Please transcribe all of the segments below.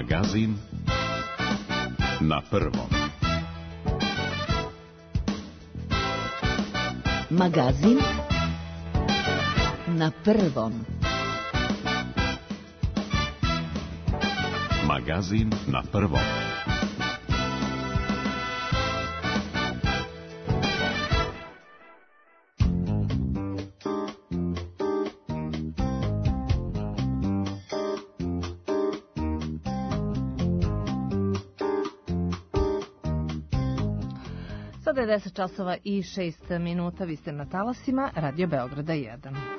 Magazin na prvom. Magazin na prvom. Magazin na prvom. Sada je 10 časova i 6 minuta, vi ste na talasima Radio Beograda 1.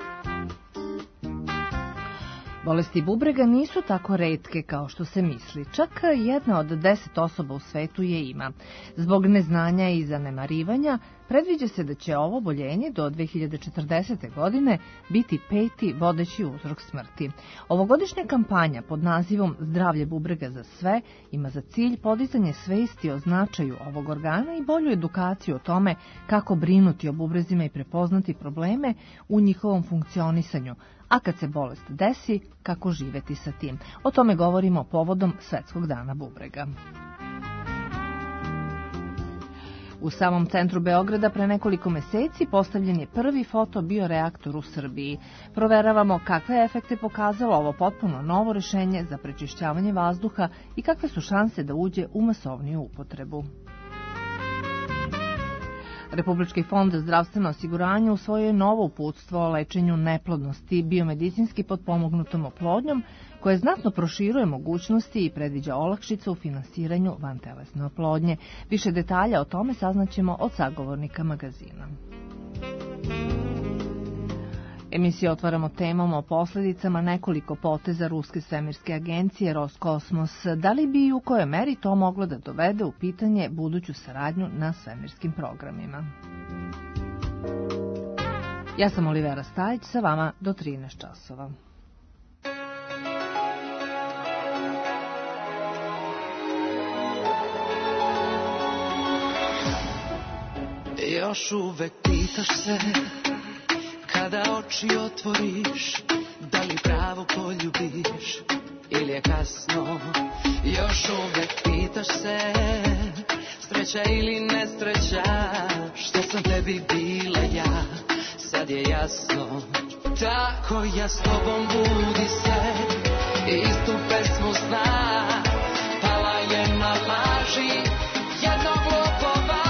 Bolesti bubrega nisu tako retke kao što se misli. Čak 1 od 10 osoba u svetu je ima. Zbog neznanja i zanemarivanja, predviđa se da će ovo oboljenje do 2040. godine biti 5. vodeći uzrok smrti. Ovogodišnja kampanja pod nazivom Zdravlje bubrega za sve ima za cilj podizanje svesti o značaju ovog organa i bolju edukaciju o tome kako brinuti o bubrezima i prepoznati probleme u njihovom funkcionisanju, a kad se bolest desi, kako živeti sa tim. O tome govorimo povodom Svetskog dana bubrega. U samom centru Beograda pre nekoliko meseci postavljen je prvi fotobioreaktor u Srbiji. Proveravamo kakve efekte pokazalo ovo potpuno novo rešenje za prečišćavanje vazduha i kakve su šanse da uđe u masovniju upotrebu. Republički fond za zdravstveno osiguranje usvojio je novo uputstvo o lečenju neplodnosti biomedicinski potpomognutom oplodnjom, koje znatno proširuje mogućnosti i predviđa olakšice u finansiranju vantelesne oplodnje. Više detalja o tome saznaćemo od sagovornika magazina. Emisiju otvaramo temom o posljedicama nekoliko poteza Ruske svemirske agencije Roskosmos. Da li bi i u kojoj meri to moglo da dovede u pitanje buduću saradnju na svemirskim programima? Ja sam Olivera Stajić, sa vama do 13 časova. Još uvek pitaš se kada oči otvoriš, da li pravo poljubiš ili je kasno. Još uvek pitaš se, sreća ili nesreća, što sam tebi bila ja, sad je jasno. Tako ja s tobom budi se, istu pesmu zna, pala je na laži jednog lopova.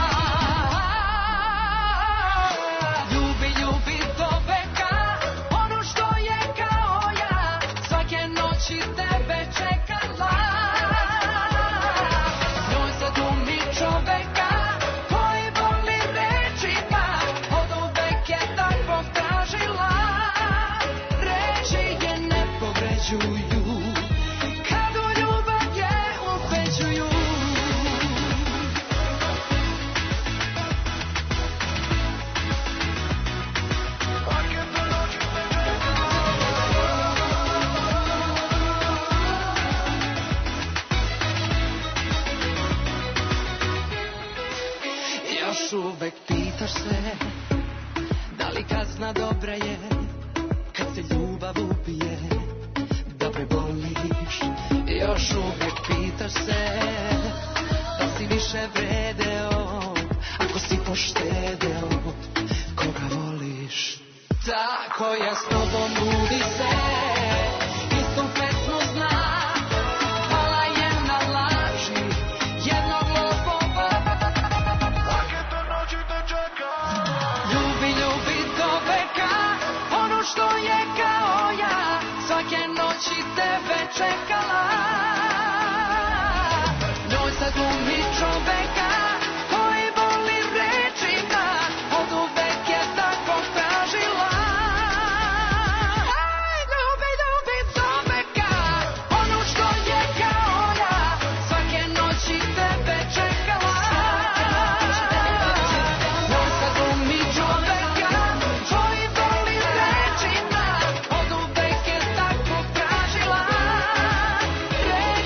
Uvek pitaš se, da li kazna dobra je, kad se ljubav ubije, da preboliš. Još uvek pitaš se, da si više vredeo, ako si poštedeo, koga voliš. Tako ja s tobom budi se, istu pesmu zna. Čekala, njoj sad glumi čoveka koji voli rečima, od uvek je tako tražila. Aj, ljubi, ljubi čoveka, ono što je kao ja, svake noći tebe čekala. Njoj sad glumi čoveka koji voli rečima, od uvek je tako tražila.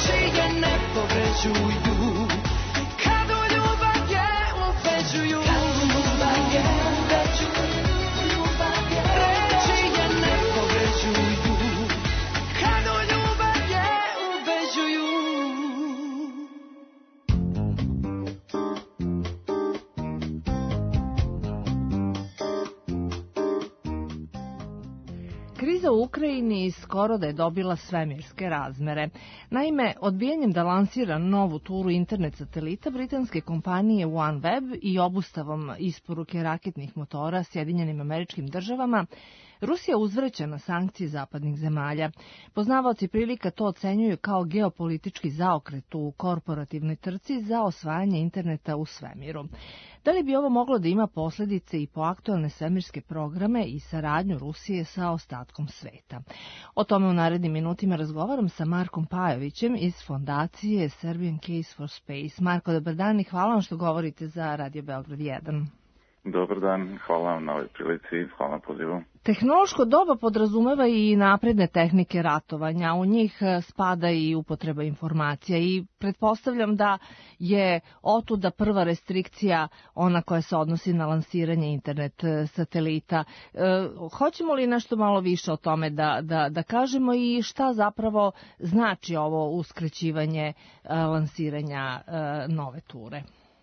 Kriza u Ukrajini skoro da je dobila svemirske razmere. Naime, odbijanjem da lansira novu turu internet satelita britanske kompanije OneWeb i obustavom isporuke raketnih motora Sjedinjenim Američkim Državama, Rusija uzvraća na sankcije zapadnih zemalja. Poznavaoci prilika to ocenjuju kao geopolitički zaokret u korporativnoj trci za osvajanje interneta u svemiru. Da li bi ovo moglo da ima posljedice i po aktualne svemirske programe i saradnju Rusije sa ostatkom sveta? O tome u narednim minutima razgovaram sa Markom Pajovićem iz fondacije Serbian Case for Space. Marko, dobar dan i hvala vam što govorite za Radio Beograd 1. Dobar dan, hvala vam na ovoj prilici, hvala na pozivu. Tehnološko doba podrazumeva i napredne tehnike ratovanja, u njih spada i upotreba informacija i pretpostavljam da je otuda prva restrikcija ona koja se odnosi na lansiranje internet satelita. Hoćemo li nešto malo više o tome da kažemo i šta zapravo znači ovo uskraćivanje lansiranja nove ture?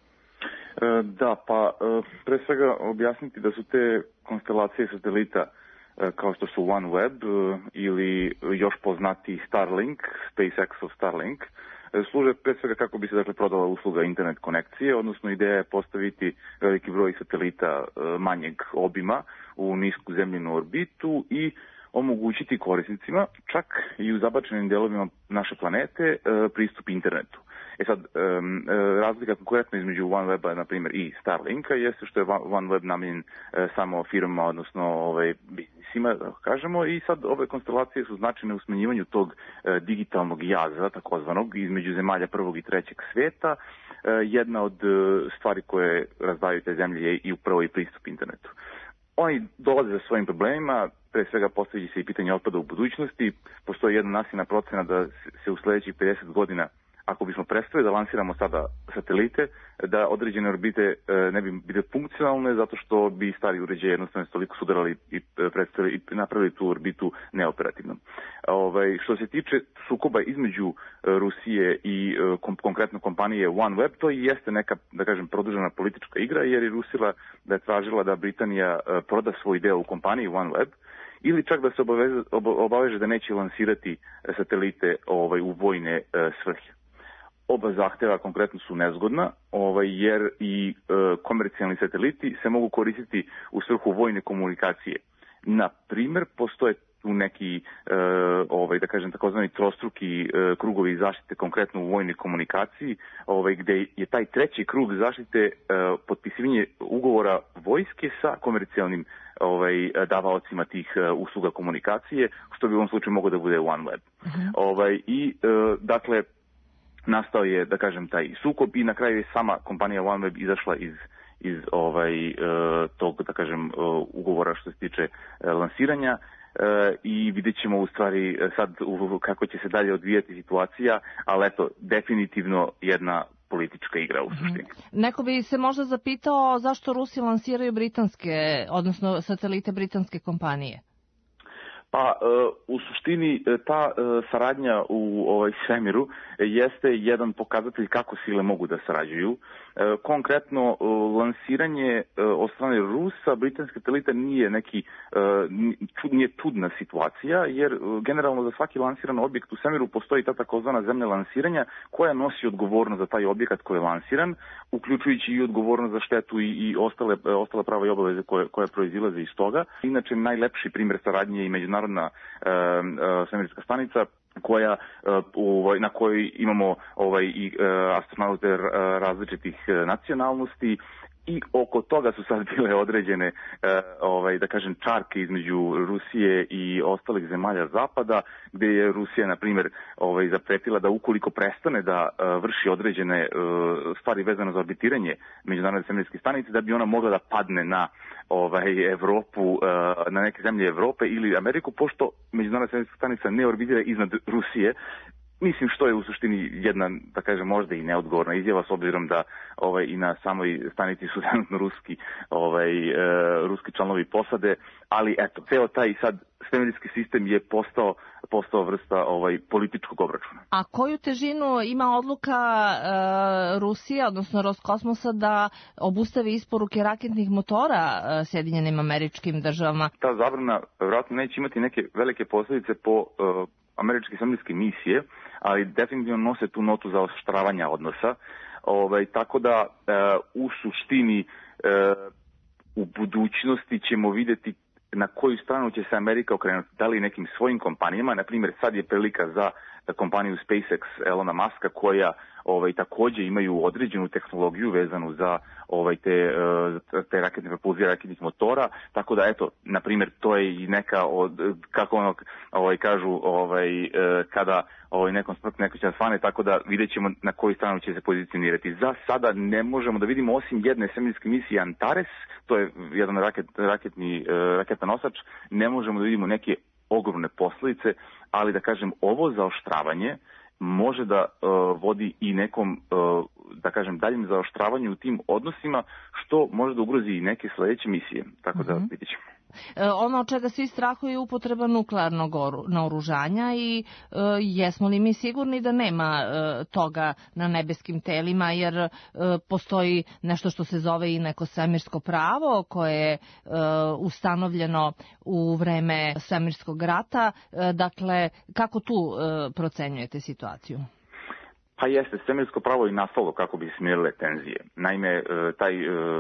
Da, pa pre svega objasniti da su te konstelacije satelita kao što su OneWeb ili još poznati Starlink, SpaceX-ov Starlink, služe pre svega kako bi se dakle prodala usluga internet konekcije, odnosno ideja je postaviti veliki broj satelita manjeg obima u nisku zemljinu orbitu i omogućiti korisnicima, čak i u zabačenim delovima naše planete, pristup internetu. Sad, razlika konkretno između OneWeba, na primjer, i Starlinka jeste što je OneWeb namijenjen samo firmama, odnosno biznisima, da kažemo, i sad ove konstelacije su značajne u smanjivanju tog digitalnog jaza, takozvanog, između zemalja prvog i trećeg sveta. Jedna od stvari koje razdvajaju te zemlje je i upravo i pristup internetu. Oni dolaze za svojim problemima, pre svega postavlja se i pitanje otpada u budućnosti. Postoji jedna nasilna procena da se u sledećih 50 godina, ako bismo prestali da lansiramo sada satelite, da određene orbite ne bi bile funkcionalne zato što bi stari uređaji jednostavno toliko sudarali i napravili tu orbitu neoperativnom. Što se tiče sukoba između Rusije i konkretno kompanije OneWeb, to i jeste neka, da kažem, produžena politička igra, jer je Rusija da je tražila da Britanija proda svoj deo u kompaniji OneWeb, ili čak da se obaveže da neće lansirati satelite u vojne svrhe. Oba zahteva konkretno su nezgodna, jer i komercijalni sateliti se mogu koristiti u svrhu vojne komunikacije. Na primjer, postoje tu neki, da kažem, takozvani trostruki krugovi zaštite konkretno u vojnoj komunikaciji, gde je taj treći krug zaštite potpisivanje ugovora vojske sa komercijalnim davaocima tih usluga komunikacije, što bi u ovom slučaju moglo da bude OneWeb. Dakle, nastao je, da kažem, taj sukob i na kraju je sama kompanija OneWeb izašla iz tog, da kažem, ugovora što se tiče lansiranja i vidjet ćemo u stvari sad kako će se dalje odvijati situacija, ali eto, definitivno jedna politička igra u suštini. Neko bi se možda zapitao zašto Rusi lansiraju britanske, odnosno satelite britanske kompanije? Pa u suštini ta saradnja u svemiru jeste jedan pokazatelj kako sile mogu da sarađuju. Konkretno lansiranje od strane Rusa britanske satelita nije čudna situacija, jer generalno za svaki lansiran objekt u svemiru postoji ta takozvana zemlja lansiranja koja nosi odgovornost za taj objekat koji je lansiran, uključujući i odgovornost za štetu i ostale prava i obaveze koje proizilaze iz toga. Inače, najlepši primjer saradnje je i međunarodna svemirska stanica na kojoj imamo i astronaute različitih nacionalnosti i oko toga su sad bile određene, da kažem, čarke između Rusije i ostalih zemalja zapada, gde je Rusija, na primjer, zapretila da ukoliko prestane da vrši određene stvari vezane za orbitiranje međunarodne svemirske stanice, da bi ona mogla da padne na Evropu, na neke zemlje Evrope ili Ameriku, pošto međunarodna svemirska stanica ne orbitira iznad Rusije. Mislim što je u suštini jedna, da kažem, možda i neodgovorna izjava, s obzirom da i na samoj stanici su trenutno ruski članovi posade, ali eto, ceo taj sad svemirski sistem je postao vrsta političkog obračuna. A koju težinu ima odluka Rusije, odnosno Roskosmosa, da obustavi isporuke raketnih motora Sjedinjenim Američkim Državama? Ta zabrana vjerojatno neće imati neke velike posljedice po američke svemirske misije, ali definitivno nose tu notu zaoštravanja odnosa. Tako da u suštini u budućnosti ćemo vidjeti na koju stranu će se Amerika okrenuti, da li nekim svojim kompanijama, na primjer sad je prilika za kompaniju SpaceX Elona Muska koja također imaju određenu tehnologiju vezanu za te raketne propulzije raketnih motora, tako da eto, na primjer, to je i neka od, kako kažu, kada nekom smrti neko će nas svane, tako da vidjet ćemo na koju stranu će se pozicionirati. Za sada ne možemo da vidimo, osim jedne svemirske misije Antares, to je jedan raketan nosač, ne možemo da vidimo neke ogromne posljedice, ali da kažem, ovo zaoštravanje može da vodi i nekom, da kažem, daljem zaoštravanju u tim odnosima, što može da ugrozi i neke sledeće misije. Tako da vidjet ćemo. Ono od čega svi strahuju je upotreba nuklearnog naoružanja i jesmo li mi sigurni da nema toga na nebeskim telima, jer postoji nešto što se zove i neko svemirsko pravo koje je ustanovljeno u vreme svemirskog rata. Dakle, kako tu procenjujete situaciju? Pa jeste, svemirsko pravo i nastalo kako bi se smirile tenzije. Naime, taj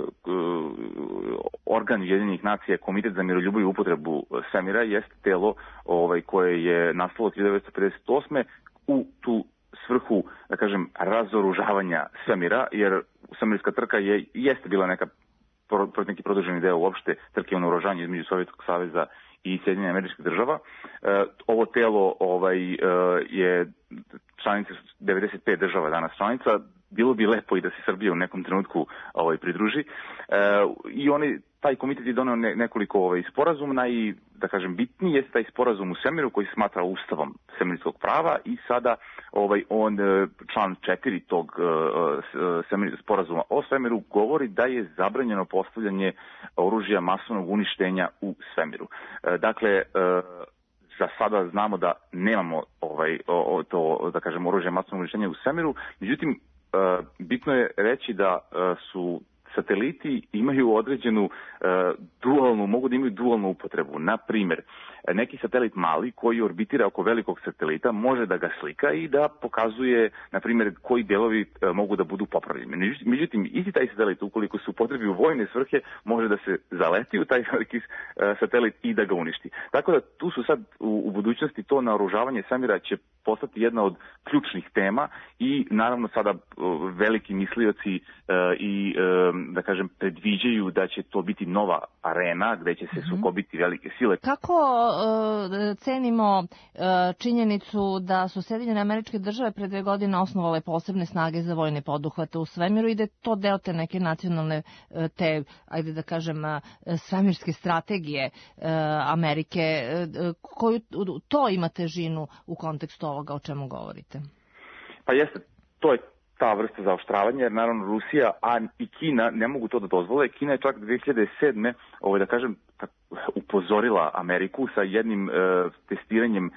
organ Ujedinjenih nacija, Komitet za miroljubivu upotrebu svemira, jeste telo koje je nastalo 1958. u tu svrhu, da kažem, razoružavanja svemira, jer svemirska trka jeste bila neki produženi deo uopšte trke o naoružanju između Sovjetskog saveza i Sjedinjenih Američkih Država. Ovo telo je članica 95 država danas članica. Bilo bi lepo i da se Srbija u nekom trenutku pridruži. I taj komitet je doneo nekoliko sporazuma i, da kažem, bitniji je taj sporazum u svemiru koji se smatra ustavom svemirskog prava i sada on član 4 tog sporazuma o svemiru govori da je zabranjeno postavljanje oružja masovnog uništenja u svemiru. Dakle, za sada znamo da nemamo to, da kažem, oružje masovnog uništenja u svemiru, međutim, bitno je reći da su sateliti imaju određenu mogu da imaju dualnu upotrebu. Na primjer, neki satelit mali koji orbitira oko velikog satelita može da ga slika i da pokazuje, na primjer, koji delovi mogu da budu popravljeni. Međutim, isti taj satelit, ukoliko se upotrebi u vojne svrhe, može da se zaleti u taj veliki satelit i da ga uništi. Tako da tu su sad u budućnosti to naoružavanje svemira će postati jedna od ključnih tema i naravno sada veliki mislioci i da kažem predviđaju da će to biti nova arena gde će se sukobiti velike sile. Kako cenimo činjenicu da su Sjedinjene Američke Države pre 2 godine osnovale posebne snage za vojne poduhvate u svemiru i da je to deo te neke nacionalne, ajde da kažem, svemirske strategije Amerike, koju to ima težinu u kontekstu ovoga o čemu govorite? Pa jeste, to je ta vrsta zaoštravanja, jer naravno Rusija, a i Kina ne mogu to da dozvole. Kina je čak 2007. da kažem, upozorila Ameriku sa jednim testiranjem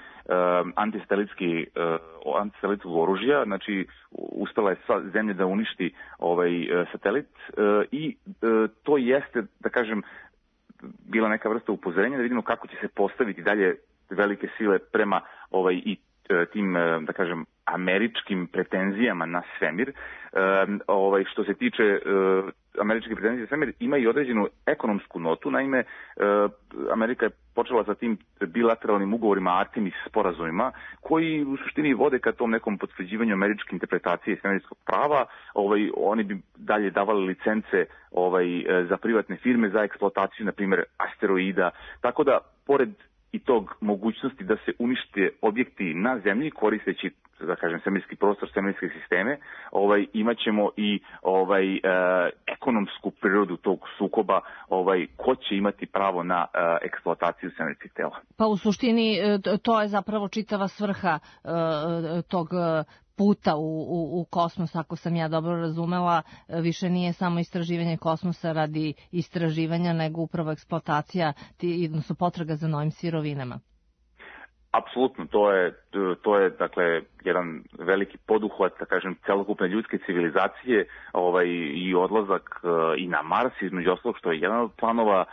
antisatelitskog oružja, znači uspela je sva zemlja da uništi satelit i to jeste, da kažem, bila neka vrsta upozorenja da vidimo kako će se postaviti dalje velike sile prema i tim, da kažem, američkim pretenzijama na svemir. Što se tiče američke pretenzije na svemir, ima i određenu ekonomsku notu. Naime, Amerika je počela sa tim bilateralnim ugovorima, Artemis sporazumima, koji u suštini vode ka tom nekom potvrđivanju američke interpretacije svemirskog prava. Oni bi dalje davali licence za privatne firme za eksploataciju, na primjer, asteroida. Tako da, pored i tog mogućnosti da se unište objekti na zemlji koristeći, da kažem, svemirski prostor, svemirske sisteme, imat ćemo i ekonomsku prirodu tog sukoba, ko će imati pravo na eksploataciju svemirskih tela. Pa u suštini to je zapravo čitava svrha tog puta u kosmos, ako sam ja dobro razumela, više nije samo istraživanje kosmosa radi istraživanja, nego upravo eksploatacija, odnosno potraga za novim sirovinama. Apsolutno, to je dakle jedan veliki poduhvat, da kažem, celokupne ljudske civilizacije, i odlazak i na Mars, između ostalog, što je jedan od planova,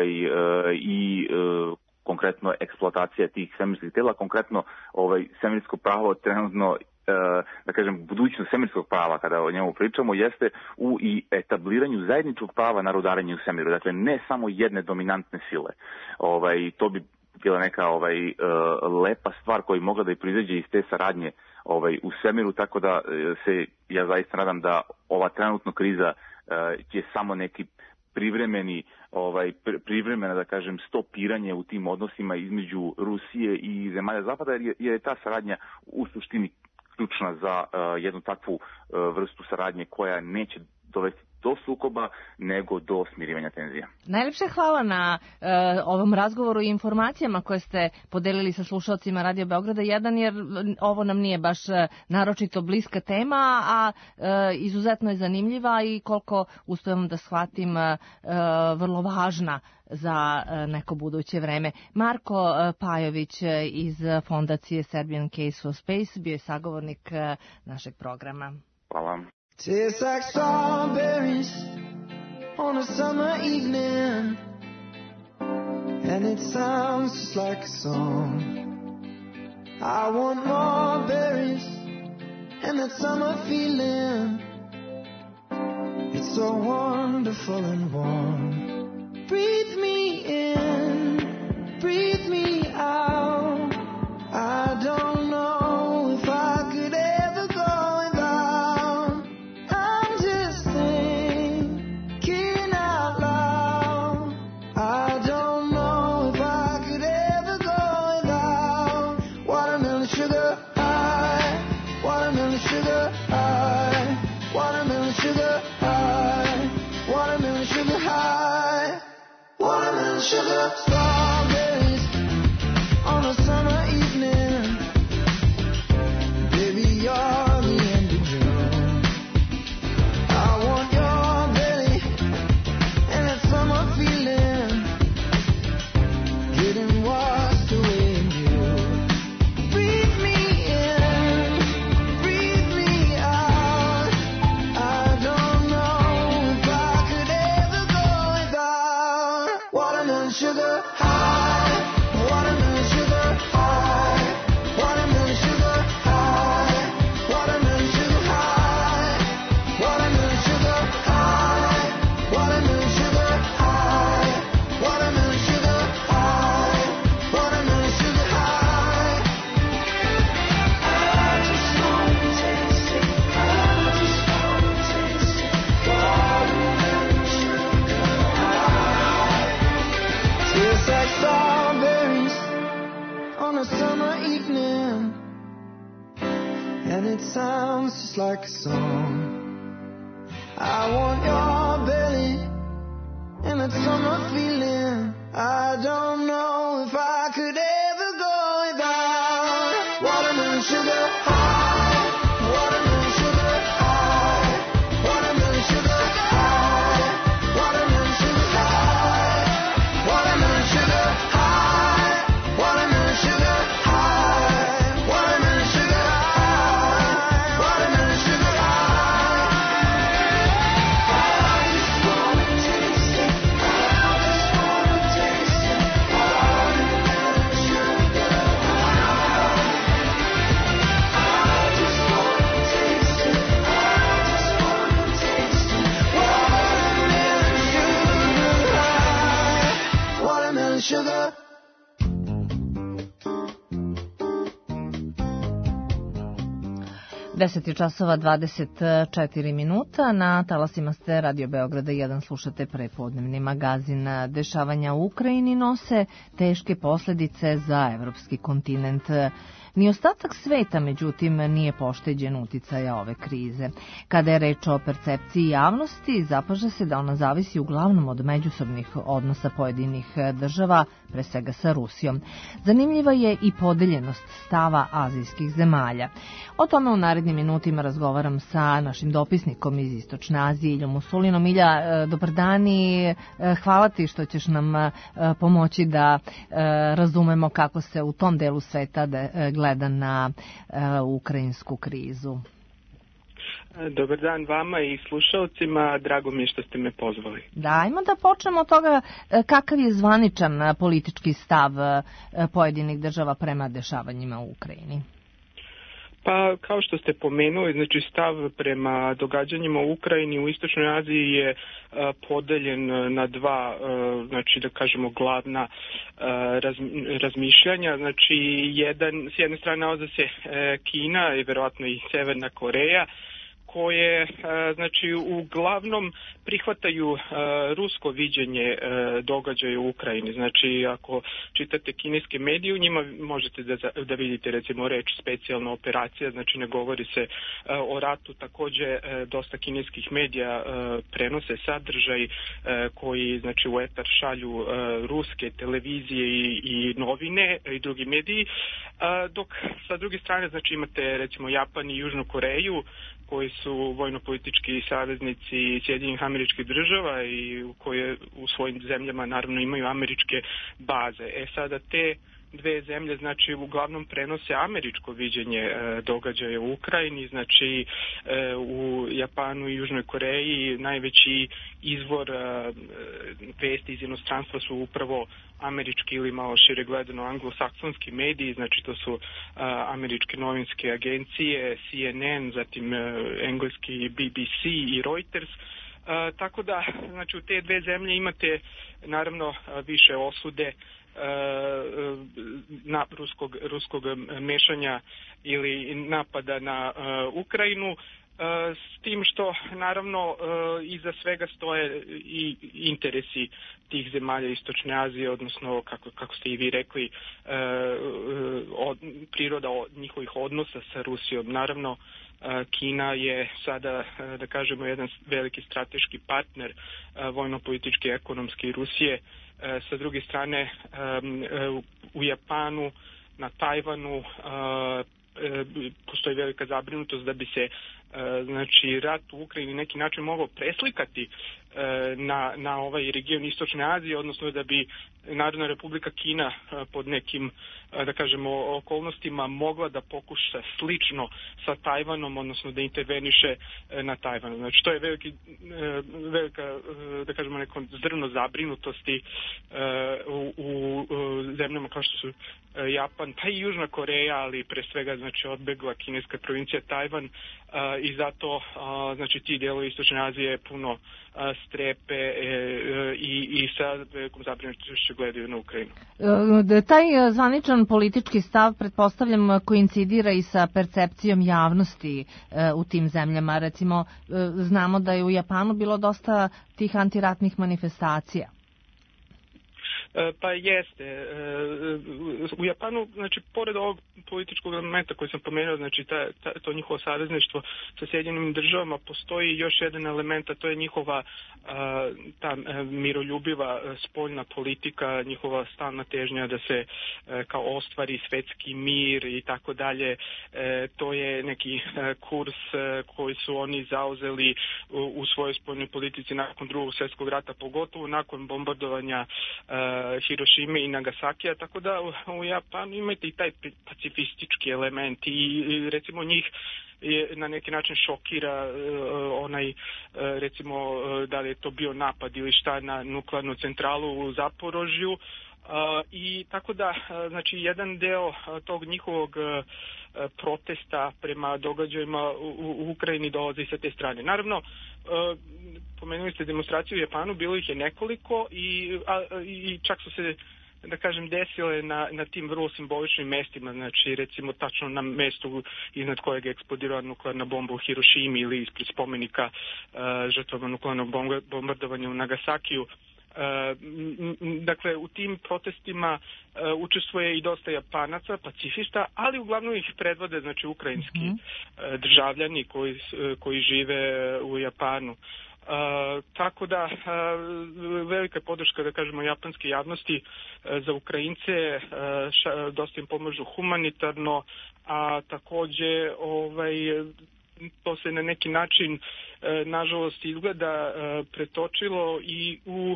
konkretno eksploatacija tih svemirskih tela, konkretno svemirsko pravo trenutno, da kažem, budućnost svemirskog prava, kada o njemu pričamo, jeste u i etabliranju zajedničkog prava na rudarenje u svemiru. Dakle, ne samo jedne dominantne sile. To bi bila neka lepa stvar koja bi mogla da i proizađe iz te saradnje u svemiru, tako da ja zaista nadam da ova trenutna kriza će samo neki privremena, da kažem, stopiranje u tim odnosima između Rusije i zemalja Zapada, jer je ta saradnja u suštini ključna za jednu takvu vrstu saradnje koja neće dovesti do sukoba, nego do smirivanja tenzija. Najlepše hvala na ovom razgovoru i informacijama koje ste podelili sa slušalcima Radio Beograda 1, jer ovo nam nije baš naročito bliska tema, a izuzetno je zanimljiva i koliko uspevam da shvatim vrlo važna za neko buduće vreme. Marko Pajović iz fondacije Serbian Case for Space bio je sagovornik našeg programa. Hvala. Tastes like strawberries on a summer evening, and it sounds just like a song. I want more berries and that summer feeling. It's so wonderful and warm. Breathe me in, breathe me out. I don't know if I could ever go without. I'm just thinking out loud. I don't know if I could ever go without. Watermelon sugar high, watermelon sugar high, watermelon sugar high, watermelon sugar high, watermelon sugar. Strawberries on a summer evening. Baby, you're the end of June. I want your belly and that summer feeling, getting washed away in you. Breathe me in, breathe me out. I don't know if I could ever go without. Watermelon sugar high, watermelon sugar high, watermelon sugar high, watermelon sugar high, watermelon sugar high, watermelon sugar high, watermelon sugar high, watermelon sugar high. I just wanna taste it, I just wanna taste it, watermelon sugar high. Tastes like strawberries on a summer evening, and it sounds just like a song. I want your belly and that summer feeling. I don't know if I could ever go without. Watermelon sugar high, watermelon sugar high, watermelon sugar high, watermelon sugar high, watermelon sugar high, watermelon sugar high, watermelon sugar high, watermelon sugar high. I just wanna taste it, I just wanna taste it, watermelon sugar high. I just wanna taste it, I just wanna taste it, watermelon sugar high, watermelon sugar. 10:24 na talasima ste Radio Beograda 1, slušate prepodnevni magazin. Dešavanja u Ukrajini nose teške posledice za evropski kontinent. Ni ostatak sveta, međutim, nije pošteđen uticaja ove krize. Kada je reč o percepciji javnosti, zapaža se da ona zavisi uglavnom od međusobnih odnosa pojedinih država, pre svega sa Rusijom. Zanimljiva je i podeljenost stava azijskih zemalja. O tome u narednim minutima razgovaram sa našim dopisnikom iz Istočne Azije, Iljom Musulinom. Ilja, dobar dan i hvala ti što ćeš nam pomoći da razumemo kako se u tom delu sveta gleda na ukrajinsku krizu. Dobar dan vama i slušalcima, drago mi je što ste me pozvali. Da, ajmo da počnemo od toga kakav je zvaničan politički stav pojedinih država prema dešavanjima u Ukrajini. Pa, kao što ste pomenuli, znači stav prema događanjima u Ukrajini u Istočnoj Aziji je podeljen na dva, znači da kažemo glavna razmišljanja. Znači, s jedne strane nalaze se Kina i verovatno i Severna Koreja, koje znači uglavnom prihvataju rusko viđenje događaja u Ukrajini. Znači, ako čitate kineske medije, u njima možete da vidite recimo reč specijalna operacija, znači ne govori se o ratu. Takođe, dosta kineskih medija prenose sadržaj koji znači u etar šalju ruske televizije i novine i drugi mediji, dok sa druge strane znači imate recimo Japan i Južnu Koreju, koji su vojno-politički saveznici Sjedinjenih Američkih Država i koje u svojim zemljama naravno imaju američke baze. Sada te dve zemlje znači uglavnom prenose američko viđenje događaja u Ukrajini, znači u Japanu i Južnoj Koreji najveći izvor vesti iz inostranstva su upravo američki ili malo šire gledano anglosaksonski mediji, znači to su američke novinske agencije, CNN, zatim engleski BBC i Reuters. Tako da, znači u te dve zemlje imate naravno više osude na ruskog mešanja ili napada na Ukrajinu, s tim što naravno iza svega stoje i interesi tih zemalja Istočne Azije, odnosno kako ste i vi rekli, priroda njihovih odnosa sa Rusijom. Naravno, Kina je sada, da kažemo, jedan veliki strateški partner vojno-politički, ekonomski Rusije. Sa druge strane, u Japanu, na Tajvanu postoji velika zabrinutost da bi se znači rat u Ukrajini neki način mogao preslikati na ovaj region Istočne Azije, odnosno da bi Narodna Republika Kina pod nekim, da kažemo, okolnostima mogla da pokuša slično sa Tajvanom, odnosno da interveniše na Tajvanu. Znači to je velika, da kažemo, neko zrno zabrinutosti u zemljama kao što su Japan, pa i Južna Koreja, ali pre svega znači odbegla kineska provincija Tajvan, i zato znači ti delovi Istočne Azije puno strepe i sa velikom zabrinutošću gledaju na Ukrajinu. Taj zvaničan politički stav, pretpostavljam, koincidira i sa percepcijom javnosti u tim zemljama. Recimo, znamo da je u Japanu bilo dosta tih antiratnih manifestacija. Pa jeste. U Japanu, znači, pored ovog političkog elementa koji sam pomenuo, znači to njihovo savezništvo sa Sjedinjenim Državama, postoji još jedan element, a to je njihova ta miroljubiva spoljna politika, njihova stalna težnja da se kao ostvari svetski mir i tako dalje. To je neki kurs koji su oni zauzeli u svojoj spoljnoj politici nakon Drugog svjetskog rata, pogotovo nakon bombardovanja Hirošime i Nagasakija, tako da u Japanu imate i taj pacifistički element i recimo njih je na neki način šokira onaj, recimo, da li je to bio napad ili šta na nuklearnu centralu u Zaporožju, i tako da, znači, jedan deo tog njihovog protesta prema događajima u Ukrajini dolazi sa te strane. Naravno, pomenuli ste demonstraciju u Japanu, bilo ih je nekoliko i čak su se, da kažem, desile na tim vrlo simboličnim mestima, znači recimo tačno na mestu iznad kojeg je eksplodirala nuklearna bomba u Hirošimi ili ispred spomenika žrtvama nuklearnog bombardovanja u Nagasakiju. Dakle, u tim protestima učestvuje i dosta Japanaca, pacifista, ali uglavnom ih predvode, znači, ukrajinski državljani koji žive u Japanu. Tako da velika podrška, da kažemo, japanske javnosti za Ukrajince, dosta im pomažu humanitarno, a takođe to se na neki način nažalost izgleda pretočilo i u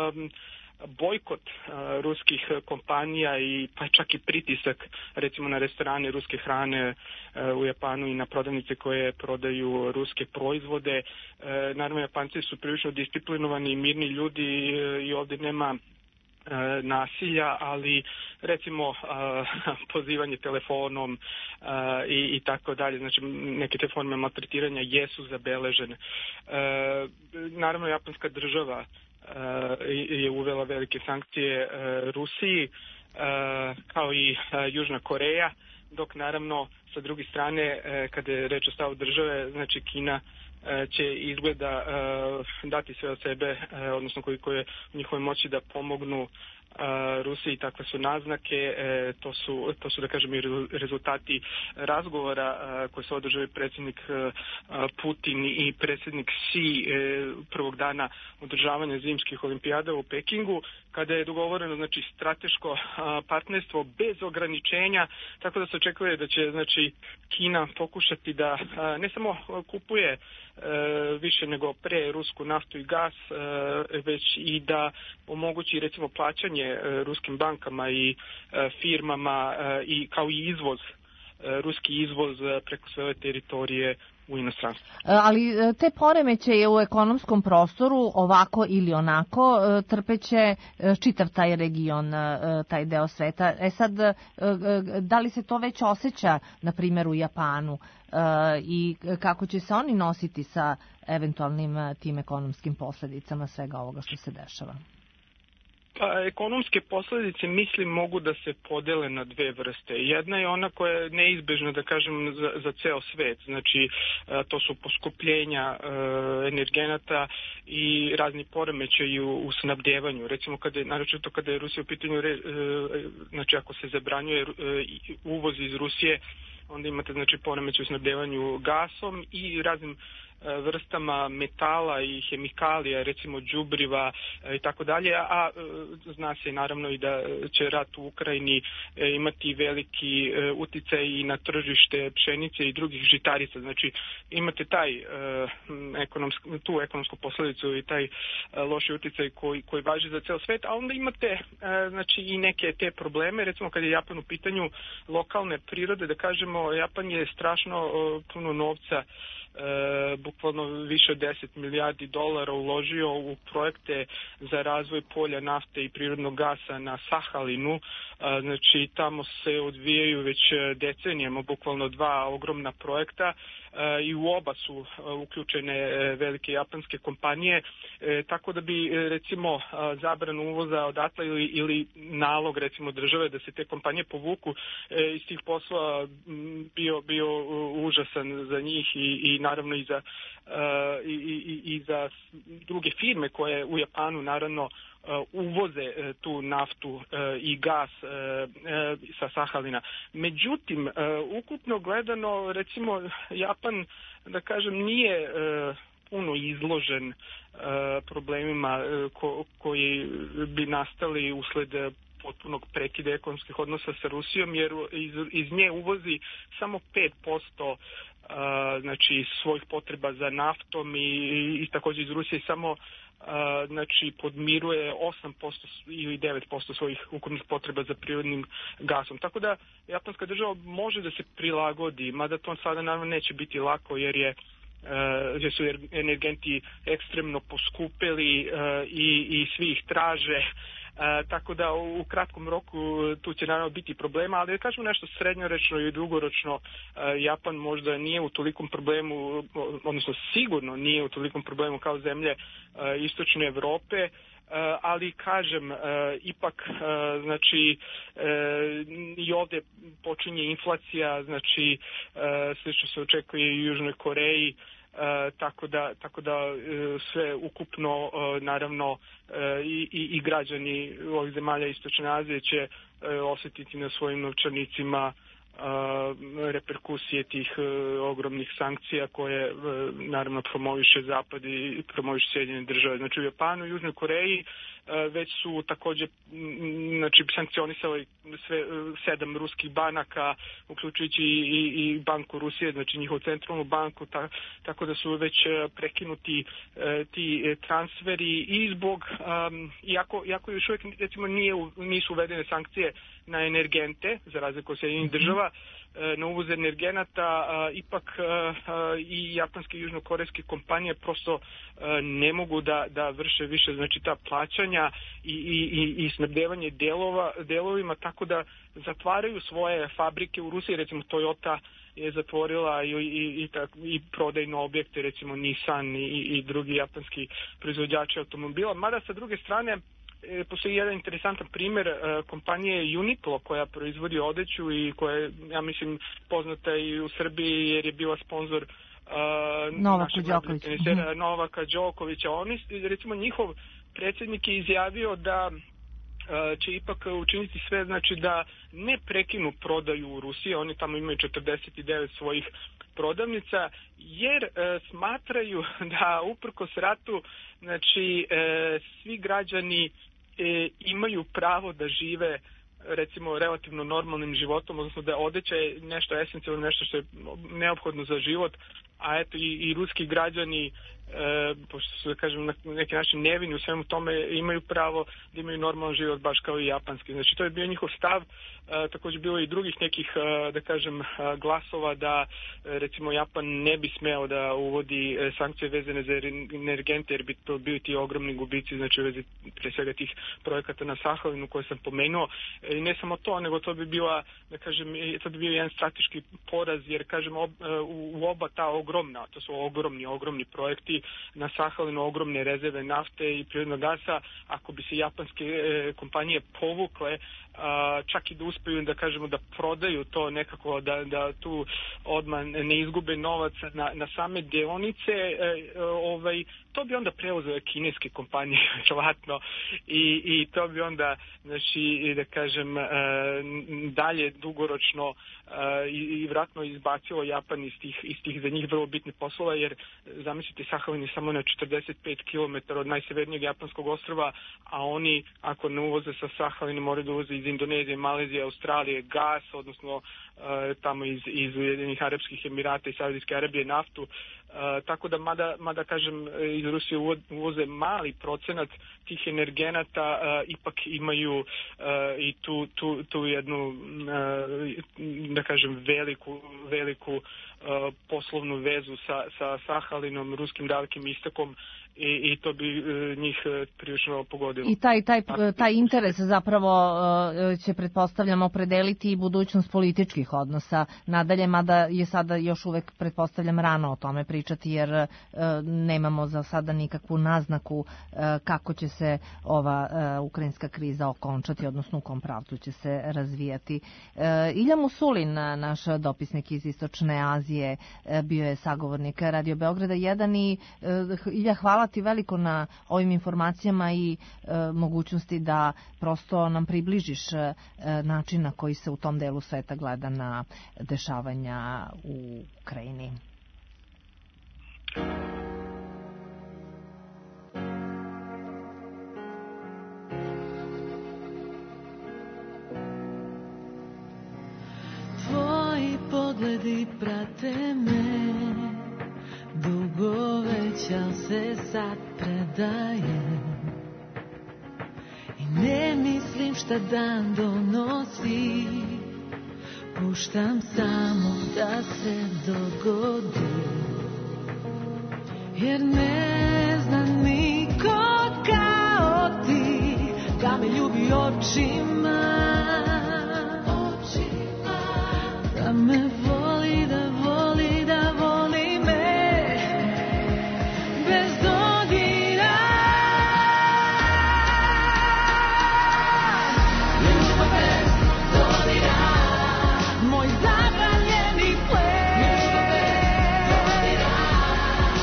bojkot ruskih kompanija i pa čak i pritisak recimo na restorane ruske hrane u Japanu i na prodavnice koje prodaju ruske proizvode. Naravno, Japanci su prilično disciplinovani i mirni ljudi i ovdje nema nasilja, ali recimo pozivanje telefonom i tako dalje, znači neke te forme maltretiranja jesu zabeležene. Naravno, japanska država je uvela velike sankcije Rusiji, kao i Južna Koreja, dok naravno sa druge strane, kada je reč o stavu države, znači Kina će izgleda dati sve od sebe, odnosno koliko je u njihovoj moći da pomognu Rusiji. Takve su naznake, to su da kažem i rezultati razgovora koje su održali predsjednik Putin i predsjednik Xi prvog dana održavanja zimskih olimpijada u Pekingu, kada je dogovoreno, znači, strateško partnerstvo bez ograničenja, tako da se očekuje da će, znači, Kina pokušati da ne samo kupuje više nego pre rusku naftu i gas, već i da omogući recimo plaćanje ruskim bankama i firmama i kao i izvoz, ruski izvoz preko svoje teritorije u inostranstvu. Ali te poremećaje u ekonomskom prostoru ovako ili onako trpeće čitav taj region, taj deo sveta. Sad, da li se to već osjeća, na primjer, u Japanu i kako će se oni nositi sa eventualnim tim ekonomskim posljedicama svega ovoga što se dešava? Pa, ekonomske posljedice, mislim, mogu da se podele na dve vrste. Jedna je ona koja je neizbežna, da kažem, za ceo svet. Znači, to su poskupljenja energenata i razni poremećaji u snabdevanju. Recimo, naročito kada je Rusija u pitanju, znači ako se zabranjuje uvoz iz Rusije, onda imate, znači, poremećaj u snabdevanju gasom i raznim vrstama metala i hemikalija, recimo đubriva i tako dalje, a zna se naravno i da će rat u Ukrajini imati veliki uticaj i na tržište pšenice i drugih žitarica. Znači, imate tu ekonomsku posljedicu i taj loši uticaj koji važi za ceo svet, a onda imate, znači, i neke te probleme, recimo kad je Japan u pitanju lokalne prirode, da kažemo, Japan je strašno puno novca, bukvalno više od 10 milijardi dolara uložio u projekte za razvoj polja nafte i prirodnog gasa na Sahalinu. Znači, tamo se odvijaju već decenijama bukvalno dva ogromna projekta i u oba su uključene velike japanske kompanije, tako da bi recimo zabranu uvoza odatle ili nalog recimo države da se te kompanije povuku iz tih poslova bio užasan za njih i naravno i za druge firme koje u Japanu naravno uvoze tu naftu i gas sa Sahalina. Međutim, ukupno gledano, recimo, Japan, da kažem, nije puno izložen problemima koji bi nastali usled potpunog prekida ekonomskih odnosa sa Rusijom, jer iz nje uvozi samo 5% znači svojih potreba za naftom i također iz Rusije samo znači podmiruje 8% ili 9% svojih ukupnih potreba za prirodnim gasom. Tako da japanska država može da se prilagodi, mada to sada naravno neće biti lako jer su energenti ekstremno poskupeli i svi ih traže. Tako da u kratkom roku tu će naravno biti problema, ali da kažemo nešto srednjoročno i dugoročno, Japan možda nije u tolikom problemu, odnosno sigurno nije u tolikom problemu kao zemlje istočne Evrope, ali kažem, ipak znači i ovdje počinje inflacija, znači sve što se očekuje i u Južnoj Koreji, tako da sve ukupno naravno i građani ovih zemalja Istočne Azije će osjetiti na svojim novčanicima reperkusije tih ogromnih sankcija koje naravno promoviše Zapad i promoviše Sjedinjene Države. Znači u Japanu i Južnoj Koreji već su također sankcionisali sve 7 ruskih banaka, uključujući i banku Rusije, znači njihovu centralnu banku, tako da su već prekinuti ti transferi i zbog, iako još uvijek recimo nisu uvedene sankcije na energente, za razliku od Sjedinjenih Država, na uvoz energenata, ipak i japanske i južnokorejske kompanije prosto ne mogu da vrše više, znači ta plaćanja i snabdevanje delovima, tako da zatvaraju svoje fabrike u Rusiji. Recimo Toyota je zatvorila i prodajne objekte, recimo Nissan i drugi japanski proizvođači automobila, mada sa druge strane postoji jedan interesantan primjer kompanije Uniqlo koja proizvodi odeću i koja je, ja mislim, poznata i u Srbiji jer je bila sponzor Novaka Đokovića. Oni, recimo njihov predsjednik je izjavio da će ipak učiniti sve, znači da ne prekinu prodaju u Rusiji, oni tamo imaju 49 svojih prodavnica, jer smatraju da uprkos ratu, znači svi građani imaju pravo da žive recimo relativno normalnim životom, odnosno da odeća je nešto esencijalno, nešto što je neophodno za život, a eto i ruski građani, pošto su, da kažem, na neki način nevini u svemu tome, imaju pravo da imaju normalan život baš kao i japanski. Znači to je bio njihov stav. Također bilo i drugih nekih, da kažem, glasova da recimo Japan ne bi smeo da uvodi sankcije vezane za energente, jer bi to bili ti ogromni gubici, znači u vezi pre svega tih projekata na Sahalinu koje sam pomenuo. I ne samo to, nego to bi bila, da kažem, to bi bio jedan strateški poraz, jer kažem u oba ta ogromna, to su ogromni projekti na Sahalinu, ogromne rezerve nafte i prirodnog gasa. Ako bi se japanske kompanije povukle, čak i da uspiju, da kažemo, da prodaju to nekako, da tu odmah ne izgube novac na same deonice, to bi onda preuzele kineske kompanije vjerovatno i to bi onda, znači, da kažem, dalje dugoročno i vjerojatno izbacilo Japan iz tih za njih vrlo bitnih poslova, jer zamislite, Sahalin je samo na 45 km od najsevernijeg japanskog ostrva, a oni ako ne uvoze sa Sahalina moraju da uvoze iz Indonezije, Malezije, Australije gas, odnosno tamo iz Ujedinjenih Arapskih Emirata i Saudijske Arabije naftu, tako da mada kažem iz Rusije uvoze mali procenat tih energenata, ipak imaju i tu jednu, da kažem, veliku poslovnu vezu sa Sahalinom, ruskim dalekim istokom, i to bi njih prilično pogodilo. I taj interes zapravo će, pretpostavljam, opredeliti i budućnost političkih odnosa nadalje, mada je sada još uvek, pretpostavljam, rano o tome pričati, jer nemamo za sada nikakvu naznaku kako će se ova ukrajinska kriza okončati, odnosno u kom pravcu će se razvijati. Ilja Musulin, naš dopisnik iz Istočne Azije, bio je sagovornik Radio Beograda 1 i Ilja, hvala ti veliko na ovim informacijama i mogućnosti da prosto nam približiš način na koji se u tom delu sveta gleda na dešavanja u Ukrajini. Tvoji pogledi prate me, dugo već, al se sad predajem i ne mislim šta dan donosi, puštam samo da se dogodi, jer ne znam niko kao ti da me ljubi očima, da me voli, da voli, da voli me bez dodira. Ljubav bez dodira, moj zabranjeni ples. Ljubav bez dodira,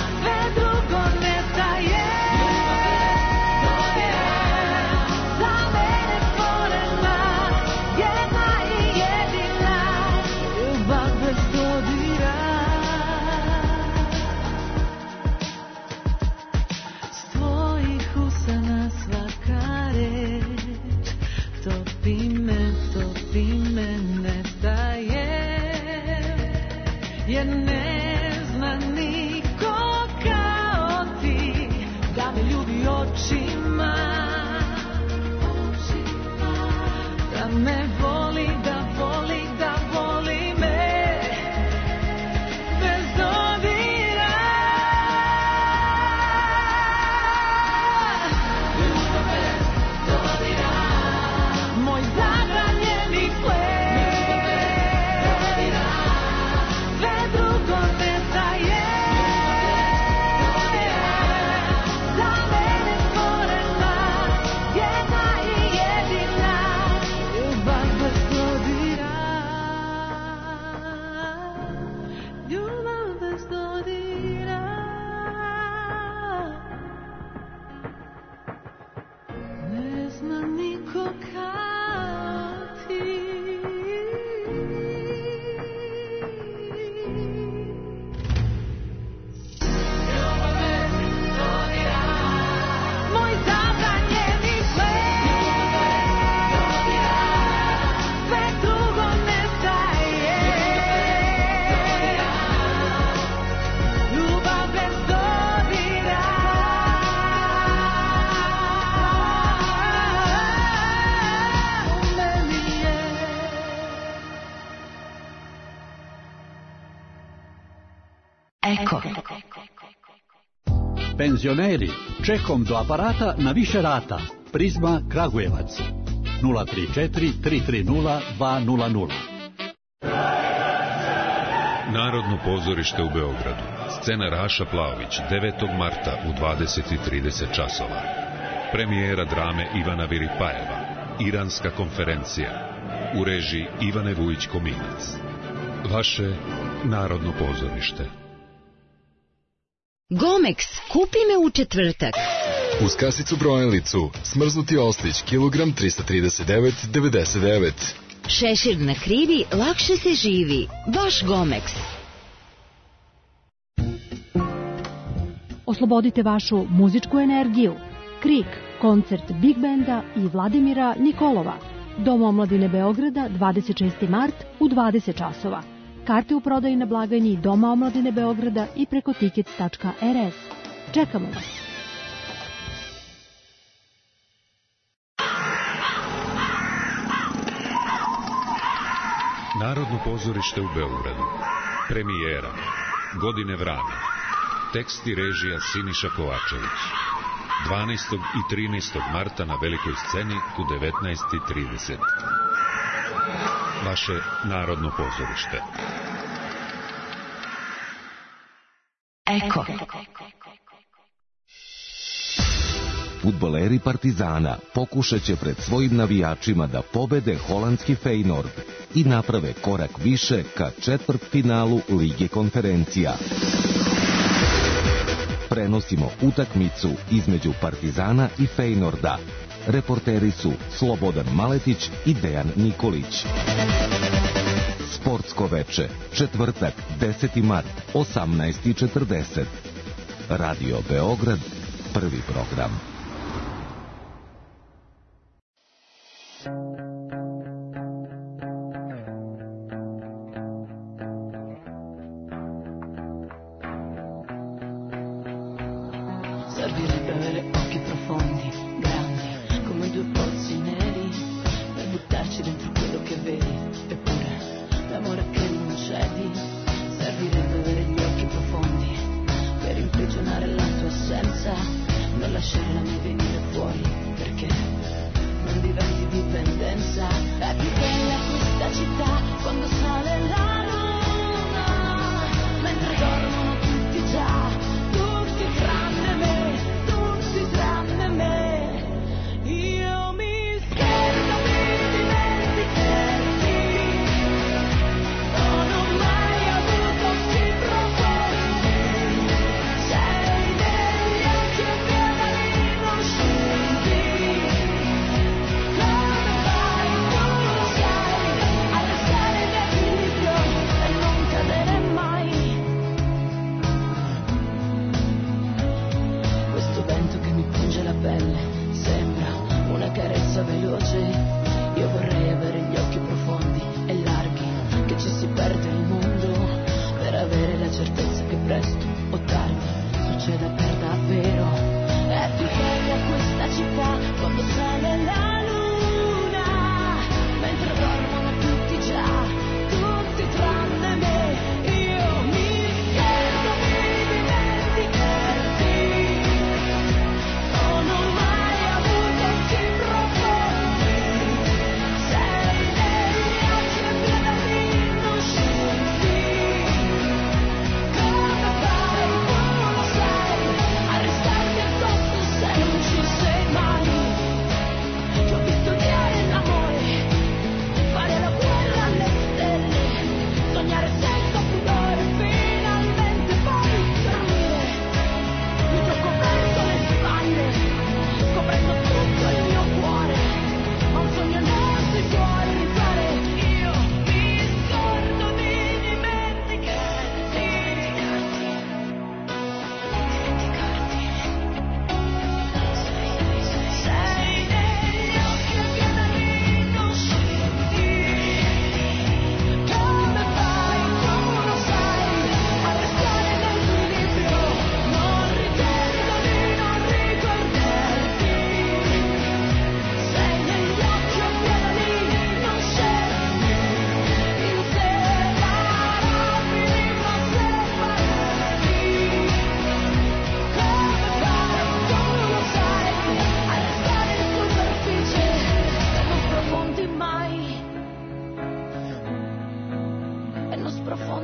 ime nestaje, jer ne zna niko kao ti da me ljubi očima, da me voli, da voli, da voli me bez dodira. Ljubav bez dodira, moj zabranjeni ples. Sve drugo nestaje, za mene stvorena, jedna i jedina. Ljubav bez dodira, ljubav bez dodira. Ne zna niko kao ti. Ljubav bez dodira, moj zabranjeni ples. Sve drugo nestaje, ljubav bez dodira. U meni je. Eko. Penzioneri, čekom do aparata na više rata. Prizma Kragujevac 034 330 200. Narodno pozorište u Beogradu. Scena Raša Plaović, 9. marta u 20:30 časova. Premijera drame Ivana Viripajeva. Iranska konferencija. U režiji Ivane Vujić-Kominac. Vaše Narodno pozorište. Gomex, kupi me u četvrtak. Uz kasicu brojilicu, smrznuti ostić, kilogram 339,99. Šešir na krivi, lakše se živi. Baš Gomex. Oslobodite vašu muzičku energiju. Krik, koncert Big Benda i Vladimira Nikolova. Dom omladine Beograda, 26. mart u 20 časova. Karte u prodaji na blagajni Doma omladine Beograda i preko tickets.rs. Čekamo vas. Narodno pozorište u Beogradu. Premijera. Godine vrana. Tekst i režija Siniša Kovačević. 12. i 13. marta na velikoj sceni u 19:30. Vaše Narodno pozorište. Eko. Fudbaleri Partizana pokušat će pred svojim navijačima da pobede holandski Feyenoord i naprave korak više ka četvrtfinalu Lige konferencija. Prenosimo utakmicu između Partizana i Feyenoorda. Reporteri su Slobodan Maletić i Dejan Nikolić. Sportsko veče, četvrtak, 10. mart, 18:40. Radio Beograd, prvi program. Servirebbe avere occhi profondi, grandi, come due pozzi neri, per buttarci dentro quello che vedi, eppure l'amore che non cedi. Servirebbe avere gli occhi profondi, per imprigionare la tua assenza, non lasciare la mia venire fuori, perché non diventi dipendenza. È più bella questa città quando sale la luna, mentre dormono tutti già, tutti tranne me, tutti tranne me. Io mi scherzo, mi dimenticherti,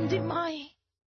rispondi mai.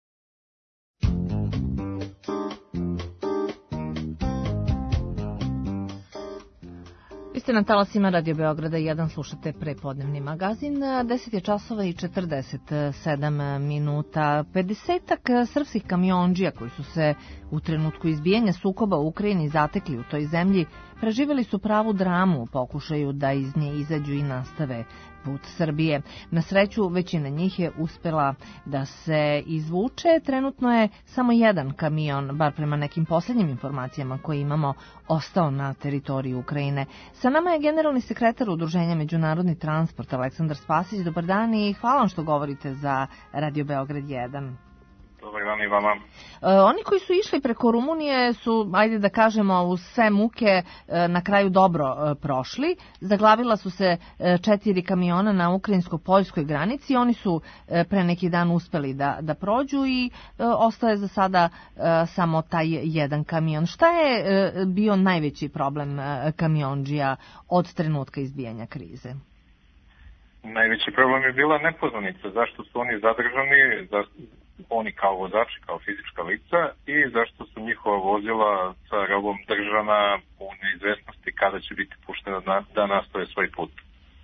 Vi ste na talasima Radio Beograda 1, slušate prepodnevni magazin. 10 je časova i 47 minuta. 50-ak srpskih kamiondžija koji su se u trenutku izbijanja sukoba u Ukrajini zatekli u toj zemlji preživjeli su pravu dramu u pokušaju da iz nje izađu i nastave put Srbije. Na sreću, većina njih je uspela da se izvuče. Trenutno je samo jedan kamion, bar prema nekim posljednjim informacijama koje imamo, ostao na teritoriji Ukrajine. Sa nama je generalni sekretar Udruženja Međunarodni transport Aleksandar Spasić. Dobar dan i hvala vam što govorite za Radio Beograd 1. Dobar dan i vama. Oni koji su išli preko Rumunije su, ajde da kažemo, uz sve muke na kraju dobro prošli. Zaglavila su se 4 kamiona na ukrajinsko-poljskoj granici. Oni su pre neki dan uspeli da prođu i ostaje za sada samo taj jedan kamion. Šta je bio najveći problem kamiondžija od trenutka izbijanja krize? Najveći problem je bila nepoznanica. Zašto su oni zadržani, oni kao vozači, kao fizička lica, i zašto su njihova vozila sa robom držana u neizvesnosti kada će biti puštena da nastave svoj put.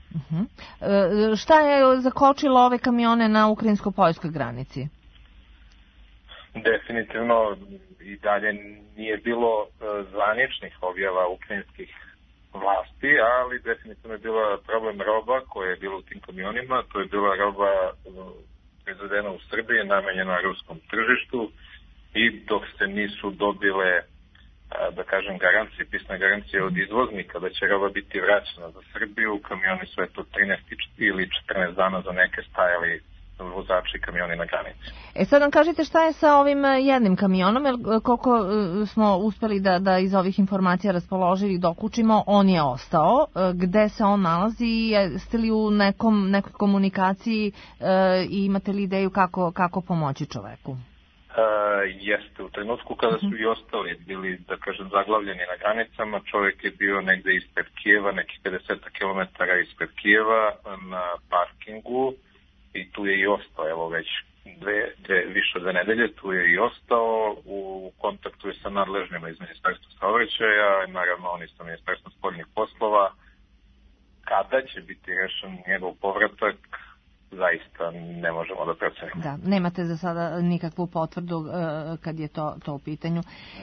Šta je zakočilo ove kamione na ukrajinsko-poljskoj granici? Definitivno i dalje nije bilo zvaničnih objava ukrajinskih vlasti, ali definitivno je bila problem roba koja je bila u tim kamionima. To je bila roba proizvedena u Srbiji, namenjena ruskom tržištu, i dok se nisu dobile, da kažem, garancije, pisne garancije od izvoznika da će roba biti vraćena za Srbiju, kamioni su eto 13 ili 14 dana za neke stajali vozači kamioni na granici. Sad nam kažete šta je sa ovim jednim kamionom, jer koliko smo uspeli da iz ovih informacija raspoložili dokučimo, on je ostao. Gde se on nalazi? Jeste li u nekoj komunikaciji i imate li ideju kako pomoći čoveku? Jeste. U trenutku kada su i ostali bili, da kažem, zaglavljeni na granicama, čovjek je bio negde ispred Kijeva, nekih 50 km ispred Kijeva na parkingu, i tu je i ostao, evo već više od 2 nedelje, tu je i ostao, u kontaktu je sa nadležnjima iz Ministarstva saobraćaja, naravno oni sa Ministarstvom spoljnih poslova. Kada će biti rešen njegov povratak, zaista ne možemo da procenimo. Da, nemate za sada nikakvu potvrdu kad je to u pitanju.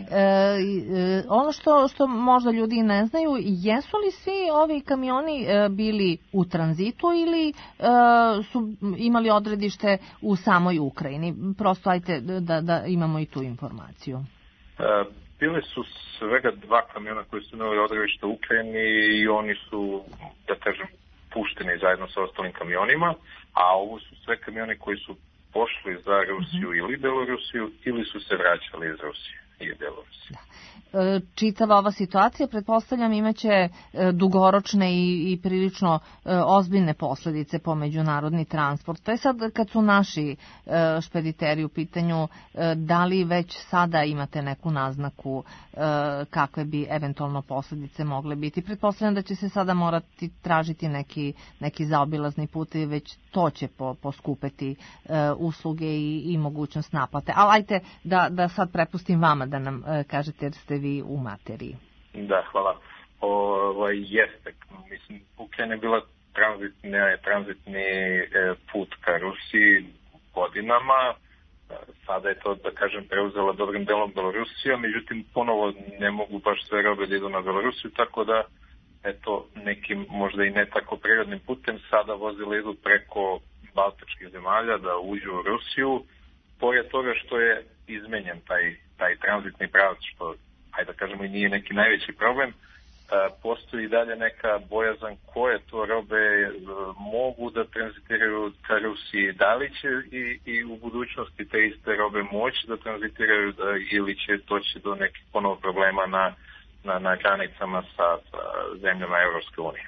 Ono što možda ljudi ne znaju, jesu li svi ovi kamioni bili u tranzitu ili su imali odredište u samoj Ukrajini? Prosto ajte da imamo i tu informaciju. Bile su svega 2 kamiona koji su imali odredište u Ukrajini i oni su, da kažem, pušteni zajedno sa ostalim kamionima, a ovo su sve kamioni koji su pošli za Rusiju ili Belorusiju ili su se vraćali iz Rusije i Belorusije. Čitava ova situacija, pretpostavljam, imaće dugoročne i prilično ozbiljne posljedice po međunarodni transport. To je sad kad su naši špediteri u pitanju, da li već sada imate neku naznaku kakve bi eventualno posljedice mogle biti? Pretpostavljam da će se sada morati tražiti neki zaobilazni put i već to će poskupeti usluge i mogućnost naplate. Ali ajte da sad prepustim vama da nam kažete jer ste vi u materiji. Da, hvala. Jeste. Mislim, Ukrajina je bila tranzitni put ka Rusiji godinama. Sada je to, da kažem, preuzela dobrim delom Belorusija, međutim, ponovo ne mogu baš sve robe da idu na Belorusiju, tako da, eto, nekim možda i ne tako prirodnim putem sada vozila idu preko baltičkih zemalja da uđu u Rusiju, pored toga što je izmenjen taj tranzitni pravac, što, ajde da kažemo, i nije neki najveći problem. Postoji i dalje neka bojazan koje to robe mogu da tranzitiraju ka Rusiji, da li će i u budućnosti te iste robe moći da tranzitiraju ili će doći do nekih ponovo problema na granicama sa zemljama Evropske unije.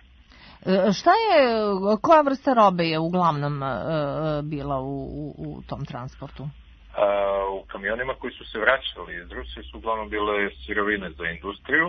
Koja vrsta robe je uglavnom bila u tom transportu? U kamionima koji su se vraćali iz Rusije su uglavnom bile sirovine za industriju,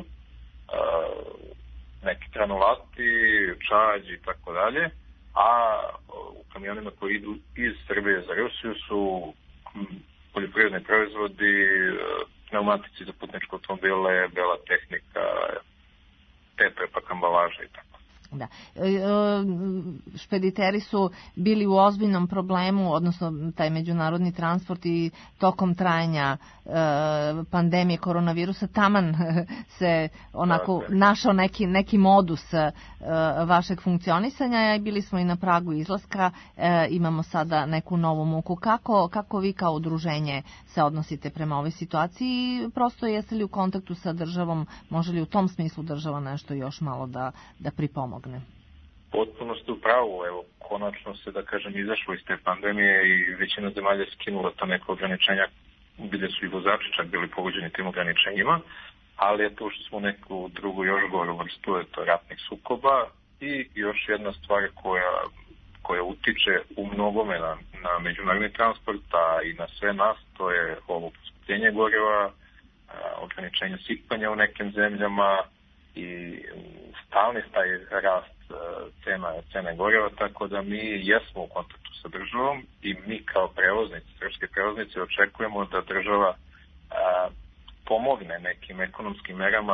neki granulati, čađ i tako dalje, a u kamionima koji idu iz Srbije za Rusiju su poljoprivredni proizvodi, pneumatici za putničke automobile, bela tehnika, tetrapak ambalaža i tako. Da. Špediteri su bili u ozbiljnom problemu, odnosno taj međunarodni transport i tokom trajanja pandemije koronavirusa taman se onako našao neki modus vašeg funkcionisanja i bili smo i na pragu izlaska, imamo sada neku novu muku. Kako vi kao udruženje se odnosite prema ovoj situaciji? Prosto jeste li u kontaktu sa državom, može li u tom smislu država nešto još malo da pripomogne? Potpuno ste u pravu, evo, konačno se, da kažem, izašlo iz te pandemije i većina zemalja skinula ta neka ograničenja gdje su i vozači čak bili pogođeni tim ograničenjima, ali je to što smo neku drugu još goru vrstu, je to ratnih sukoba i još jedna stvar koja utiče u mnogome na međunarodni transport, a i na sve nas, to je ovo poskupljenje goriva, ograničenje sipanja u nekim zemljama i stalni taj rast cene goriva, tako da mi jesmo u kontaktu sa državom i mi kao prevoznici, srpski prevoznici, očekujemo da država pomogne nekim ekonomskim merama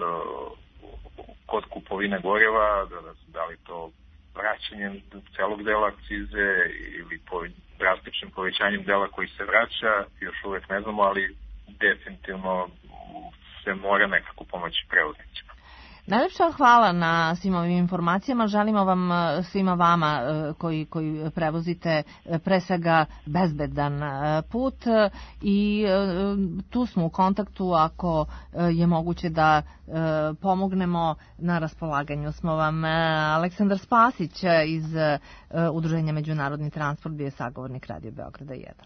kod kupovine goriva, da li to vraćanjem celog dela akcize ili drastičnim povećanjem dela koji se vraća, još uvek ne znamo, ali definitivno se mora nekako pomoći prevoznicima. Najlepša hvala na svim ovim informacijama. Želimo vam, svima vama koji prevozite, pre svega bezbedan put i tu smo u kontaktu ako je moguće da pomognemo. Na raspolaganju smo vam. Aleksandar Spasić iz Udruženja Međunarodni transport bio je sagovornik Radio Beograda 1.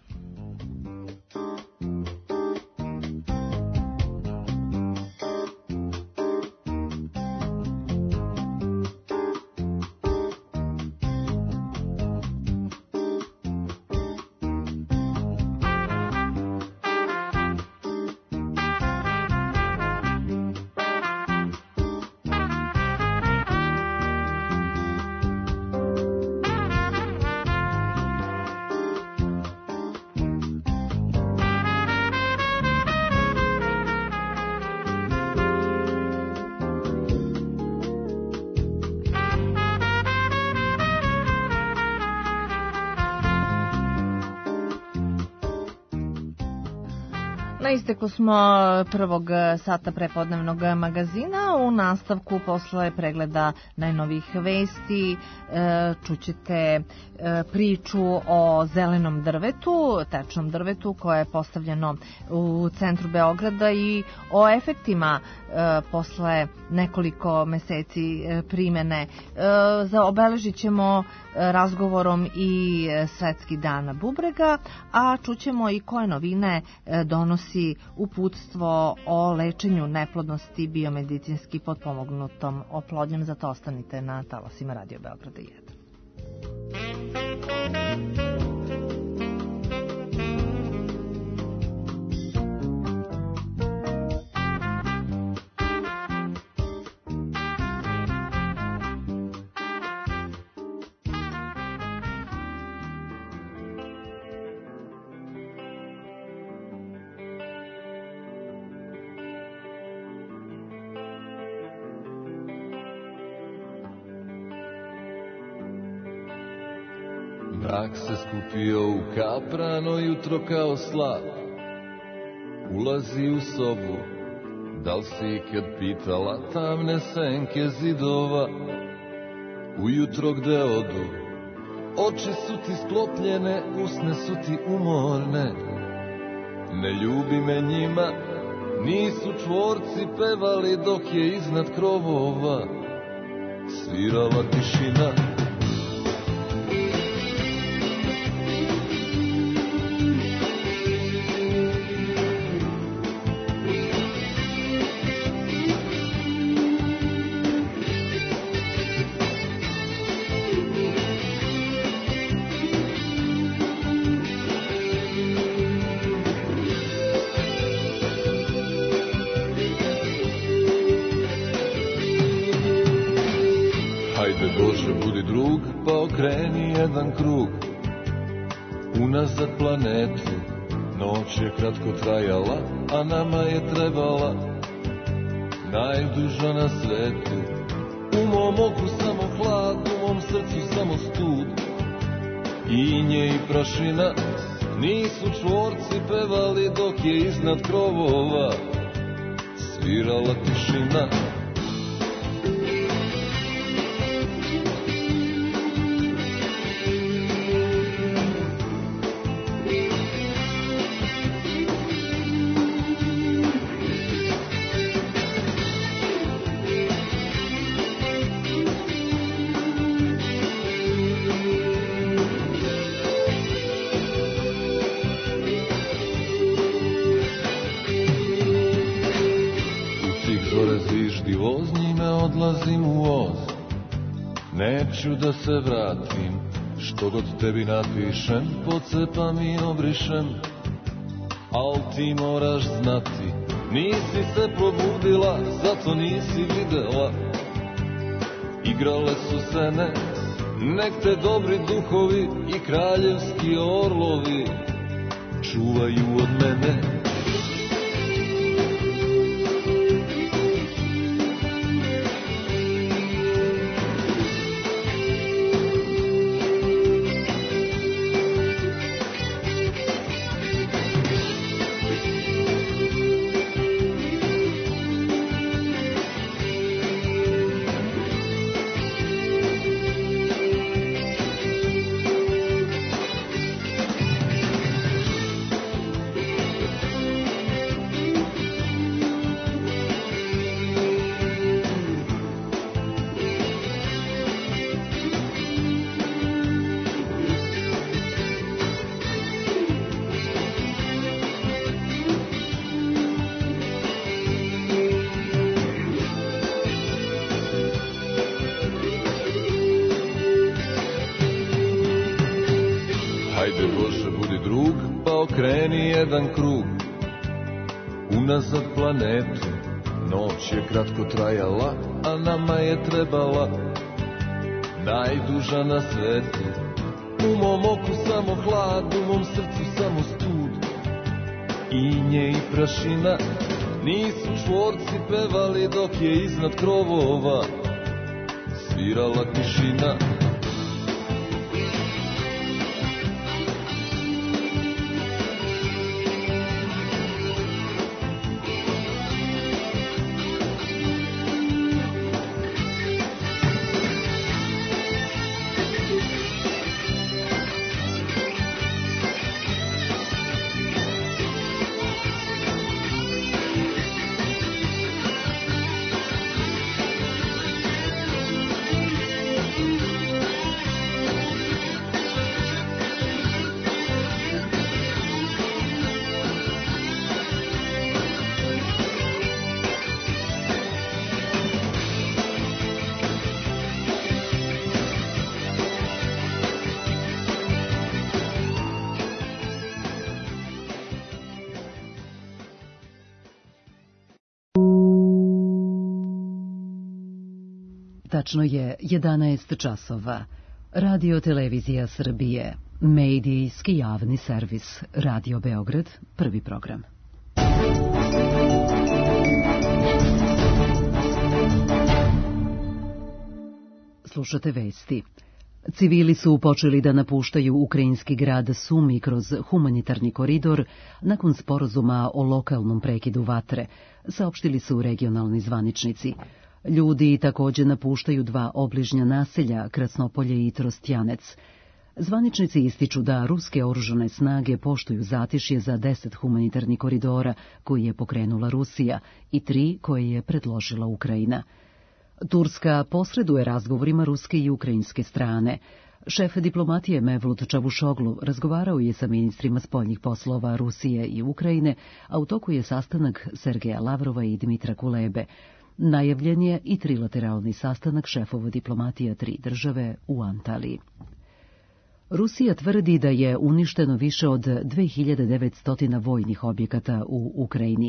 Na isteku smo prvog sata prepodnevnog magazina. U nastavku posle pregleda najnovijih vesti čućete priču o zelenom drvetu, tečnom drvetu koje je postavljeno u centru Beograda i o efektima posle nekoliko meseci primene. Obeležit ćemo razgovorom i Svetski dan bubrega, a čućemo i koje novine donosi uputstvo o lečenju neplodnosti biomedicinski potpomognutom oplodnjom. Zato ostanite na talasima Radio Beograda 1. Mrak se skupio u kaprano jutro kao slab, ulazi u sobu, da li si ikad pitala tamne senke zidova, ujutro gde odu, oči su ti sklopljene, usne su ti umorne, ne ljubi me njima, nisu čvorci pevali dok je iznad krovova svirala tišina. okreni jedan krug unazad planetu. Noć je kratko trajala, a nama je trebala najduža na svetu. U mom oku samo hlad, u mom srcu samo stud. Inje i prašina, nisu čvorci pevali dok je iznad krovova svirala tišina. Odlazim u voz, neću da se vratim, što god tebi napišem, pocepam i obrišem. Al ti moraš znati, nisi se probudila, zato nisi videla. Igrale su sene, nek te dobri duhovi i kraljevski orlovi čuvaju od mene. Kreni jedan krug unazad planetu. Noć je kratko trajala, a nama je trebala najduža na svetu. U mom oku samo hlad, u mom srcu samo stud. Inje i prašina, nisu čvorci pevali dok je iznad krovova svirala tišina. Tačno je 11 časova. Radio Televizija Srbije, medijski javni servis, Radio Beograd, prvi program. Slušate vesti. Civili su počeli da napuštaju ukrajinski grad Sumi kroz humanitarni koridor nakon sporazuma o lokalnom prekidu vatre, saopštili su regionalni zvaničnici. Ljudi također napuštaju dva obližnja naselja, Krasnopolje i Trostjanec. Zvaničnici ističu da ruske oružane snage poštuju zatišje za 10 humanitarnih koridora koji je pokrenula Rusija i 3 koje je predložila Ukrajina. Turska posreduje razgovorima ruske i ukrajinske strane. Šef diplomatije Mevlut Čavušoglu razgovarao je sa ministrima spoljnih poslova Rusije i Ukrajine, a u toku je sastanak Sergeja Lavrova i Dmitra Kulebe. Najavljen je i trilateralni sastanak šefova diplomatija 3 države u Antaliji. Rusija tvrdi da je uništeno više od 2900 vojnih objekata u Ukrajini.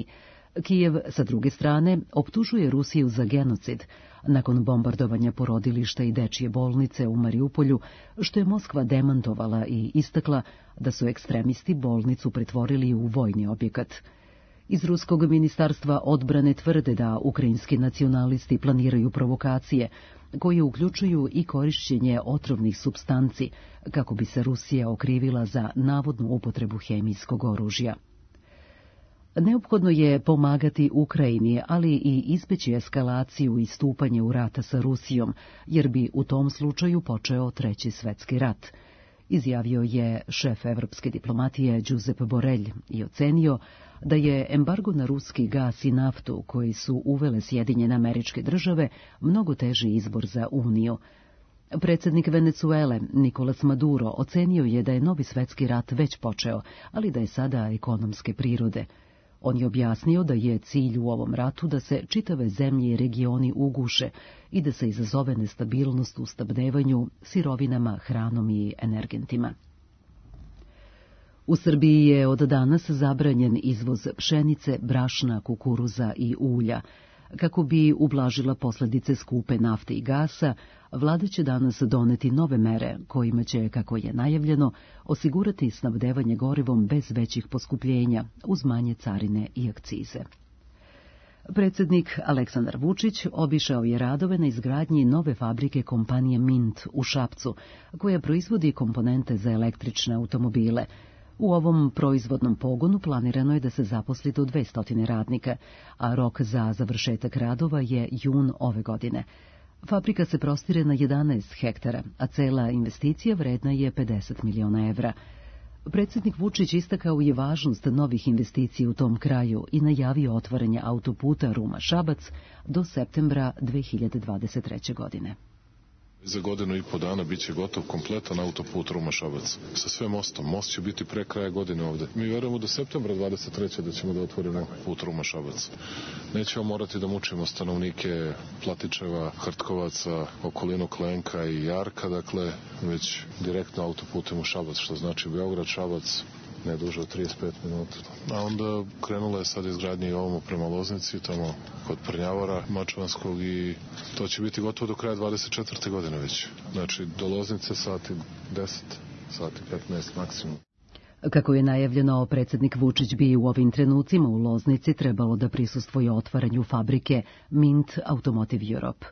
Kijev, sa druge strane, optužuje Rusiju za genocid nakon bombardovanja porodilišta i dečije bolnice u Mariupolju, što je Moskva demantovala i istakla da su ekstremisti bolnicu pretvorili u vojni objekat. Iz ruskog ministarstva odbrane tvrde da ukrajinski nacionalisti planiraju provokacije, koje uključuju i korišćenje otrovnih supstanci, kako bi se Rusija okrivila za navodnu upotrebu hemijskog oružja. Neophodno je pomagati Ukrajini, ali i izbeći eskalaciju i stupanje u rata sa Rusijom, jer bi u tom slučaju počeo Treći svetski rat, izjavio je šef evropske diplomatije Giuseppe Borrell i ocenio da je embargo na ruski gas i naftu, koji su uvele Sjedinjene Američke Države, mnogo teži izbor za Uniju. Predsjednik Venezuele, Nicolas Maduro, ocenio je da je novi svetski rat već počeo, ali da je sada ekonomske prirode. On je objasnio da je cilj u ovom ratu da se čitave zemlje i regioni uguše i da se izazove nestabilnost u snabdevanju sirovinama, hranom i energentima. U Srbiji je od danas zabranjen izvoz pšenice, brašna, kukuruza i ulja. Kako bi ublažila posljedice skupe nafte i gasa, vlada će danas doneti nove mere kojima će, kako je najavljeno, osigurati snabdevanje gorivom bez većih poskupljenja, uz manje carine i akcize. Predsjednik Aleksandar Vučić obišao je radove na izgradnji nove fabrike kompanije Mint u Šapcu, koja proizvodi komponente za električne automobile. U ovom proizvodnom pogonu planirano je da se zaposli do 200 radnika, a rok za završetak radova je jun ove godine. Fabrika se prostire na 11 hektara, a cela investicija vredna je 50 miliona evra. Predsjednik Vučić istakao je važnost novih investicija u tom kraju i najavio otvaranje autoputa Ruma-Šabac do septembra 2023. godine. Za godinu i po dana bit će gotov kompletan autoput Ruma-Šabac sa sve mostom. Most će biti pre kraja godine ovde. Mi verujemo do septembra 23. da ćemo da otvorimo put Ruma-Šabac. Nećemo morati da mučimo stanovnike Platičeva, Hrtkovaca, okolinu Klenka i Jarka, dakle, već direktno autoputem u Šabac, što znači Beograd-Šabac, ne duže od 35 minuta. A onda krenula je sad izgradnja i ovamo prema Loznici, tamo kod Prnjavora Mačvanskog, i to će biti gotovo do kraja 24. godine već. Znači, do Loznice sati 10, sati 15 maksimum. Kako je najavljeno, predsjednik Vučić bi u ovim trenucima u Loznici trebalo da prisustvuje otvaranju fabrike Mint Automotive Europe.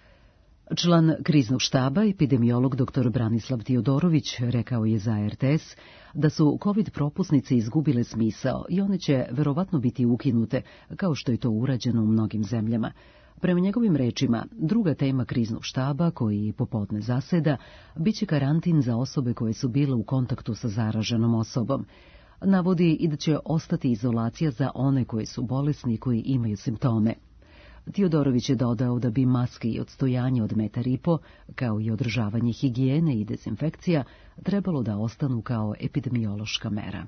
Član kriznog štaba, epidemiolog dr. Branislav Tiodorović, rekao je za RTS da su COVID propusnice izgubile smisao i one će verovatno biti ukinute, kao što je to urađeno u mnogim zemljama. Prema njegovim rečima, druga tema kriznog štaba, koji popodne zaseda, bit će karantin za osobe koje su bile u kontaktu sa zaraženom osobom. Navodi i da će ostati izolacija za one koji su bolesni i koji imaju simptome. Tiodorović je dodao da bi maske i odstojanje od 1,5 m, kao i održavanje higijene i dezinfekcija, trebalo da ostanu kao epidemiološka mera.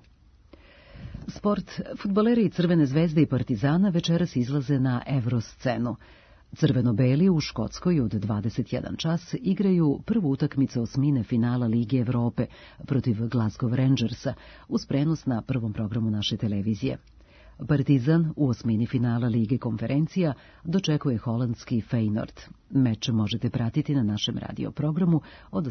Sport. Fudbaleri Crvene zvezde i Partizana večeras izlaze na Evroscenu. Crveno-beli u Škotskoj od 21 čas igraju prvu utakmicu osmine finala Lige Evrope protiv Glasgow Rangersa uz prenos na prvom programu naše televizije. Partizan u osmini finala Lige konferencija dočekuje holandski Feyenoord. Meč možete pratiti na našem radio programu od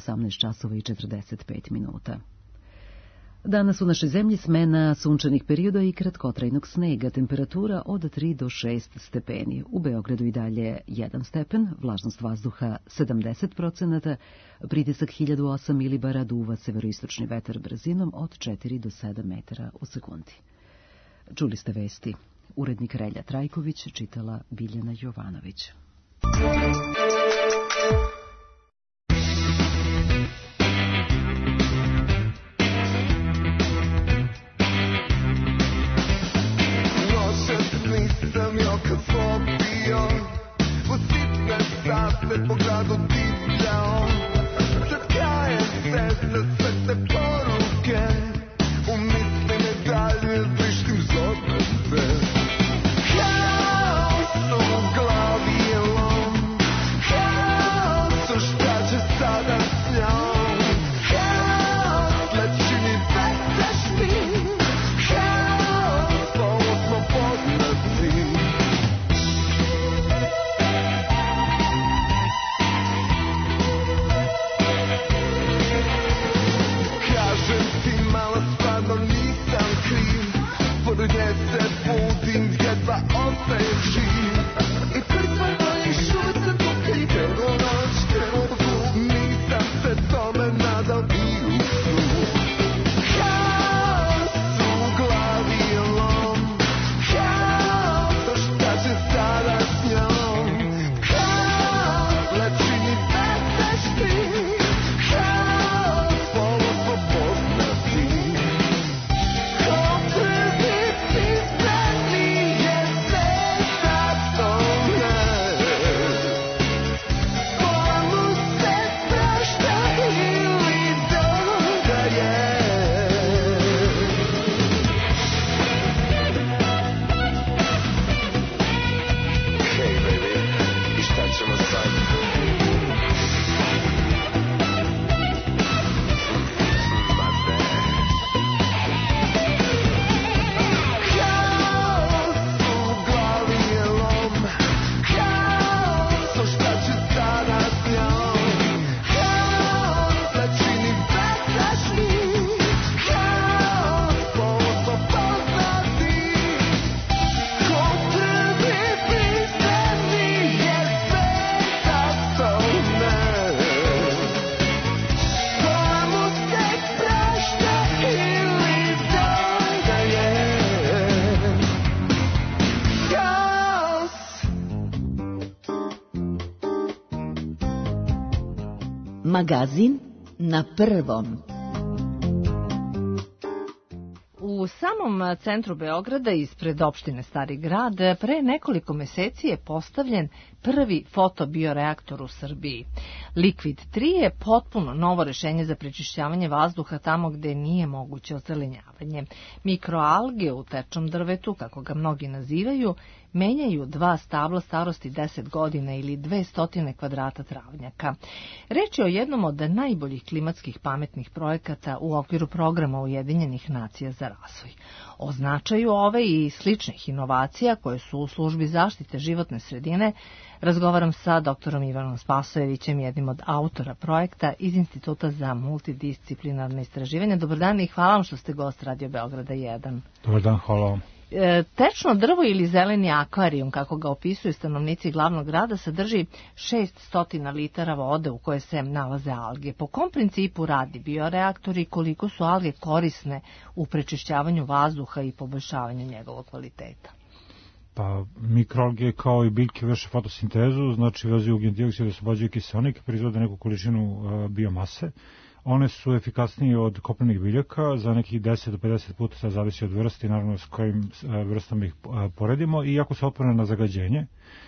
18:45. Danas u našoj zemlji smena sunčanih perioda i kratkotrajnog snega, temperatura od 3 do 6 stepeni. U Beogradu i dalje 1 stepen, vlažnost vazduha 70%, pritisak 1008 milibara, duva severoistočni vetar brzinom od 4 do 7 metara u sekundi. Čuli ste vesti. Urednik Relja Trajković, čitala Biljana Jovanović. Nisam joj kad slobio, u sitne sate po gradu divljao. Zatkaje se za sve te poruke, u misli ne dalje vrištim zove sve. Haos u glavi je lom, haos šta će sada s njom. Haos leći mi večeštin, haos po smo poznati. Magazin na prvom. U samom centru Beograda, ispred opštine Stari grad, pre nekoliko meseci je postavljen prvi fotobioreaktor u Srbiji. Liquid 3 je potpuno novo rešenje za prečišćavanje vazduha tamo gde nije moguće ozelenjavanje. Mikroalge u tečnom drvetu, kako ga mnogi nazivaju, menjaju 2 stabla starosti 10 godina ili 200 kvadrata travnjaka. Reč je o jednom od najboljih klimatskih pametnih projekata u okviru programa Ujedinjenih nacija za razvoj. O značaju ove i sličnih inovacija koje su u službi zaštite životne sredine razgovaram sa doktorom Ivanom Spasojevićem, jednim od autora projekta iz Instituta za multidisciplinarne istraživanja. Dobar dan i hvala vam što ste gost Radio Beograda 1. Dobar dan, hvala vam. Tečno drvo ili zeleni akvarijum, kako ga opisuju stanovnici glavnog grada, sadrži 600 litara vode u koje se nalaze alge. Po kom principu radi bioreaktor i koliko su alge korisne u prečišćavanju vazduha i poboljšavanju njegovog kvaliteta? Pa mikroalge kao i biljke vrše fotosintezu, znači vezuju ugljen dioksid, oslobađaju kiseonik, proizvode neku količinu biomase. One su efikasnije od kopnenih biljaka za nekih 10 do 50 puta, sad zavisi od vrste i naravno s kojim vrstama ih poredimo, i jako su otporne na zagađenje.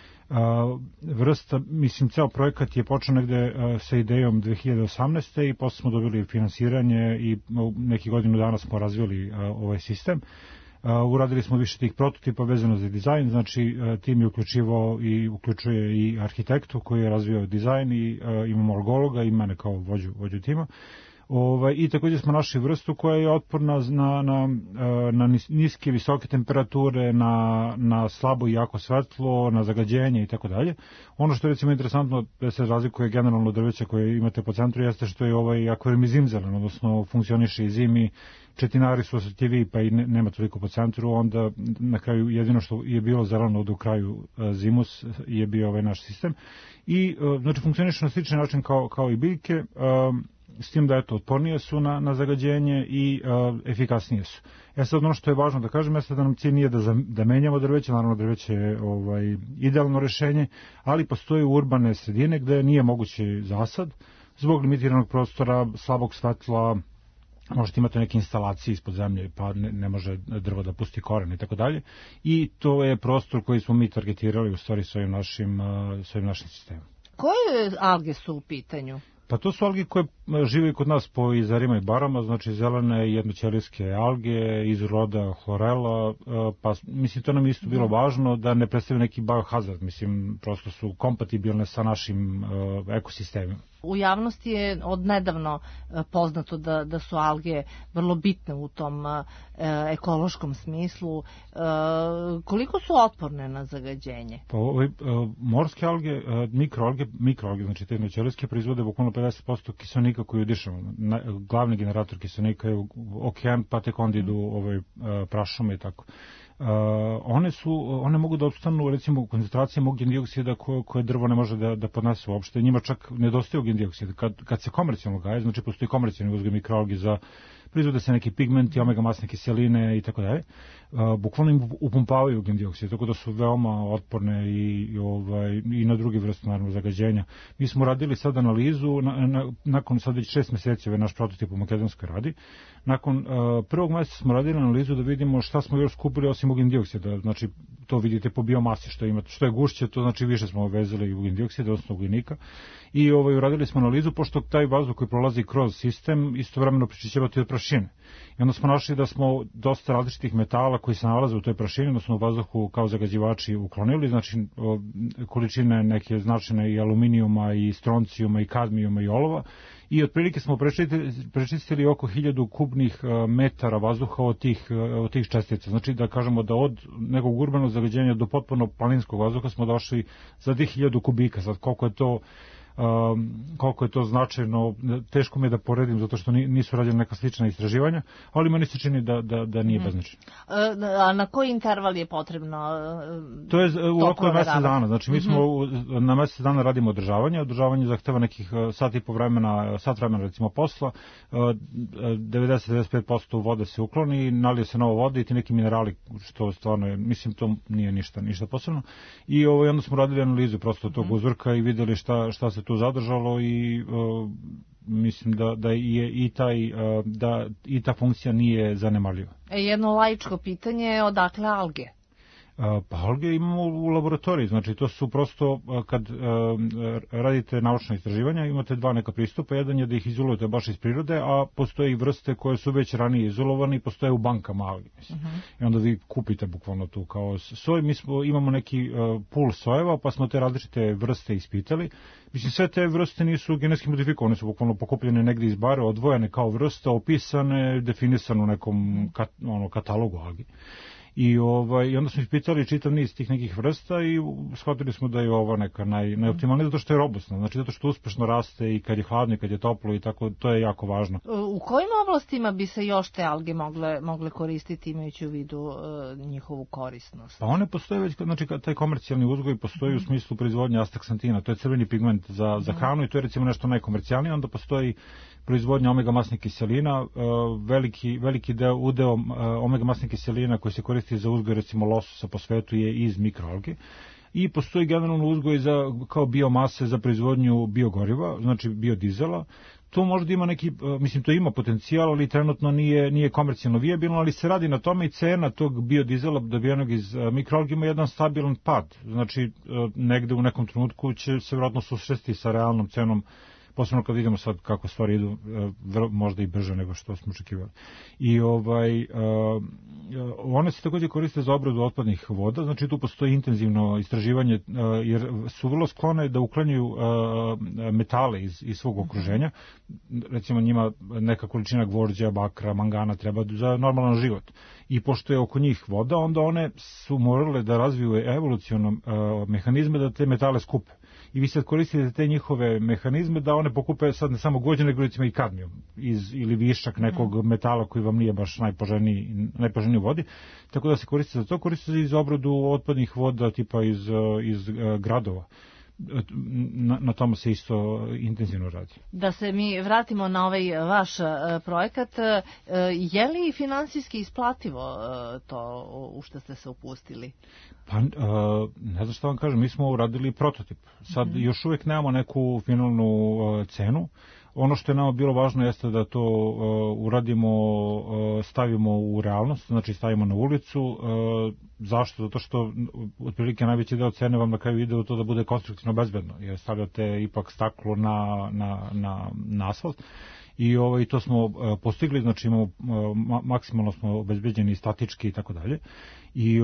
Vrsta, mislim, ceo projekat je počeo negde sa idejom 2018. i posle smo dobili finansiranje i nekih godinu dana smo razvili ovaj sistem. Uradili smo više tih prototipa vezano za dizajn, znači tim je uključuje i arhitektu koji je razvio dizajn i imamo algologa i mene kao vođu tima. I također smo našli vrstu koja je otporna na niske i visoke temperature, na slabo i jako svetlo, na zagađenje i tako dalje. Ono što je recimo interesantno da se razlikuje generalno drveća koje imate po centru jeste što je ovaj akvarijum zimzelen, odnosno funkcioniše i zimi, četinari su osjetljiviji pa i nema toliko po centru, onda na kraju jedino što je bilo zeleno do kraju zimus je bio ovaj naš sistem. I znači funkcioniše na sličan način kao i biljke, s tim da otpornije su na zagađenje i efikasnije su. Sad ono što je važno da kažem jeste da nam cilj nije da menjamo drveće, naravno drveće je idealno rešenje, ali postoje urbane sredine gde nije moguće zasad, zbog limitiranog prostora, slabog svetla, možete imati neke instalacije ispod zemlje pa ne može drvo da pusti koren i tako dalje. I to je prostor koji smo mi targetirali u stvari s ovim našim sistemom. Koje alge su u pitanju? Pa to su alge koje žive kod nas po jezerima i barama, znači zelene jednoćelijske alge iz roda hlorela, pa mislim to nam isto bilo važno da ne predstavljaju neki biohazard, mislim prosto su kompatibilne sa našim ekosistemima. U javnosti je odnedavno poznato da su alge vrlo bitne u tom ekološkom smislu. Koliko su otporne na zagađenje? Pa morske alge, mikroalge, znači te jednoćelijske, proizvode bukvalno 50% kiseonika koji udišemo. Glavni generator kiseonika je okean, pa tek onda idu prašume i tako. One mogu da opstanu recimo u koncentracijama ugljen dioksida koje drvo ne može da podnese uopšte. Njima čak nedostaje ugljen dioksida. Kad se komercijalno gaje, znači postoji komercijalni uzgoj mikroalgi za proizvode se neki pigmenti, omega masne kiseline i tako dalje. Bukvalno im upumpavaju ugljen dioksid, tako da su veoma otporne i na druge vrste naravno zagađenja. Mi smo radili sad analizu, nakon sad već 6 meseci naš prototip u Makedonskoj radi. Nakon prvog meseca smo radili analizu da vidimo šta smo još skupili osim ugljen dioksida. Znači to vidite po biomasi što je gušće, to znači više smo vezali ugljen dioksida, odnosno ugljenika. I uradili smo analizu, pošto taj vazduh koji prolazi kroz sistem istovremeno prečišćavati od prašine. I onda smo našli da smo dosta različitih metala koji se nalaze u toj prašini, odnosno u vazduhu kao zagađivači uklonili, znači količine neke značajne i aluminijuma i stroncijuma i kadmijuma i olova, i otprilike smo prečistili oko 1000 kubnih metara vazduha od tih čestica. Znači da kažemo da od nekog urbanog zagađenja do potpuno planinskog vazduha smo došli za 1000 kubika. Sad koliko je to značajno, teško mi je da poredim zato što nisu rađene neka slična istraživanja, ali meni se čini da nije beznačajno. A na koji interval je potrebno? To je u roku mjesec dana, znači mi smo na mjesec dana radimo održavanje zahteva nekih sat vremena recimo posla, 90-95% vode se ukloni, nalije se novo vode i ti neki minerali, što stvarno je, mislim to nije ništa posebno, i onda smo radili analizu prosto tog uzorka i vidjeli šta se se tu zadržalo i mislim da je i ta funkcija nije zanemarljiva. Jedno laičko pitanje je odakle alge? Pa alge imamo u laboratoriji, znači to su prosto, kad radite naučna istraživanja, imate dva neka pristupa, jedan je da ih izolujete baš iz prirode, a postoje i vrste koje su već ranije izolovane i postoje u bankama algi. I onda vi kupite bukvalno tu kao soj, mi imamo neki pool sojeva, pa smo te različite vrste ispitali. Mislim, sve te vrste nisu genetski modifikovane, su bukvalno pokupljene negdje iz bare, odvojene kao vrsta, opisane, definisane u nekom katalogu algi. I onda smo ispitali čitav niz tih nekih vrsta i shvatili smo da je ova neka najoptimalnija, zato što je robustna, znači zato što uspešno raste i kad je hladno i kad je toplo i tako, to je jako važno. U kojim oblastima bi se još te alge mogle koristiti imajući u vidu njihovu korisnost? Pa one postoje već, znači taj komercijalni uzgoj postoji u smislu proizvodnje astaksantina, to je crveni pigment za hranu i to je recimo nešto najkomercijalnije, onda postoji proizvodnja omega masnih kiselina, veliki udeo omega masnih kiselina koji se koristi za uzgoj recimo lososa po svetu je iz mikroalgi i postoji generalno uzgoj kao biomase za proizvodnju biogoriva, znači biodizela. To možda ima neki, mislim to ima potencijal, ali trenutno nije komercijalno vijabilno, ali se radi na tome i cena tog biodizela dobijenog iz mikroalgi ima jedan stabilan pad. Znači negde u nekom trenutku će se vjerojatno susresti sa realnom cenom, posebno kad vidimo sad kako stvari idu, možda i brže nego što smo očekivali. I one se također koriste za obradu otpadnih voda, znači tu postoji intenzivno istraživanje, jer su vrlo sklone da uklanjaju metale iz svog okruženja. Recimo njima neka količina gvožđa, bakra, mangana treba za normalan život. I pošto je oko njih voda, onda one su morale da razviju evoluciono mehanizme da te metale skupe. I vi sad koristite te njihove mehanizme da one pokupe sad ne samo gvožđe, nego recimo i kadmijum ili višak nekog metala koji vam nije baš najpoželjniji u vodi. Tako da se koriste za to, koriste se i za obradu otpadnih voda tipa iz gradova. Na tome se isto intenzivno radi. Da se mi vratimo na ovaj vaš projekat, je li finansijski isplativo to u što ste se upustili? Pa ne znam što vam kažem, mi smo uradili prototip. Sad još uvijek nemamo neku finalnu cenu. Ono što je nama bilo važno jeste da to uradimo, stavimo u realnost, znači stavimo na ulicu. Zašto? Zato što otprilike najveći deo cene vam na kraju ide u to da bude konstruktivno bezbedno, jer stavljate ipak staklo na asfalt. I to smo postigli, znači imamo, maksimalno smo obezbeđeni statički i tako dalje. I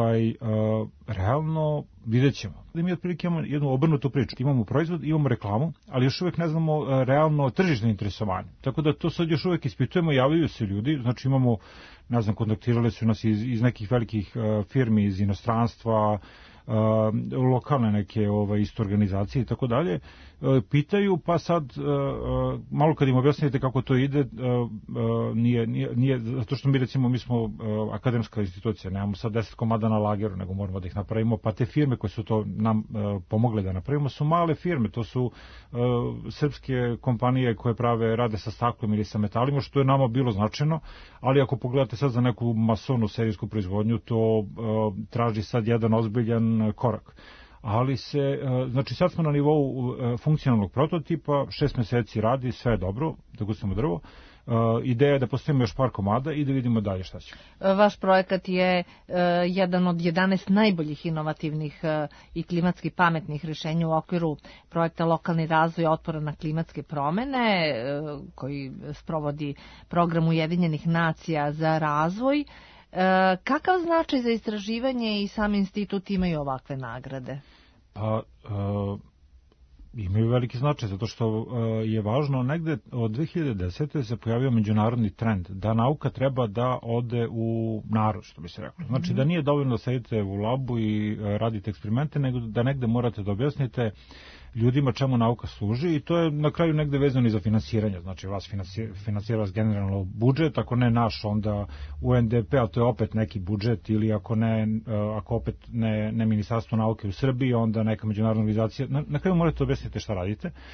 realno vidjet ćemo. Mi otprilike imamo jednu obrnutu priču. Imamo proizvod, imamo reklamu, ali još uvijek ne znamo realno tržišno interesovanje. Tako da to sad još uvijek ispitujemo, javljaju se ljudi, znači imamo, ne znam, kontaktirali su nas iz nekih velikih firmi iz inostranstva, lokalne neke isto organizacije i tako dalje, pitaju, pa sad malo kad im objasnite kako to ide, nije, zato što mi recimo, mi smo akademska institucija, nemamo sad 10 komada na lageru, nego moramo da ih napravimo, pa te firme koje su to nam pomogle da napravimo su male firme, to su srpske kompanije koje rade sa staklom ili sa metalima, što je nama bilo značajno, ali ako pogledate sad za neku masovnu serijsku proizvodnju, to traži sad jedan ozbiljan korak. Ali znači sad smo na nivou funkcionalnog prototipa, 6 meseci radi, sve je dobro, da gustimo drvo. Ideja je da postavimo još par komada i da vidimo dalje šta će. Vaš projekat je jedan od 11 najboljih inovativnih i klimatski pametnih rješenja u okviru projekta Lokalni razvoj otpora na klimatske promene, koji sprovodi program Ujedinjenih nacija za razvoj. Kakav značaj za istraživanje i sam institut imaju ovakve nagrade? Pa imaju veliki značaj, zato što je važno, negde od 2010. se pojavio međunarodni trend da nauka treba da ode u narod, što bi se reklo. Znači da nije dovoljno da sedite u labu i radite eksperimente, nego da negde morate da objasnite ljudima čemu nauka služi i to je na kraju negde vezano i za finansiranje, znači vas finansira vas generalno budžet, ako ne naš onda UNDP, a to je opet neki budžet, ili ako opet ne Ministarstvo nauke u Srbiji, onda neka međunarodna organizacija, na kraju morate objasniti šta radite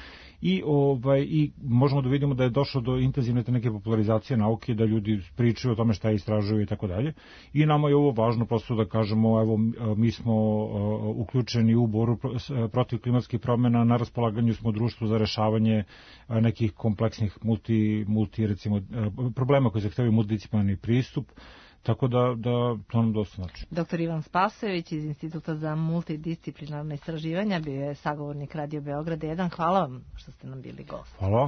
i možemo da vidimo da je došlo do intenzivne te neke popularizacije nauke, da ljudi pričaju o tome šta istražuju i tako dalje. I nama je ovo važno prosto da kažemo, evo, mi smo uključeni u borbu protiv klimatskih promjena, na raspolaganju smo društvu za rešavanje nekih kompleksnih multi recimo problema koji zahtevaju multidisciplinarni pristup. Tako da to nam dosta znači. Dr. Ivan Spasojević iz Instituta za multidisciplinarne istraživanja bio je sagovornik Radio Beograda 1. Hvala vam što ste nam bili gost. Hvala.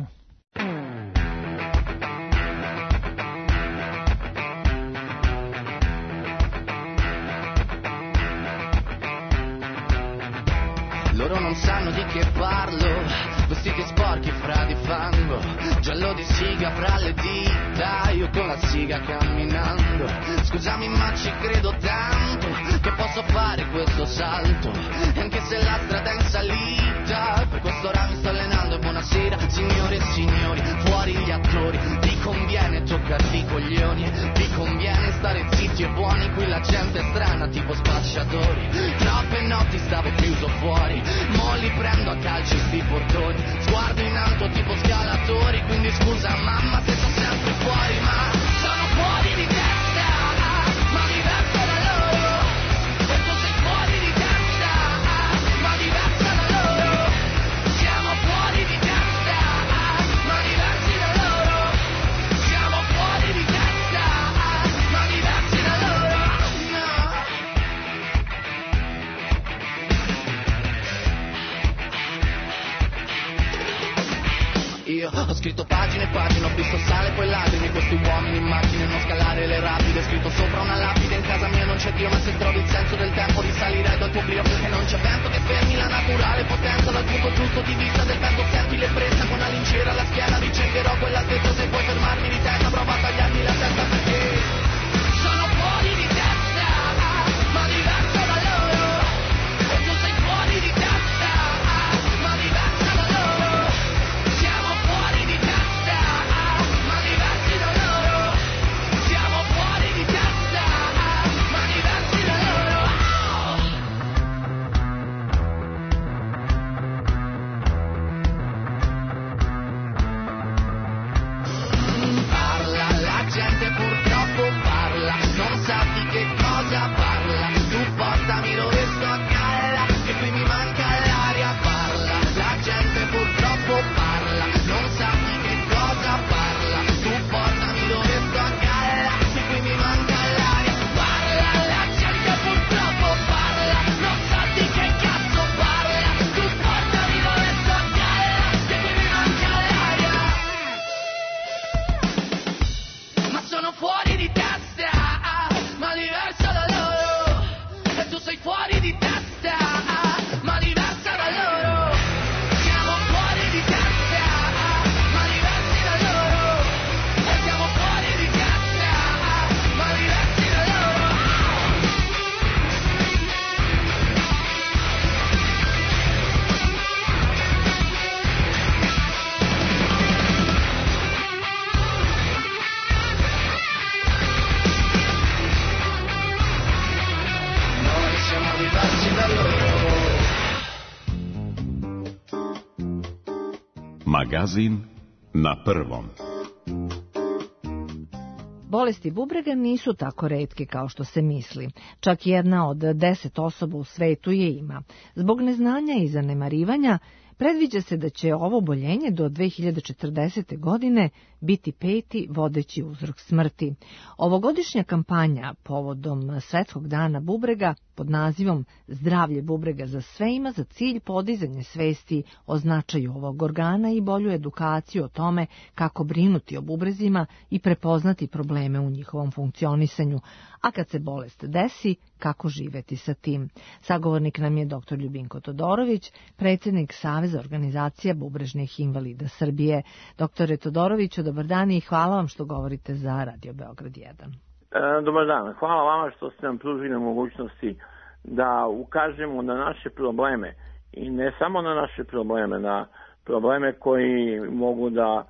Loro non sanno di che parlo, vestiti sporchi fra di fango, giallo di siga fra le dita, io con la siga camminando. Scusami ma ci credo tanto, che posso fare questo salto, e anche se la strada è in salita, per questo ora mi sto allenando. E buonasera signore e signori, fuori gli attori, vi conviene toccarti i coglioni, vi conviene stare zitti e buoni, qui la gente è strana tipo spacciatori. Troppe notti stavo chiuso fuori, mo li prendo a calci sti portoni, sguardo in alto tipo scalatori, quindi scusa mamma se sono sempre fuori, ma sono fuori di testa, ma diverso da loro, e tu sei fuori di testa, ma diverso da loro, siamo fuori di testa, ma diversi da loro, siamo fuori di testa, ma diversi da loro, no. Io ho scritto pagine e pagine, ho visto sale poi lacrime, questi uomini in macchine, non scalare le rapide, scritto sopra una lapide, in casa mia non c'è Dio, ma se trovi il senso del tempo risalirei dal tuo brio, perché non c'è vento che fermi la naturale potenza, dal punto giusto di vista del vento senti l'ebbrezza, con una lincera alla schiena ricercherò quell'altezza, se puoi fermarmi di testa prova a tagliarmi la testa, perché sono fuori di testa, ma diverso da loro, e tu sei fuori di testa, ma diverso da loro, siamo fuori di testa, ma diversi da loro, siamo fuori di testa, ma diversi da loro. Parla, la gente purtroppo parla, non sa di che cosa parla, tu portami dove sto a galla, che qui mi manca l'aria, parla, la gente purtroppo parla, non sa di che cosa parla, tu portami dove sto a galla, che qui mi manca l'aria, parla, la gente purtroppo parla, non sa di che cazzo parla, tu portami dove sto a galla, che qui mi manca l'aria, ma sono fuori di testa, ma diversa da loro, e tu sei fuori di testa, ma diversa da loro, siamo fuori di testa, ma diversi da loro, e siamo fuori di testa, ma diversi da loro. Noi siamo diversi da loro. Magazin na prvom. Bolesti bubrega nisu tako retke kao što se misli. Čak 1 od 10 osoba u svetu je ima. Zbog neznanja i zanemarivanja, predviđa se da će ovo oboljenje do 2040. godine biti 5. vodeći uzrok smrti. Ovogodišnja kampanja povodom Svetskog dana bubrega pod nazivom Zdravlje bubrega za sve ima za cilj podizanje svesti o značaju ovog organa i bolju edukaciju o tome kako brinuti o bubrezima i prepoznati probleme u njihovom funkcionisanju, a kad se bolest desi, kako živeti sa tim. Sagovornik nam je dr. Ljubinko Todorović, predsjednik Saveza organizacija bubrežnih invalida Srbije. Doktore Todoroviću, dobar dan i hvala vam što govorite za Radio Beograd 1. Dobar dan. Hvala vama što ste nam pružili mogućnosti da ukažemo na naše probleme i ne samo na naše probleme, na probleme koji mogu da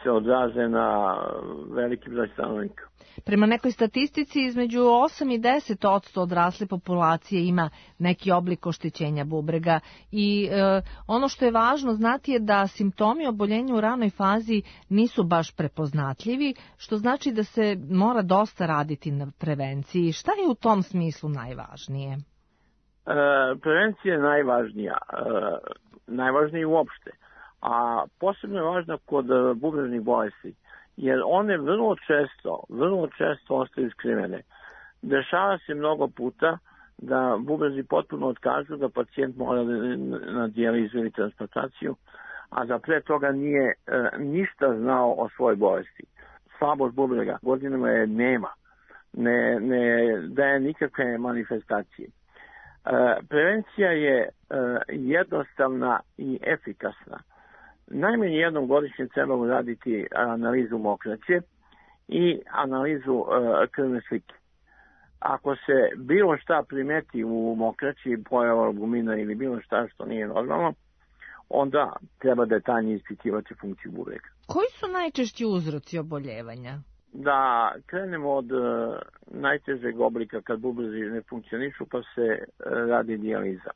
se odraze na veliki broj stanovnika. Prema nekoj statistici, između 8 i 10% odrasle populacije ima neki oblik oštećenja bubrega i ono što je važno znati je da simptomi oboljenja u ranoj fazi nisu baš prepoznatljivi, što znači da se mora dosta raditi na prevenciji. Šta je u tom smislu najvažnije? Prevencija je najvažnija, najvažnija uopšte, a posebno je važna kod bubrežnih bolesti, jer one vrlo često ostaju skrivene. Dešava se mnogo puta da bubreži potpuno otkažu, da pacijent mora na dijalizu ili transplantaciju, a da pre toga nije ništa znao o svojoj bolesti. Slabost bubrega godinama je nema, ne daje nikakve manifestacije. Prevencija je jednostavna i efikasna. Najmanje jednom godišnje treba uraditi analizu mokraće i analizu krvne slike. Ako se bilo šta primeti u mokraći, pojava albumina ili bilo šta što nije normalno, onda treba detaljnije ispitivati funkciju bubrega. Koji su najčešći uzroci oboljevanja? Da krenemo od najtežeg oblika kad bubrezi ne funkcionišu pa se radi dijaliza.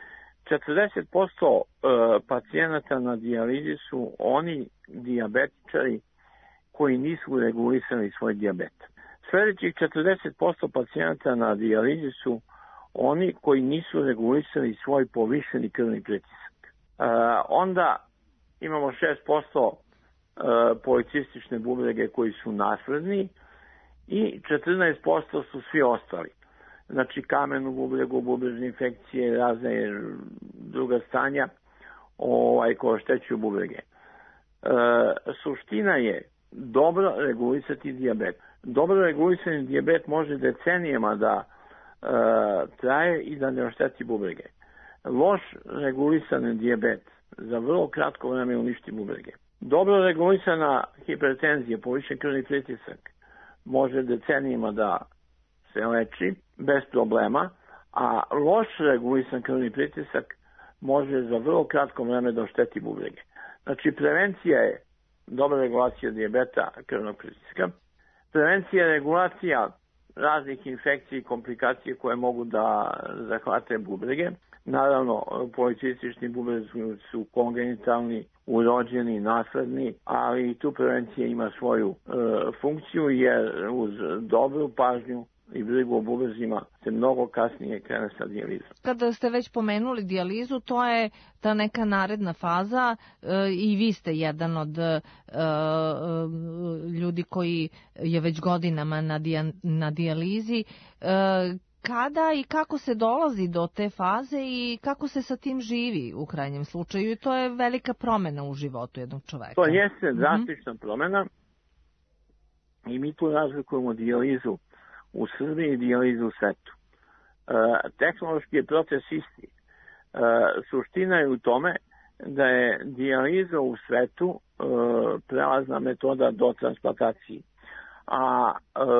40% pacijenata na dijalizi su oni dijabetičari koji nisu regulisali svoj dijabet. Sljedećih 40% pacijenata na dijalizi su oni koji nisu regulisali svoj povišeni krvni pritisak. Onda imamo 6% policistične bubrege koji su nasledni i 14% su svi ostali. Znači kamen u bubregu, bubrežne infekcije, razne druga stanja koje oštećuju bubrege. Suština je dobro regulisati dijabet. Dobro regulisani dijabet može decenijama da traje i da ne ošteti bubrege. Loš regulisan dijabet za vrlo kratko vreme uništi bubrege. Dobro regulisana hipertenzija, povišen krvni pritisak, može decenijama da se leči bez problema, a loš regulisan krvni pritisak može za vrlo kratko vreme da ošteti bubrege. Znači, prevencija je dobra regulacija dijabeta krvnog pritiska. Prevencija je regulacija raznih infekcija i komplikacija koje mogu da zahvate bubrege. Naravno, policistični bubrezi su kongenitalni, urođeni, nasledni, ali i tu prevencija ima svoju funkciju, jer uz dobru pažnju i brigu o bubrezima se mnogo kasnije krene sa dijalizom. Kada ste već pomenuli dijalizu, to je ta neka naredna faza i vi ste jedan od ljudi koji je već godinama na dijalizi. Kada i kako se dolazi do te faze i kako se sa tim živi u krajnjem slučaju? I to je velika promjena u životu jednog čoveka. To jeste drastična promjena i mi tu razlikujemo dijalizu u Srbiji i dijalizu u svetu. Tehnološki je proces isti. Suština je u tome da je dijaliza u svetu prelazna metoda do transplantacije. A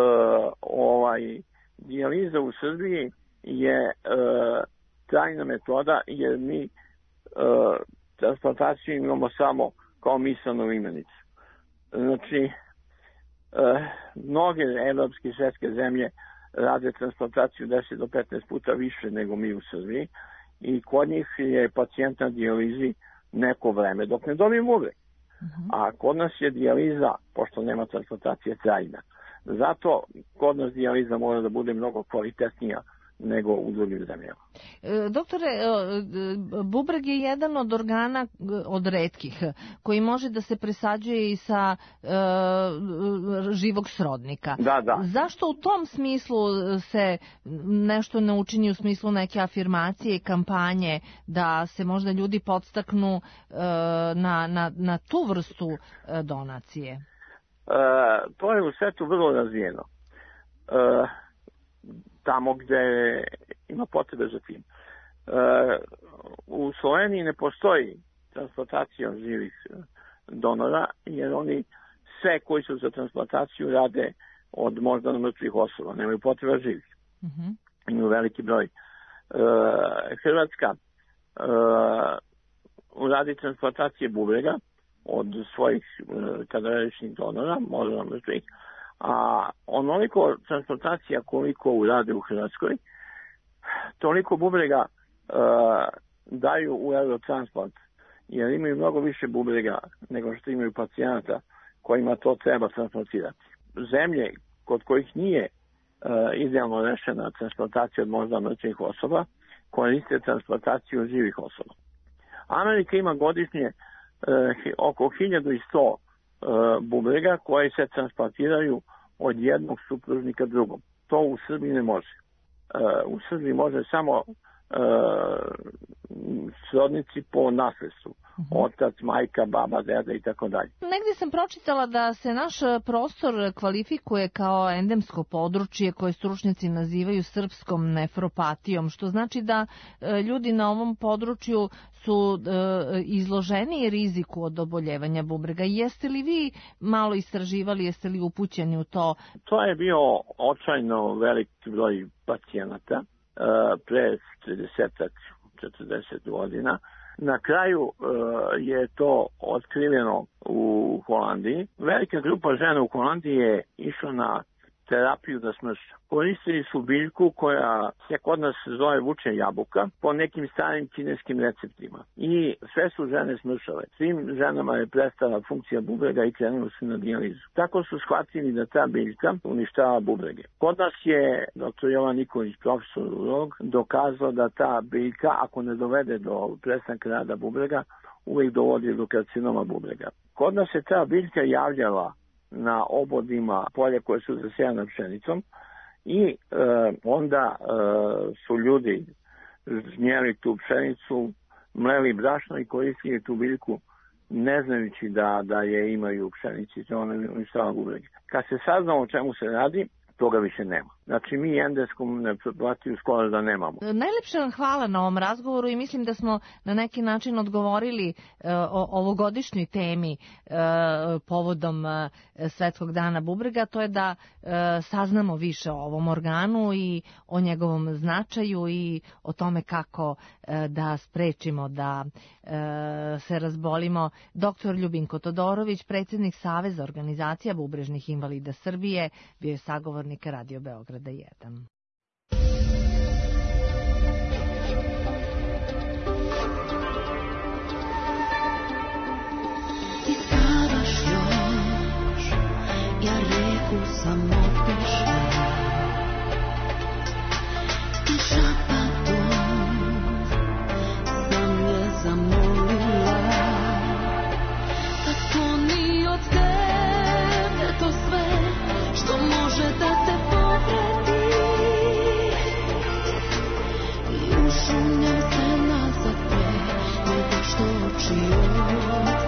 dijaliza u Srbiji je trajna metoda, jer mi transplantaciju imamo samo kao misaonu imenicu. Znači, mnoge evropske i svetske zemlje rade transplantaciju 10 do 15 puta više nego mi u Srbiji i kod njih je pacijent na dijalizi neko vreme dok ne dobije bubreg. A kod nas je dijaliza, pošto nema transplantacije, trajna. Zato kod nas dijaliza mora da bude mnogo kvalitetnija nego u drugim zemljama. Doktore, bubreg je jedan od organa, od retkih, koji može da se presađuje i sa živog srodnika. Da. Zašto u tom smislu se nešto ne učini u smislu neke afirmacije i kampanje da se možda ljudi podstaknu na tu vrstu donacije? To je u svetu vrlo razvijeno. Tamo gde ima potrebe za tim. U Sloveniji ne postoji transplantacija živih donora, jer oni sve koji su za transplantaciju rade od moždano mrtvih osoba, nemaju potreba živih. Imaju veliki broj. Hrvatska uradi transplantacije bubrega od svojih kadaveričnih donora, možda mrtvih, a onoliko transplantacija koliko urade u Hrvatskoj, toliko bubrega daju u Eurotransplant, jer imaju mnogo više bubrega nego što imaju pacijenata kojima to treba transplantirati. Zemlje kod kojih nije idealno rešena transplantacija od možda mrtvih osoba, koriste transplantaciju živih osoba. Amerika ima godišnje oko 1100 bubrega koji se transplantiraju od jednog supružnika drugom. To u Srbiji ne može. U Srbiji može samo srodnici po nasledstvu. Otac, majka, baba, deda i tako dalje. Negdje sam pročitala da se naš prostor kvalifikuje kao endemsko područje koje stručnjaci nazivaju srpskom nefropatijom, što znači da ljudi na ovom području su izloženi riziku od oboljevanja bubrega. Jeste li vi malo istraživali, jeste li upućeni u to? To je bio očajno velik broj pacijenata pre 30-40 godina. Na kraju je to otkriveno u Holandiji. Velika grupa žena u Holandiji je išla na terapiju da smrša. Koristili su biljku koja se kod nas zove vuče jabuka po nekim starim kineskim receptima. I sve su žene smršale. Svim ženama je prestala funkcija bubrega i krenuli su na dijalizu. Tako su shvatili da ta biljka uništava bubrege. Kod nas je dr. Jovan Nikolić, profesor urolog, dokazao da ta biljka, ako ne dovede do prestanka rada bubrega, uvijek dovodi do karcinoma bubrega. Kod nas se ta biljka javljala na obodima polja koje su zasejane pšenicom i onda su ljudi žnjeli tu pšenicu, mleli brašno i koristili tu biljku ne znajući da je imaju u pšenici, to ona uništava bubrege. Kad se saznalo o čemu se radi, toga više nema. Znači mi endemskom nefropatiju skoro da nemamo. Najlepše vam hvala na ovom razgovoru i mislim da smo na neki način odgovorili ovogodišnjoj temi povodom Svetskog dana bubrega, to je da saznamo više o ovom organu i o njegovom značaju i o tome kako da sprečimo da se razbolimo. Dr. Ljubinko Todorović, predsjednik Saveza organizacija bubrežnih invalida Srbije, bio je sagovornik Radio Beograda 1. Ti spavaš još, ja reku sam otišla, ti šapatom sam je zamolila, da skloni od tebe to sve što može da te povredi. I ušunjam se nazad pre nego što oči otvori.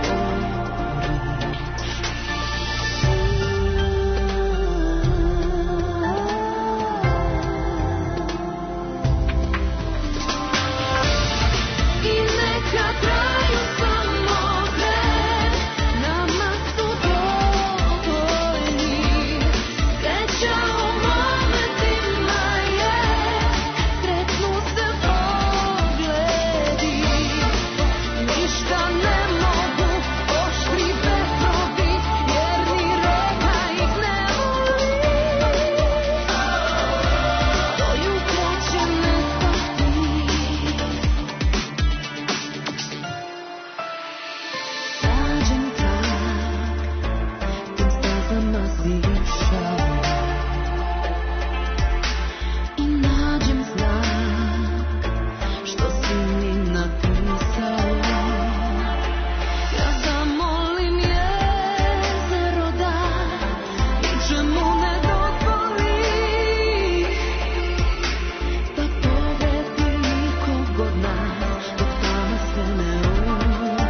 I neka traju samo dve, nama su dovoljni. Sreća u momentima je, sretnu se pogledi. Ništa ne mogu oštri vetrovi, jer ni roka ih ne voli. Do jutra će nestati. Tražim trag, tim stazama si išao, i nađem znak što si mi napisao. Ja zamolim jezero da ničemu ne dozvoli da povredi nikog od nas dok tama se ne otvori.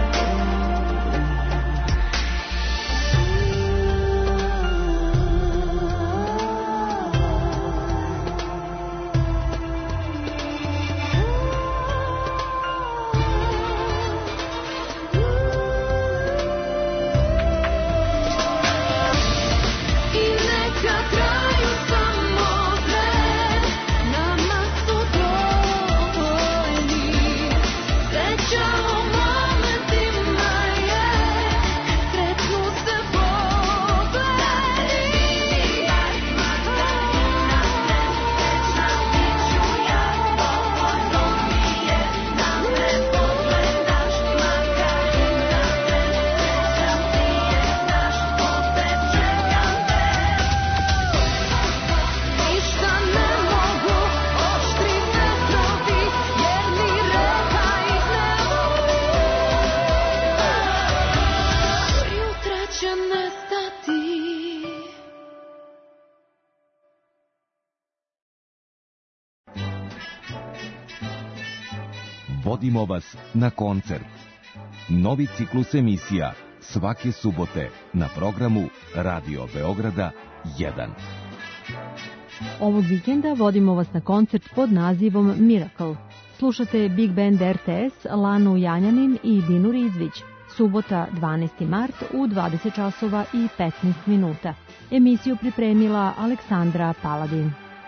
vodimo vas na koncert. Novi ciklus emisija svake subote na programu Radio Beograda 1. Ovog vikenda vodimo vas na koncert pod nazivom Miracle. Slušate Big Band RTS, Lanu Janjanin i Dinu Rizvić. Subota 12. mart u 20 časova i 15 minuta. Emisiju pripremila Aleksandra Paladin.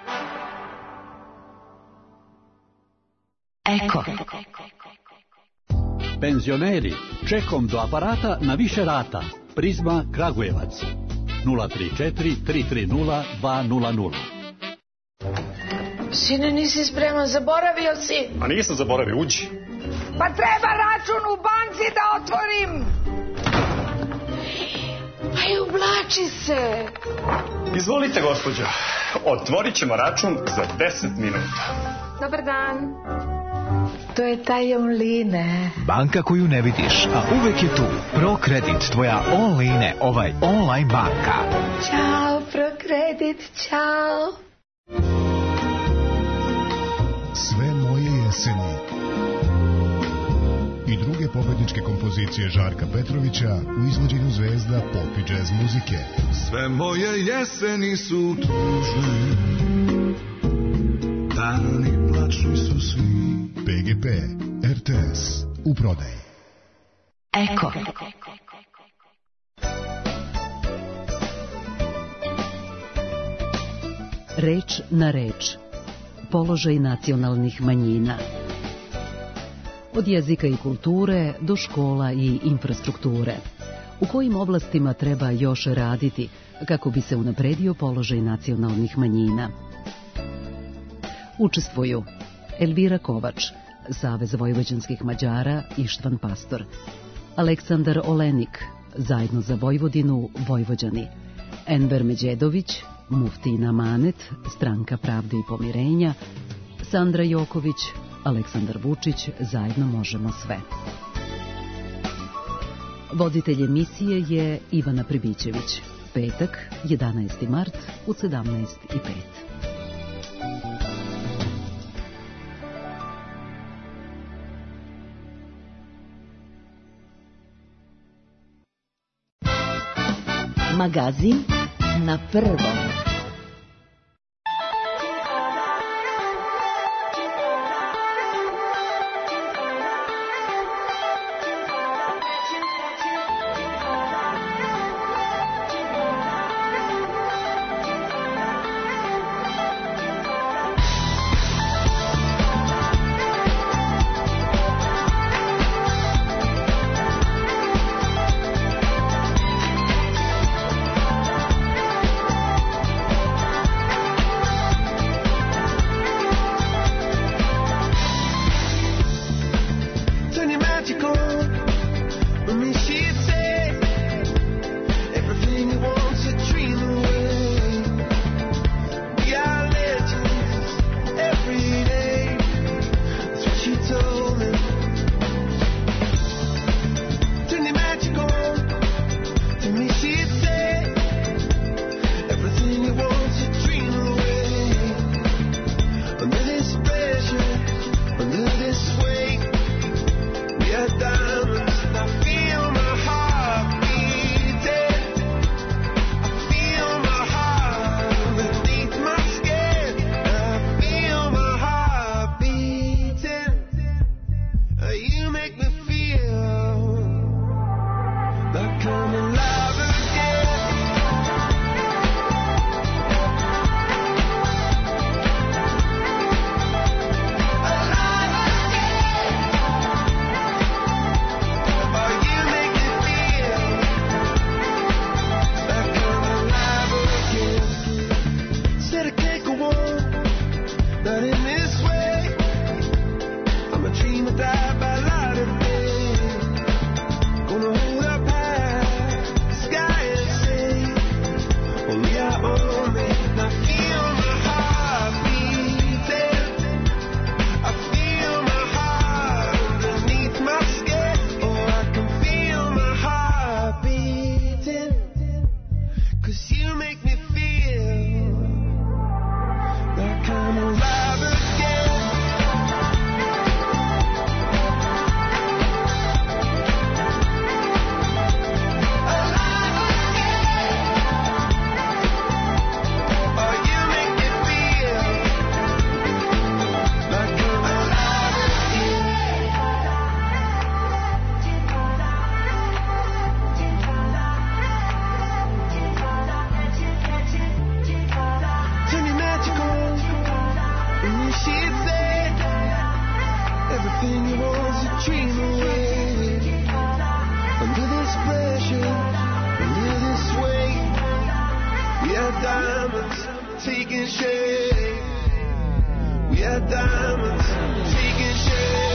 Eko. Penzioneri, čekom do aparata na više rata. Prizma Kragujevac. 034 330 200. Sine, nisi spreman, zaboravio si. A nisam zaboravio, uđi. Pa treba račun u banci da otvorim. Aj, ublači se. Izvolite, gospođo. Otvorit ćemo račun za 10 minuta. Dobar dan. To je taj online. Banka koju ne vidiš, a uvek je tu. ProKredit, tvoja online, online banka. Ćao, ProKredit, ćao. Sve moje jeseni i druge pobedničke kompozicije Žarka Petrovića u izvođenju zvezda pop i džez muzike. Sve moje jeseni su tužne, dani plačni su svi. PGP, RTS, u prodaji. Eko. Reč na reč. Položaj nacionalnih manjina. Od jezika i kulture do škola i infrastrukture. U kojim oblastima treba još raditi kako bi se unapredio položaj nacionalnih manjina? Učestvuju Elvira Kovač, Savez vojvođanskih Mađara Ištvan Pastor, Aleksandar Olenik, Zajedno za Vojvodinu Vojvođani, Enver Međedović, Muftina Manet, Stranka pravde i pomirenja, Sandra Joković, Aleksandar Vučić, Zajedno možemo sve. Voditelj emisije je Ivana Pribićević. Petak, 11. mart u 17:05. Magazin na prvom. diamonds taking shape. We had diamonds taking shape.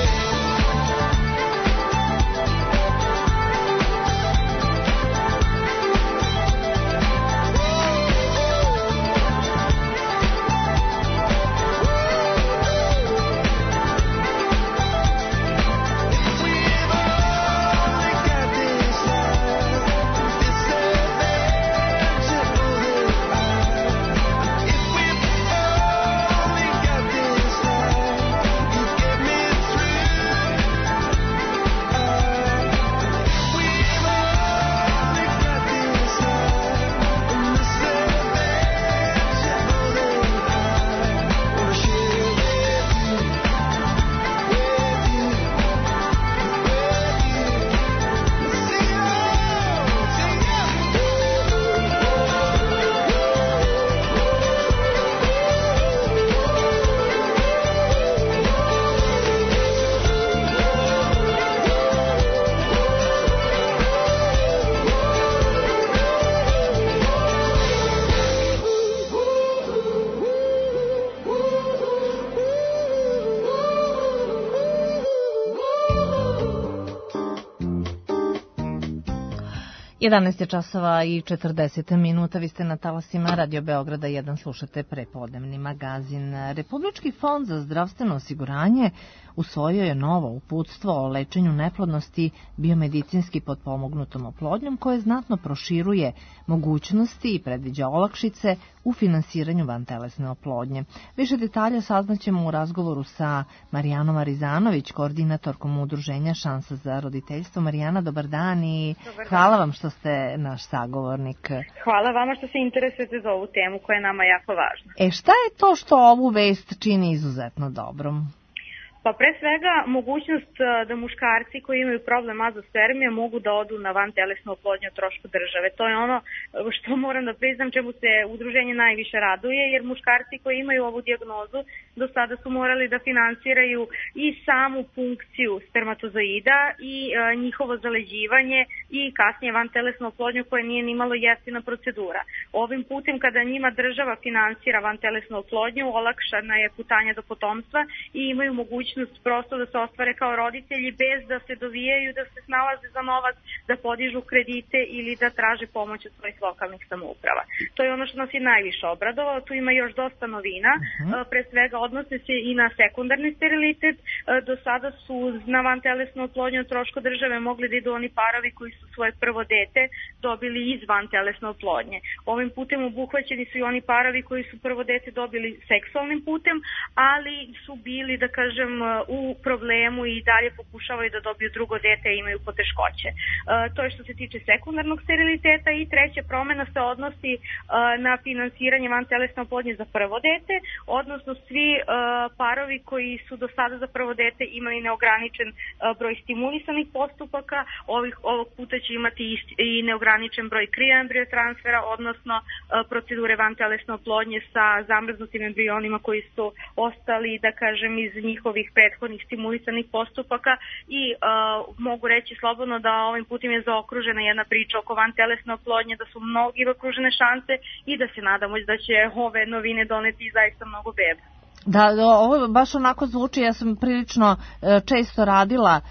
Jedanaest je časova i 40 minuta, vi ste na talasima Radio Beograda 1, slušate prepodnevni magazin. Republički fond za zdravstveno osiguranje usvojio je novo uputstvo o lečenju neplodnosti biomedicinski potpomognutom oplodnjom koje znatno proširuje mogućnosti i predviđa olakšice u finansiranju vantelesne oplodnje. Više detalja saznaćemo u razgovoru sa Marijanom Arizanović, koordinatorkom udruženja Šansa za roditeljstvo. Marijana, dobar dan i hvala vam što ste naš sagovornik. Hvala vama što se interesujete za ovu temu koja je nama jako važna. Šta je to što ovu vest čini izuzetno dobrom? Pa pre svega mogućnost da muškarci koji imaju problem azospermije mogu da odu na vantelesnu oplodnju o trošku države. To je ono što moram da priznam čemu se udruženje najviše raduje, jer muškarci koji imaju ovu dijagnozu do sada su morali da finansiraju i samu funkciju spermatozoida i njihovo zaleđivanje i kasnije vantelesnu oplodnju koja nije nimalo jeftina procedura. Ovim putem kada njima država finansira vantelesnu oplodnju, olakšana je putanja do potomstva i imaju mogućnost prosto da se ostvare kao roditelji bez da se dovijaju, da se snalaze za novac, da podižu kredite ili da traže pomoć od svojih lokalnih samouprava. To je ono što nas je najviše obradovalo. Tu ima još dosta novina. Pre svega odnose se i na sekundarni sterilitet. Do sada su na vantelesnu oplodnju o trošku države mogli da idu oni parovi koji su svoje prvo dete dobili iz vantelesne oplodnje. Ovim putem obuhvaćeni su i oni parovi koji su prvo dete dobili seksualnim putem, ali su bili, da kažem, u problemu i dalje pokušavaju da dobiju drugo dete i imaju poteškoće. To je što se tiče sekundarnog steriliteta i treća promena se odnosi na finansiranje vantelesne oplodnje za prvo dete, odnosno svi parovi koji su do sada za prvo dete imali neograničen broj stimulisanih postupaka, ovog puta će imati i neograničen broj krioembrio transfera, odnosno procedure vantelesne oplodnje sa zamrznutim embrionima koji su ostali, da kažem, iz njihovih prethodnih stimulisanih postupaka i mogu reći slobodno da ovim putem je zaokružena jedna priča oko vantelesne oplodnje, da su mnogi okružene šanse i da se nadamo da će ove novine doneti zaista mnogo beba. Da, ovo baš onako zvuči, ja sam prilično često radila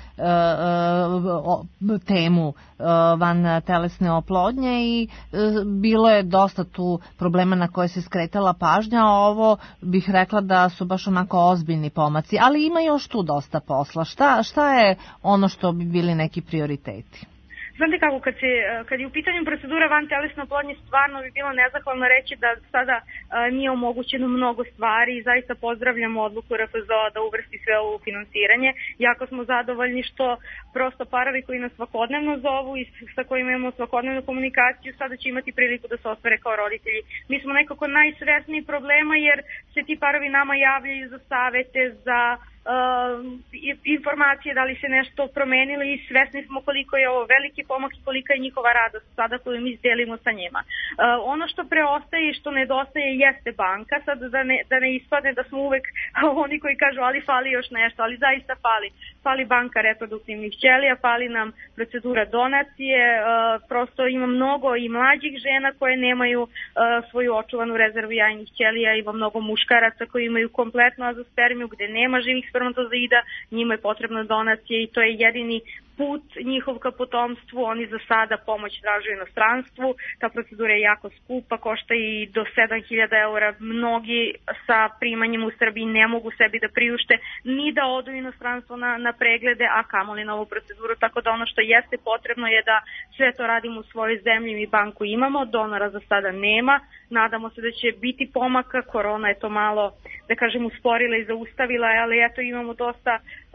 temu van telesne oplodnje i bilo je dosta tu problema na koje se skretala pažnja, a ovo bih rekla da su baš onako ozbiljni pomaci, ali ima još tu dosta posla. Šta je ono što bi bili neki prioriteti? Znate kako, kad je u pitanju procedura vantelesne oplodnje, stvarno bi bilo nezahvalno reći da sada nije omogućeno mnogo stvari i zaista pozdravljamo odluku RFZO da uvrsti sve ovo u finansiranje. Jako smo zadovoljni što prosto parovi koji nas svakodnevno zovu i sa kojima imamo svakodnevnu komunikaciju sada će imati priliku da se ostvare kao roditelji. Mi smo nekako najsvesniji problema jer se ti parovi nama javljaju za savete, za informacije da li se nešto promenilo i svesni smo koliko je ovo veliki pomak i kolika je njihova radost sada koju mi delimo sa njima. Ono što preostaje i što nedostaje jeste banka, sad da ne ispadne da smo uvek oni koji kažu ali fali još nešto, ali zaista fali banka reproduktivnih ćelija, fali nam procedura donacije, prosto ima mnogo i mlađih žena koje nemaju svoju očuvanu rezervu jajnih ćelija, ima mnogo muškaraca koji imaju kompletnu azospermiju gde nema živih spermatozoida, njima je potrebna donacija i to je jedini put njihov ka potomstvu. Oni za sada pomoć traže u inostranstvu, ta procedura je jako skupa, košta i do 7.000 eura. Mnogi sa primanjem u Srbiji ne mogu sebi da priušte ni da odu u inostranstvo na preglede, a kamoli na ovu proceduru, tako da ono što jeste potrebno je da sve to radimo u svojoj zemlji. Mi banku imamo, donora za sada nema, nadamo se da će biti pomaka, korona je to malo, da kažem, usporila i zaustavila, ali eto imamo dosta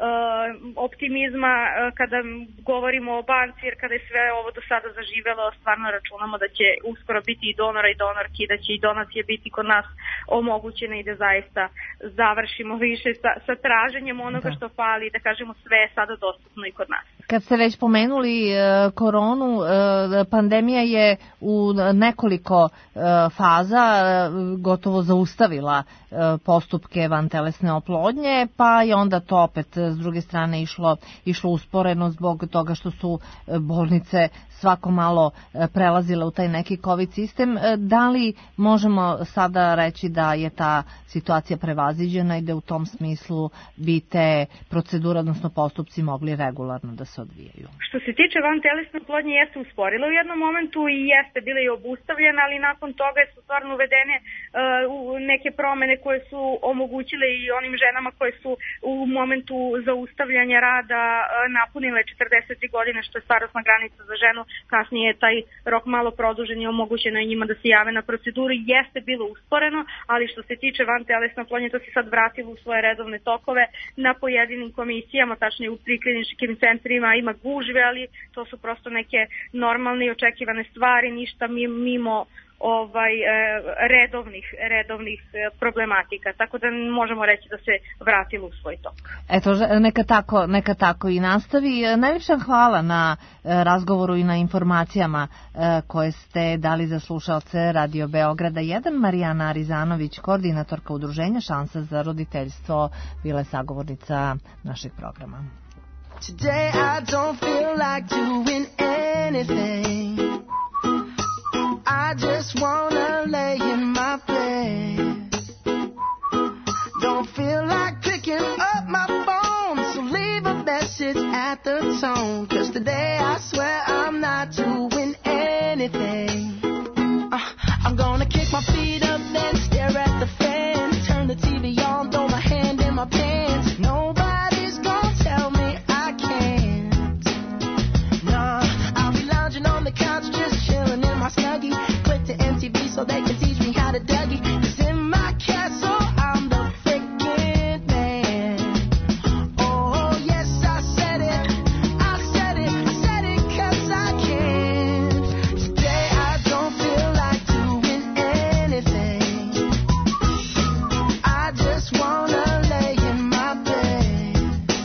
optimizma kada govorimo o banci, jer kada je sve ovo do sada zaživelo, stvarno računamo da će uskoro biti i donora i donorki, da će i donacije biti kod nas omogućene i da zaista završimo više sa traženjem onoga što fali, da kažemo sve je sada dostupno i kod nas. Kad ste već pomenuli koronu, pandemija je u nekoliko faza gotovo zaustavila postupke vantelesne oplodnje, pa je onda to opet s druge strane išlo usporeno zbog toga što su bolnice svako malo prelazile u taj neki COVID sistem. Da li možemo sada reći da je ta situacija prevaziđena i da u tom smislu bi te procedure, odnosno postupci mogli regularno da se odvijaju? Što se tiče vantelesne oplodnje, jeste usporila u jednom momentu i jeste bila i obustavljena, ali nakon toga su stvarno uvedene neke promene koje su omogućile i onim ženama koje su u momentu zaustavljanja rada napunile 40 godine, što je starosna granica za ženu. Kasnije je taj rok malo produžen i omogućeno je njima da se jave na proceduru. Jeste bilo usporeno, ali što se tiče vantelesne oplodnje, to se sad vratilo u svoje redovne tokove na pojedinim komisijama, tačnije u prikliničkim centrima ima gužve, ali to su prosto neke normalne i očekivane stvari, ništa mimo redovnih problematika, tako da možemo reći da se vratilo u svoj tok. Eto, neka tako i nastavi. Najljepša hvala na razgovoru i na informacijama koje ste dali za slušalce Radio Beograda 1. Marijana Arizanović, koordinatorka udruženja Šansa za roditeljstvo, bila je sagovornica našeg programa. Today I don't feel like doing anything. I just wanna lay in my bed. Don't feel like picking up my phone, so leave a message at the tone. 'Cause today I swear I'm not doing anything. I'm gonna kick my feet up, then stare at the fan. Turn the TV on, throw my hand in my pants. Nobody's gonna tell me I can't. Nah, I'll be lounging on the couch, just chilling in my Snuggie, click to MTV so they can teach me how to Dougie. 'Cause in my castle I'm the freaking man. Oh yes, I said it 'cause I can. Today I don't feel like doing anything. I just wanna lay in my bed.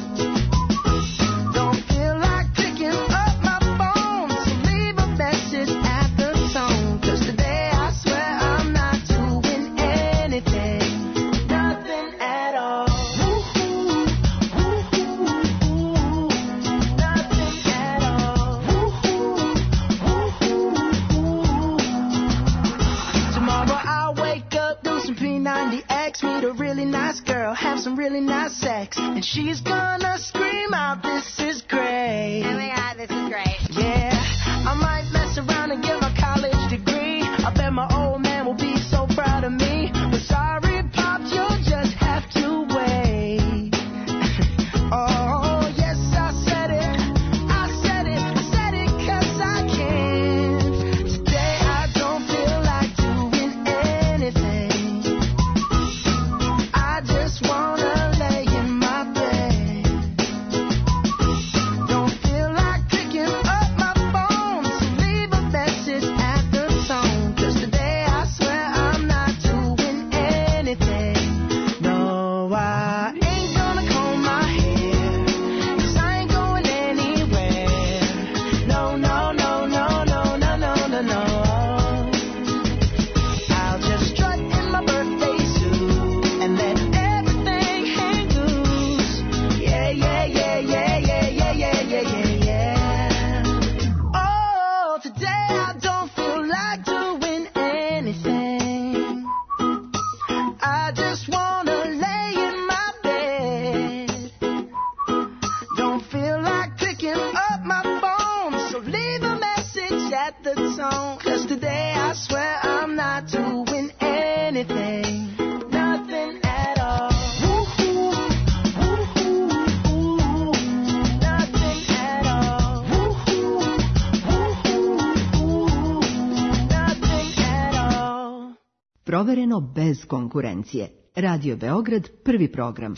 Don't feel like picking up my phone, so leave a message at the tone. 'Cause today I swear I'm not doing anything, nothing at all. Woo-hoo, woo-hoo, nothing at all. Woo-hoo, woo-hoo. Tomorrow I'll wake up, do some P90X, meet a really nice girl, have some really nice sex, and she's gonna scream out, "This is great." Oh my God, this is great. Yeah, I might mess around and get my college degree. I bet my old man will be so proud of me. But sorry, Pop, you'll just have to wait. Oh, yes, I said it 'cause I can. Today I don't feel like doing anything. I just wanna lay in my bed. Don't feel like picking up my phone, so leave a anything, nothing at all. Nothing at all. Nothing at all. Provereno bez konkurencije. Radio Beograd, prvi program.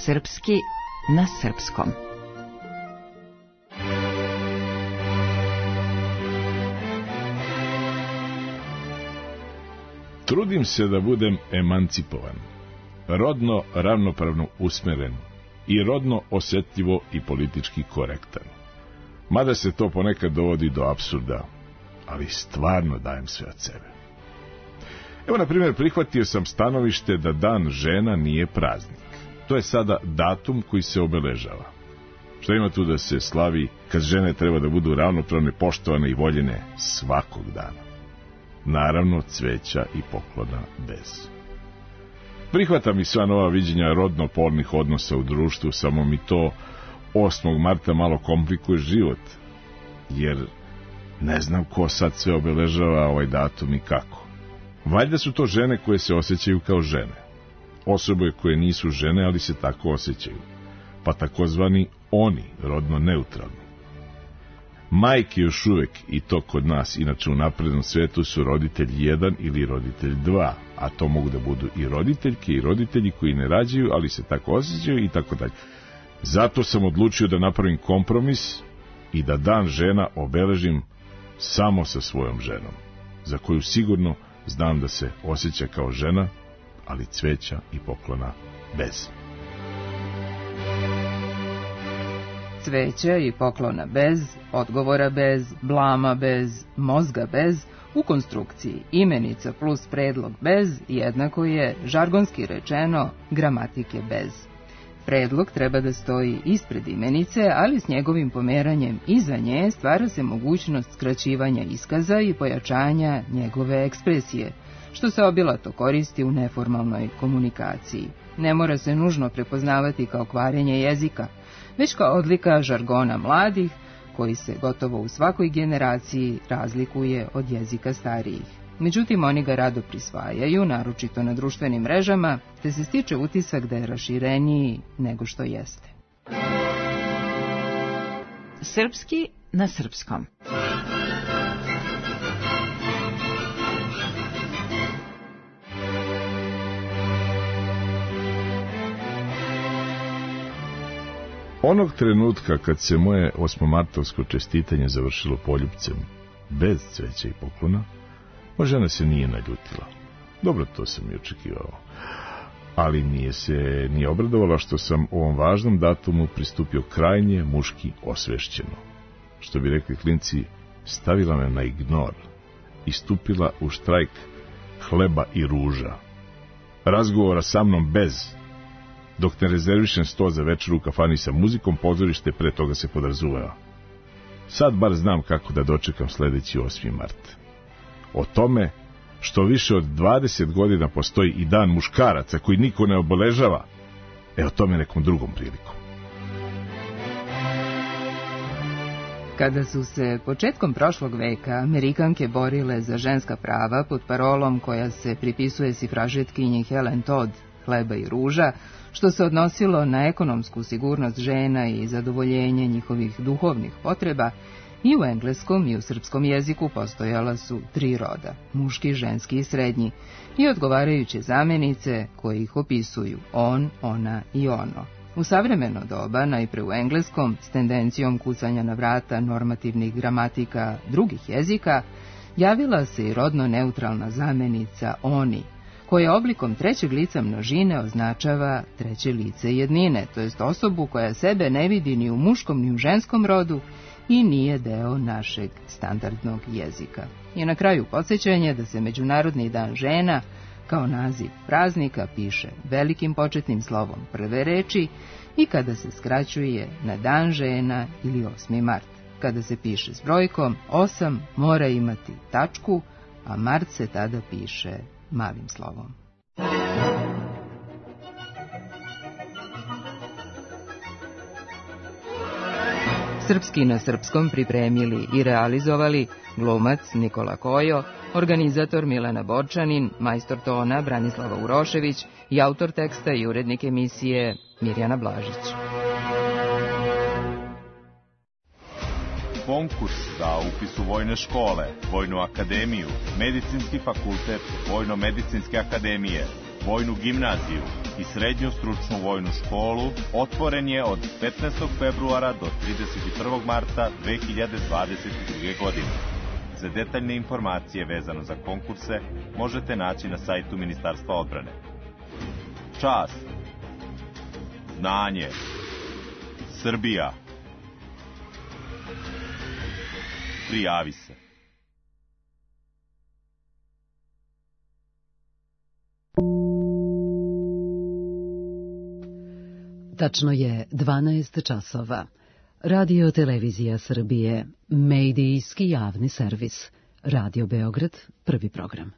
Srpski na srpskom. Trudim se da budem emancipovan, rodno ravnopravno usmeren i rodno osjetljivo i politički korektan. Mada se to ponekad dovodi do apsurda, ali stvarno dajem sve od sebe. Evo, na primjer, prihvatio sam stanovište da Dan žena nije praznik. To je sada datum koji se obeležava. Što ima tu da se slavi kad žene treba da budu ravnopravne, poštovane i voljene svakog dana? Naravno, cveća i poklona bez. Prihvatam i sva nova viđenja rodno-polnih odnosa u društvu, samo mi to 8. marta malo komplikuje život, jer ne znam ko sad sve obeležava ovaj datum i kako. Valjda su to žene koje se osjećaju kao žene, osobe koje nisu žene, ali se tako osjećaju, pa takozvani oni, rodno neutralni. Majke još uvek, i to kod nas, inače u naprednom svetu, su roditelj 1 ili roditelj 2, a to mogu da budu i roditeljke i roditelji koji ne rađaju, ali se tako osjećaju i tako dalje. Zato sam odlučio da napravim kompromis i da Dan žena obeležim samo sa svojom ženom, za koju sigurno znam da se osjeća kao žena, ali cveća i poklona bez. Cveća i poklona bez, odgovora bez, blama bez, mozga bez, u konstrukciji imenica plus predlog bez jednako je, žargonski rečeno, gramatike bez. Predlog treba da stoji ispred imenice, ali s njegovim pomeranjem iza nje stvara se mogućnost skraćivanja iskaza i pojačanja njegove ekspresije, što se obilato koristi u neformalnoj komunikaciji. Ne mora se nužno prepoznavati kao kvarenje jezika, već kao odlika žargona mladih, koji se gotovo u svakoj generaciji razlikuje od jezika starijih. Međutim, oni ga rado prisvajaju, naročito na društvenim mrežama, te se stiče utisak da je rašireniji nego što jeste. Srpski na srpskom. Onog trenutka kad se moje 8-martovsko čestitanje završilo poljupcem, bez cveća i poklona, moja žena se nije naljutila. Dobro, to sam i očekivao. Ali nije se ni obradovala što sam ovom važnom datumu pristupio krajnje muški osvešćeno. Što bi rekli klinci, stavila me na ignor i stupila u štrajk hleba i ruža. Razgovora sa mnom bez. Dok ne rezervišem sto za večeru u kafani sa muzikom, pozorište pre toga se podrazumeva. Sad bar znam kako da dočekam sledeći 8. mart. O tome što više od 20 godina postoji i Dan muškaraca koji niko ne obeležava, o tome nekom drugom prilikom. Kada su se početkom prošlog veka Amerikanke borile za ženska prava pod parolom koja se pripisuje sifražetkinji Helen Todd, hleba i ruža, što se odnosilo na ekonomsku sigurnost žena i zadovoljenje njihovih duhovnih potreba, i u engleskom i u srpskom jeziku postojala su 3 roda, muški, ženski i srednji, i odgovarajuće zamenice koje ih opisuju on, ona i ono. U savremeno doba, najpre u engleskom, s tendencijom kucanja na vrata normativnih gramatika drugih jezika, javila se i rodno neutralna zamenica oni, koja oblikom trećeg lica množine označava treće lice jednine, to jest osobu koja sebe ne vidi ni u muškom ni u ženskom rodu i nije deo našeg standardnog jezika. I na kraju podsjećanje da se Međunarodni dan žena kao naziv praznika piše velikim početnim slovom prve reči i kada se skraćuje na Dan žena ili 8. mart. Kada se piše s brojkom 8 mora imati tačku, a mart se tada piše malim slovom. Srpski na srpskom pripremili i realizovali glumac Nikola Kojo, organizator Milena Borčanin, majstor tona Branislava Urošević i autor teksta i urednik emisije Mirjana Blažić. Konkurs za upis u vojne škole, Vojnu akademiju, Medicinski fakultet, Vojno-medicinske akademije, vojnu gimnaziju i srednju stručnu vojnu školu otvoren je od 15. februara do 31. marta 2022. godine. Sve detaljne informacije vezano za konkurse možete naći na sajtu Ministarstva odbrane. Čast, znanje, Srbija. Prijavi se. Tačno je 12 časova. Radio Televizija Srbije, medijski javni servis. Radio Beograd, prvi program.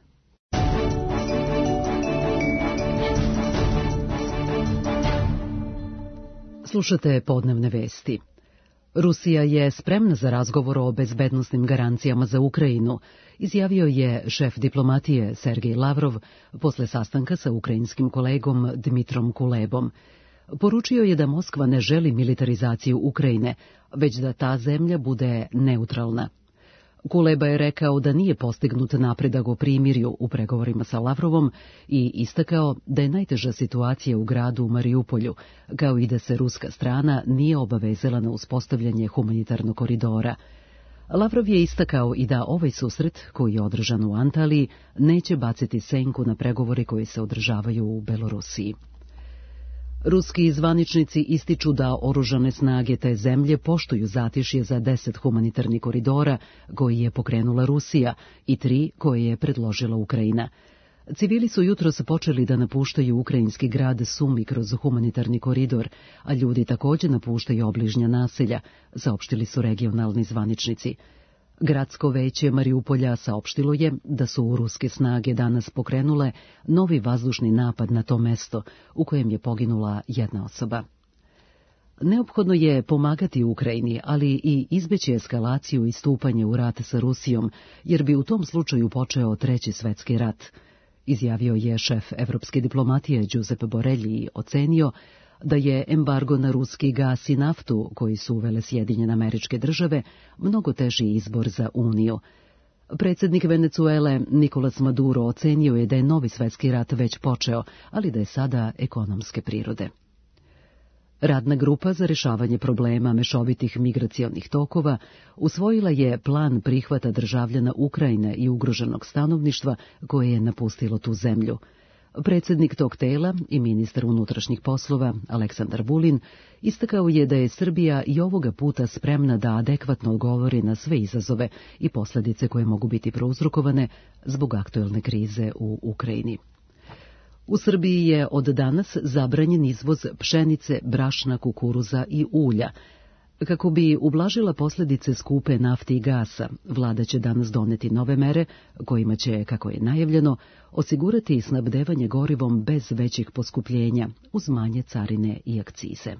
Slušate podnevne vesti. Rusija je spremna za razgovor o bezbednosnim garancijama za Ukrajinu, izjavio je šef diplomatije Sergej Lavrov posle sastanka sa ukrajinskim kolegom Dmitrom Kulebom. Poručio je da Moskva ne želi militarizaciju Ukrajine, već da ta zemlja bude neutralna. Kuleba je rekao da nije postignut napredak o primirju u pregovorima sa Lavrovom i istakao da je najteža situacija u gradu Mariupolju, kao i da se ruska strana nije obavezala na uspostavljanje humanitarnog koridora. Lavrov je istakao i da ovaj susret, koji je održan u Antaliji, neće baciti senku na pregovori koji se održavaju u Belorusiji. Ruski zvaničnici ističu da oružane snage te zemlje poštuju zatišje za 10 humanitarnih koridora koji je pokrenula Rusija i 3 koje je predložila Ukrajina. Civili su jutros počeli da napuštaju ukrajinski grad Sumi kroz humanitarni koridor, a ljudi također napuštaju obližnja naselja, saopštili su regionalni zvaničnici. Gradsko veće Mariupolja saopštilo je da su ruske snage danas pokrenule novi vazdušni napad na to mesto, u kojem je poginula jedna osoba. Neophodno je pomagati Ukrajini, ali i izbeći eskalaciju i stupanje u rat sa Rusijom, jer bi u tom slučaju počeo Treći svetski rat, izjavio je šef evropske diplomatije Giuseppe Borelli i ocenio da je embargo na ruski gas i naftu, koji su uvele Sjedinjene Američke Države, mnogo teži izbor za Uniju. Predsjednik Venecuele Nicolas Maduro ocenio je da je novi svetski rat već počeo, ali da je sada ekonomske prirode. Radna grupa za rješavanje problema mešovitih migracionih tokova usvojila je plan prihvata državljana Ukrajine i ugroženog stanovništva koje je napustilo tu zemlju. Predsjednik tog tela i ministar unutrašnjih poslova Aleksandar Vulin istakao je da je Srbija i ovoga puta spremna da adekvatno odgovori na sve izazove i posljedice koje mogu biti prouzrokovane zbog aktuelne krize u Ukrajini. U Srbiji je od danas zabranjen izvoz pšenice, brašna, kukuruza i ulja. Kako bi ublažila posljedice skupe nafte i gasa, vlada će danas doneti nove mere kojima će, kako je najavljeno, osigurati snabdevanje gorivom bez većih poskupljenja, uz manje carine i akcize.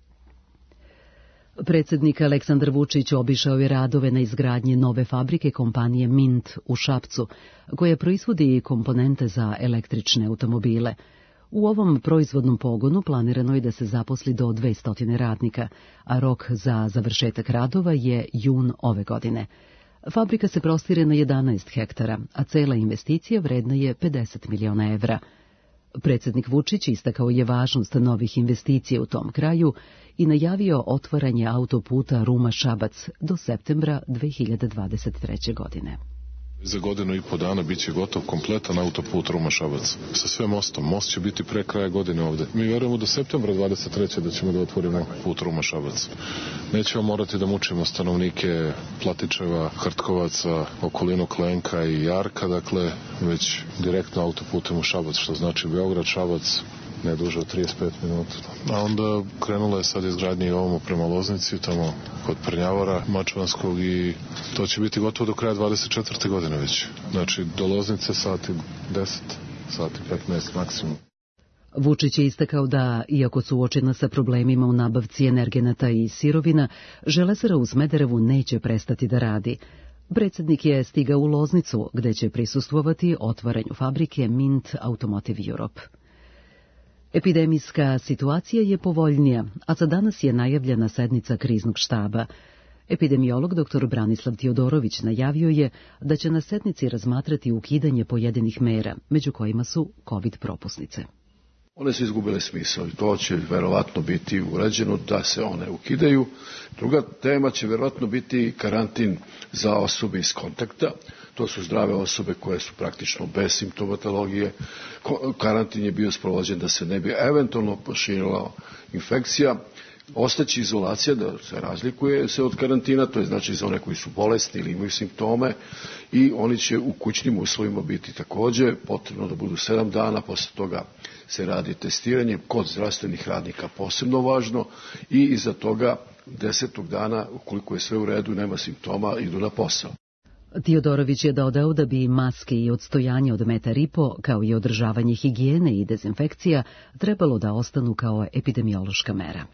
Predsjednik Aleksandar Vučić obišao je radove na izgradnji nove fabrike kompanije Mint u Šapcu, koja proizvodi komponente za električne automobile. U ovom proizvodnom pogonu planirano je da se zaposli do 200 radnika, a rok za završetak radova je jun ove godine. Fabrika se prostire na 11 hektara, a cela investicija vredna je 50 miliona evra. Predsjednik Vučić istakao je važnost novih investicija u tom kraju i najavio otvaranje autoputa Ruma-Šabac do septembra 2023. godine. Za godinu i po dana biće gotov kompletan autoput Ruma-Šabac sa sve mostom. Most će biti pre kraja godine ovde. Mi verujemo do septembra 23. da ćemo da otvorimo put Ruma-Šabac. Nećemo morati da mučimo stanovnike Platičeva, Hrtkovaca, okolinu Klenka i Jarka, dakle, već direktno autoputem u Šabac, što znači Beograd-Šabac, ne duže od 35 minuta. A onda krenula je sad izgradnja i ovamo prema Loznici, tamo kod Prnjavora, Mačvanskog, i to će biti gotovo do kraja 24. godine već. Znači, do Loznice sati 10, sati 15 maksimum. Vučić je istakao da, iako suočena sa problemima u nabavci energenata i sirovina, Železara u Smederevu neće prestati da radi. Predsjednik je stigao u Loznicu, gde će prisustvovati otvaranju fabrike Mint Automotive Europe. Epidemijska situacija je povoljnija, a za danas je najavljena sednica kriznog štaba. Epidemiolog dr. Branislav Tiodorović najavio je da će na sednici razmatrati ukidanje pojedinih mera, među kojima su COVID propusnice. One su izgubile smisao i to će verovatno biti urađeno da se one ukidaju. Druga tema će verovatno biti karantin za osobe iz kontakta. To su zdrave osobe koje su praktično bez simptomatologije. Karantin je bio sprovođen da se ne bi eventualno proširila infekcija. Ostaće izolacija, da se razlikuje se od karantina, to je znači za one koji su bolesni ili imaju simptome, i oni će u kućnim uslovima biti takođe potrebno da budu 7 dana, posle toga se radi testiranje, kod zdravstvenih radnika posebno važno, i iza toga 10. dana, ukoliko je sve u redu, nema simptoma, idu na posao. Tiodorović je dodao da bi maske i odstojanje od 1,5 metra, kao i održavanje higijene i dezinfekcija, trebalo da ostanu kao epidemiološka mera.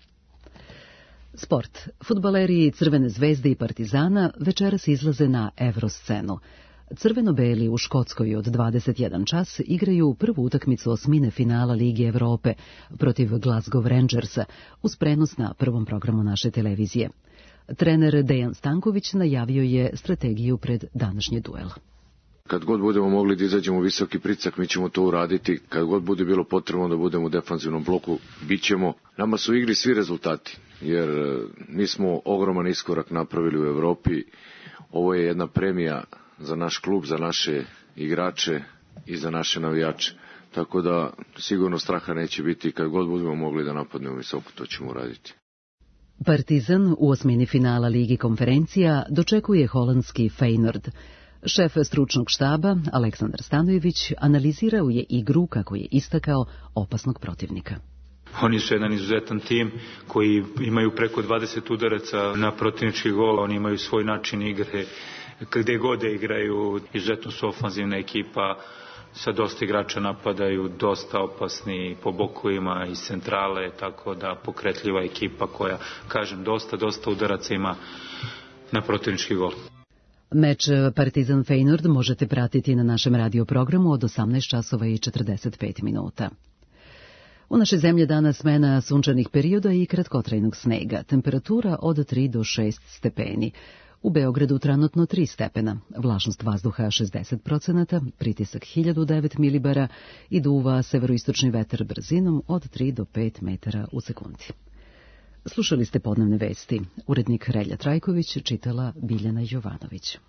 Sport. Fudbaleri Crvene zvezde i Partizana večeras izlaze na evroscenu. Crveno-beli u Škotskoj od 21 čas igraju prvu utakmicu osmine finala Lige Evrope protiv Glasgow Rangersa uz prenos na prvom programu naše televizije. Trener Dejan Stanković najavio je strategiju pred današnji duel. Kad god budemo mogli da izađemo u visoki pritisak, mi ćemo to uraditi. Kad god bude bilo potrebno da budemo u defanzivnom bloku, bit ćemo. Nama su u igri svi rezultati, jer mi smo ogroman iskorak napravili u Evropi. Ovo je jedna premija za naš klub, za naše igrače i za naše navijače. Tako da sigurno straha neće biti. Kad god budemo mogli da napadnemo visoko, to ćemo uraditi. Partizan u osmini finala Ligi konferencija dočekuje holandski Feyenoord. Šef stručnog štaba, Aleksandar Stanojević, analizirao je igru, kako je istakao, opasnog protivnika. Oni su jedan izuzetan tim koji imaju preko 20 udaraca na protivnički gol, oni imaju svoj način igre, gde god igraju, izuzetno su ofanzivna ekipa, sa dosta igrača napadaju, dosta opasni po bokovima iz centrale, tako da pokretljiva ekipa koja, kažem, dosta udaraca ima na protivnički gol. Meč Partizan Feyenoord možete pratiti na našem radioprogramu od 18 časova i 45 minuta. U našoj zemlji danas smena sunčanih perioda i kratkotrajnog snega, temperatura od 3 do 6 stepeni. U Beogradu trenutno 3 stepena, vlažnost vazduha 60%, pritisak 1009 milibara i duva severoistočni vetar brzinom od 3 do 5 metara u sekundi. Slušali ste podnevne vesti. Urednik Relja Trajković, čitala Biljana Jovanović.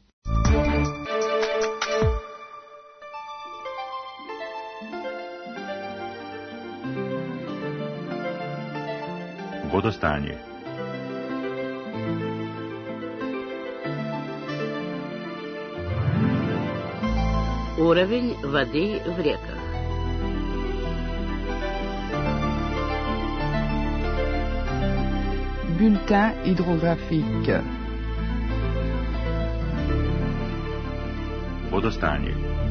Vodostanje. Уровень воды в реках. Bulletin hydrographique. Vodostanje.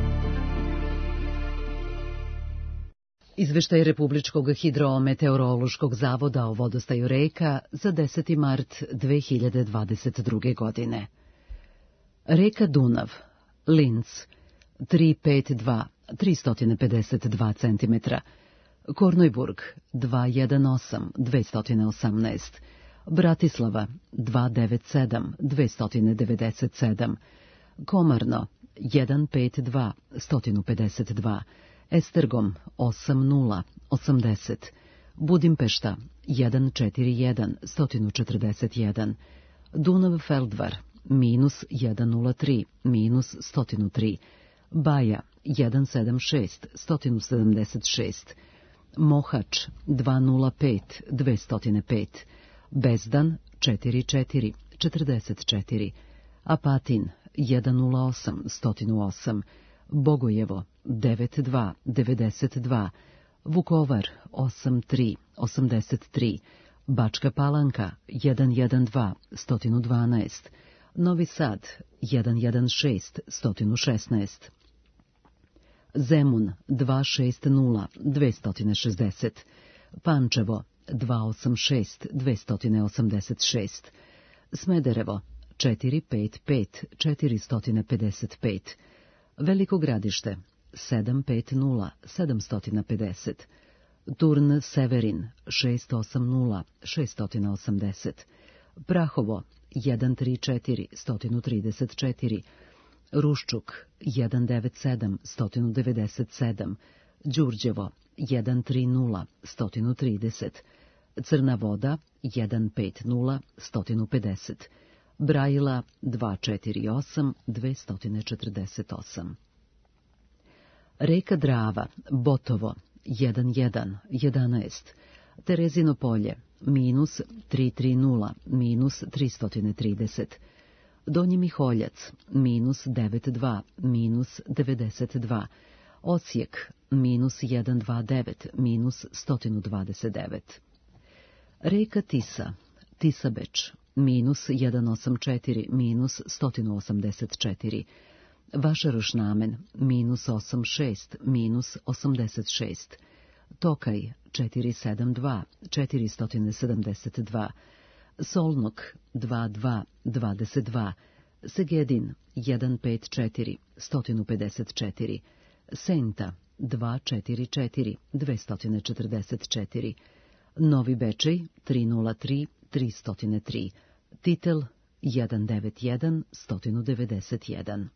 Izveštaj Republičkog hidrometeorološkog zavoda o vodostaju reka za 10. mart 2022. godine. Reka Dunav, Linz, 352, 352 cm. Kornojburg, 218, 218. Bratislava, 297, 297. Komarno, 152, 152. Estergom, 80, 80. Budimpešta, 141, 141. Dunav Feldvar, minus 103, minus 103. Baja, 176, 176. Mohač, 205, 205. Bezdan, 44, 44. Apatin, 108, 108. Bogojevo, 92, 92. Vukovar, 83, 83. Bačka Palanka, 112, 112. Novi Sad, 116, 116. Zemun, 260, 260. Pančevo, 286, 286. Smederevo, 455, 455. Veliko Gradište, 750, 750. Turn Severin, 680, 680. Prahovo, 134 134, Ruščuk 197 197, Đurđevo 130 130, Crna Voda 150 150, Brajila 248 248. Reka Drava, Botovo 11 11, Terezino polje minus 330 minus 330, Donji Miholjac minus 92 minus 92, Osijek minus 129 minus 129. Reka Tisa, Tisabeč minus 184 minus 184, Vašarošnamen minus 86 minus 86, Tokaj 472 472, Solnok 22 22, Segedin 154 154, Senta 244 244, Novi Bečej 303 303, Titel 191 191.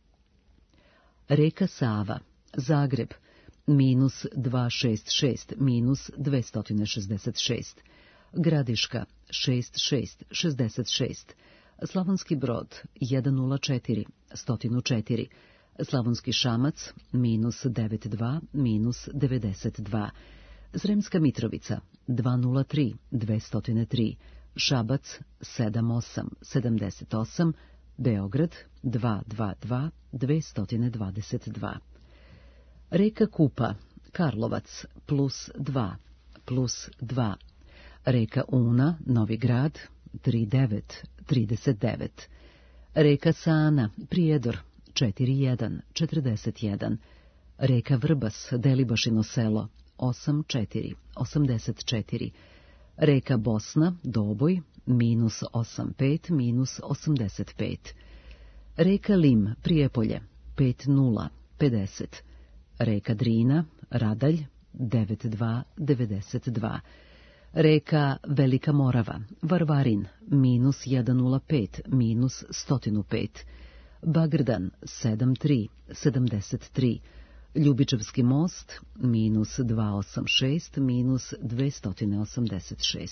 Reka Sava, Zagreb, minus 266 minus 266, Gradiška 66 66, Slavonski Brod 104 104, Slavonski Šamac minus 92 minus 92, Sremska Mitrovica 203 203, Šabac 78 78, Beograd 222 222. Reka Kupa, Karlovac plus 2 plus 2, Reka Una, Novi Grad 39 39, Reka Sana, Prijedor 41 41, Reka Vrbas, Delibašino selo 84 84, Reka Bosna, Doboj, minus 85 minus 85, Reka Lim, Prijepolje 50 50, Reka Drina, Radalj 92 92, Reka Velika Morava, Varvarin, minus 105 minus 105, Bagrdan 73 73, Ljubičevski most, minus 286 minus 286.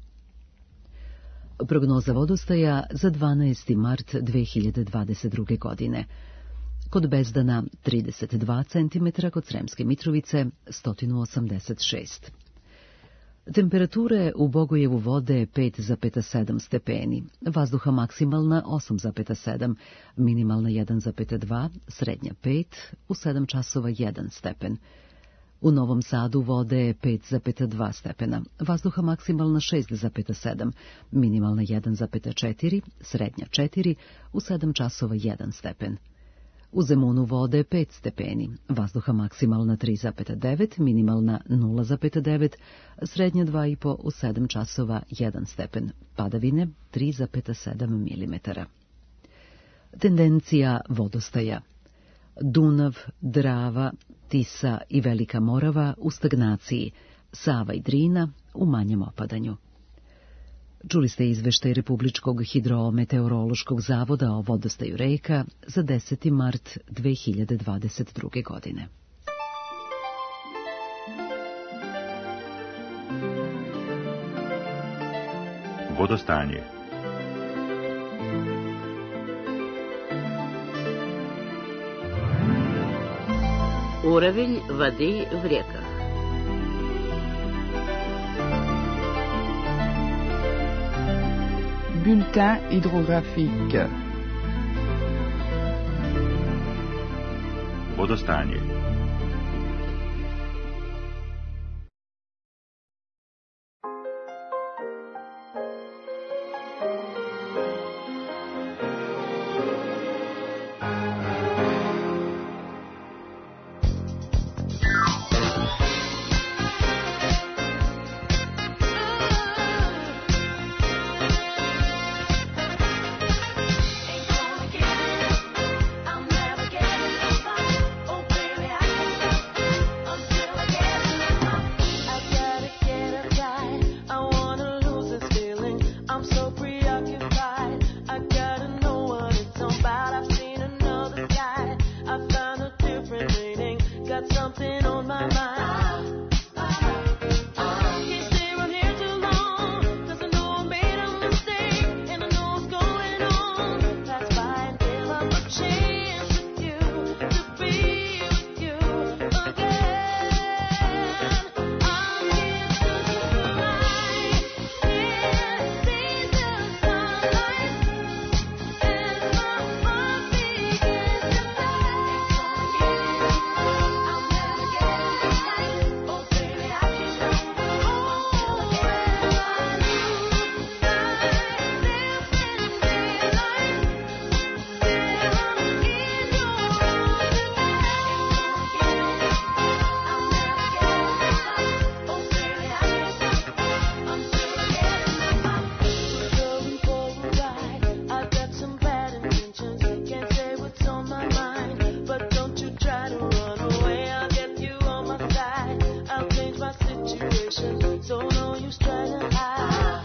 Prognoza vodostaja za 12. mart 2022. godine. Kod Bezdana 32 cm, kod Sremske Mitrovice 186. Temperature u Bogojevu vode 5,7 stepeni, vazduha maksimalna 8,7, minimalna 1,2, srednja 5, u 7 časova 1 stepen. U Novom Sadu vode 5,2 stepena, vazduha maksimalna 6,7, minimalna 1,4, srednja 4, u 7 časova 1 stepen. U Zemunu vode 5 stepeni, vazduha maksimalna 3,9, minimalna 0,9, srednja 2,5, u 7 časova 1 stepen, padavine 3,7 mm. Tendencija vodostaja: Dunav, Drava, Tisa i Velika Morava u stagnaciji, Sava i Drina u manjem opadanju. Čuli ste izveštaj Republičkog hidrometeorološkog zavoda o vodostaju reka za 10. mart 2022. godine. Vodostanje. Уровень воды в реках. Bulletin hydrographique. Vodostanje. Oh baby, I something on my mind. Can't stay around here too long, 'cause I know I made a mistake, and I know what's going on. That's why I give up a chance with you, to be with you again. I'll give to the light, yeah, see the sunlight, and my heart begins to so no use trying to hide.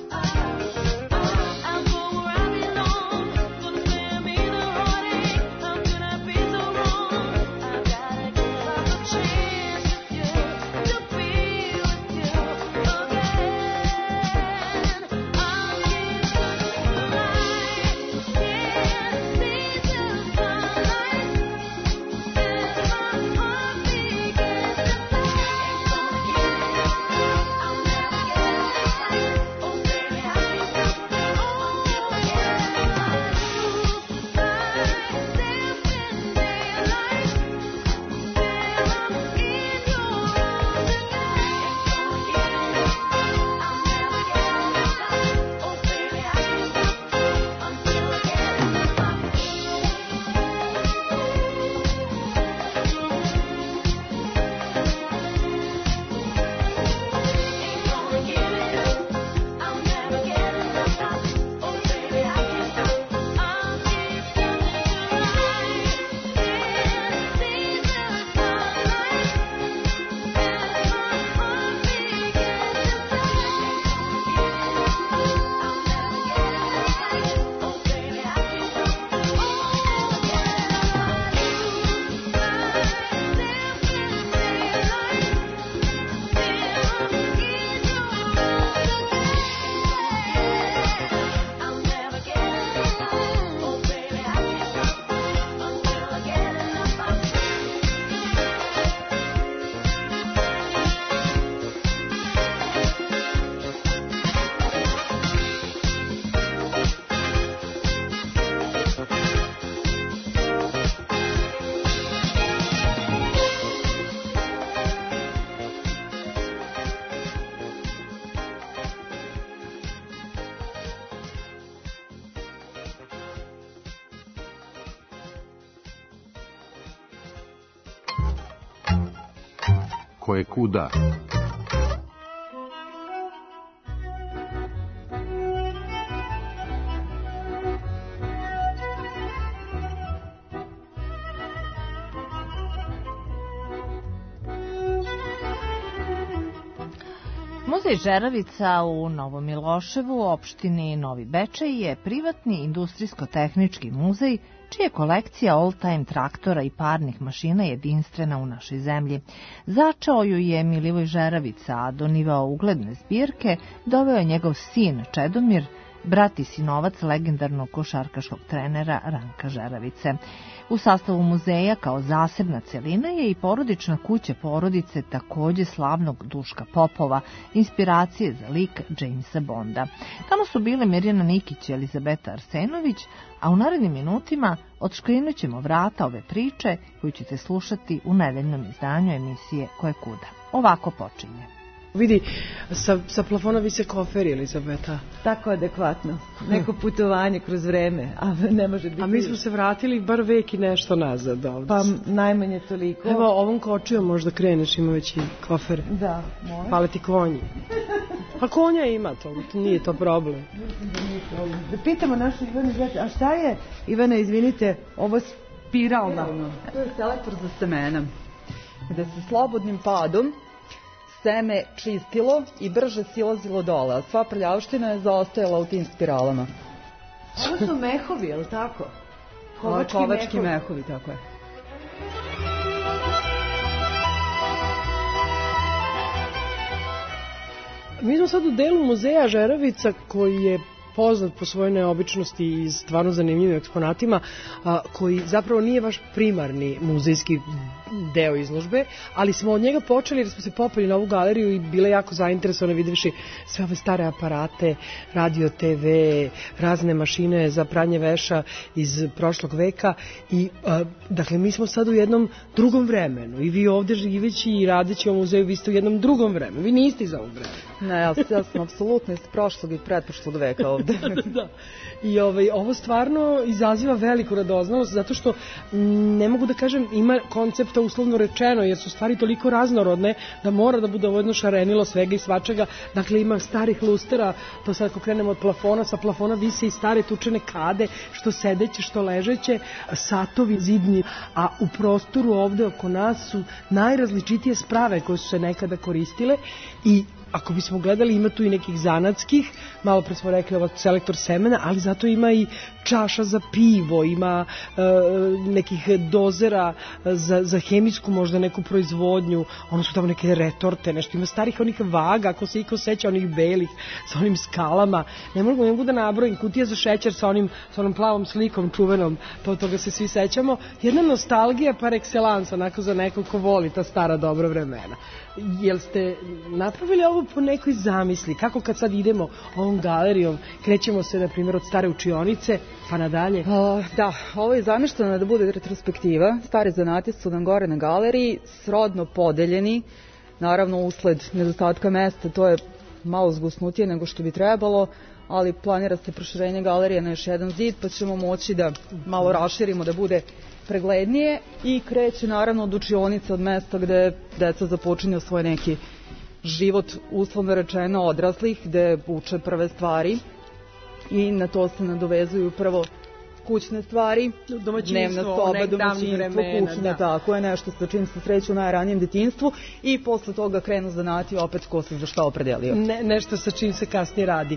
I'll go where I belong. Gonna spare me the heartache. How could I be so wrong? I gotta give up a chance with you, to be with you again. I'll give to the light, yeah, see the sunlight, and my heart begins to Koje kuda. Muzej Žeravica u Novom Miloševu, opštini Novi Bečej, je privatni industrijsko-tehnički muzej čija je kolekcija all-time traktora i parnih mašina jedinstvena u našoj zemlji. Začeo ju je Milivoj Žeravica, a do nivoa ugledne zbirke doveo je njegov sin Čedomir, brat i sinovac legendarnog košarkaškog trenera Ranka Žeravice. U sastavu muzeja kao zasebna celina je i porodična kuća porodice takođe slavnog Duška Popova, inspiracije za lik Jamesa Bonda. Tamo su bile Mirjana Nikić i Elizabeta Arsenović, a u narednim minutima odškrinut ćemo vrata ove priče koju ćete slušati u nedeljnom izdanju emisije Koje kuda. Ovako počinje. Vidi, sa plafona vise koferi, Elizabeta. Tako adekvatno. Neko putovanje kroz vreme, a ne može biti... A mi smo se vratili bar vek i nešto nazad ovdje. Pa najmanje toliko. Evo, ovom kočijom možda kreneš, ima već i kofere. Da, može. Pale ti konji. Pa konja ima to, nije to problem. Da pitamo našu Ivanu, a šta je, Ivana, izvinite, ovo spiralna? To je selektor za semena, gde se slobodnim padom seme čistilo i brže silazilo dole, a sva prljavština je zaostajala u tim spiralama. Ovo su mehovi, je li tako? Kovački mehovi, tako je. Mi smo sad u delu muzeja Žeravica koji je poznat po svojoj neobičnosti i stvarno zanimljivim eksponatima, koji zapravo nije vaš primarni muzejski deo izložbe, ali smo od njega počeli jer smo se popeli na ovu galeriju i bile jako zainteresovane vidjevši sve ove stare aparate, radio, TV, razne mašine za pranje veša iz prošlog veka i dakle mi smo sad u jednom drugom vremenu i vi ovdje živeći i radeći u muzeju vi ste u jednom drugom vremenu, vi niste iz ovog vremena. Ne, ja sam apsolutno iz prošlog i pretprošlog veka ovde. Da. I ovo stvarno izaziva veliku radoznalost zato što ne mogu da kažem ima koncepta uslovno rečeno jer su stvari toliko raznorodne da mora da bude ovo jedno šarenilo svega i svačega. Dakle ima starih lustera, to sad ako krenemo od plafona, sa plafona vise i stare tučene kade, što sedeće, što ležeće, satovi zidni, a u prostoru ovde oko nas su najrazličitije sprave koje su se nekada koristile i ako bismo gledali, ima tu i nekih zanatskih, malo pre smo rekli selektor semena, ali zato ima i čaša za pivo, ima nekih dozera za hemijsku možda neku proizvodnju, ono su tamo neke retorte, nešto ima starih onih vaga, ako se iko seća onih belih, sa onim skalama, ne mogu da nabrojim, kutija za šećer sa onom plavom slikom čuvenom, toga se svi sećamo, jedna nostalgija par excellence, onako za nekog ko voli ta stara dobra vremena. Jel ste napravili ovo po nekoj zamisli? Kako kad sad idemo ovom galerijom, krećemo se, na primjer, od stare učionice, pa nadalje? Da, ovo je zamišljeno da bude retrospektiva. Stari zanati su nam gore na galeriji, srodno podeljeni. Naravno, usled nedostatka mesta, to je malo zgusnutije nego što bi trebalo, ali planira se proširenje galerije na još jedan zid, pa ćemo moći da malo raširimo, da bude preglednije i kreće naravno od učionice, od mesta gde deca započinju svoj neki život, uslovno rečeno odraslih, gde uče prve stvari i na to se nadovezuju prvo kućne stvari, dnevna soba, domaćinstvo, kućnja, tako je, nešto sa čim se sreću u najranijem detinjstvu i posle toga krenu zanati opet ko se za šta opredelio. Nešto sa čim se kasnije radi.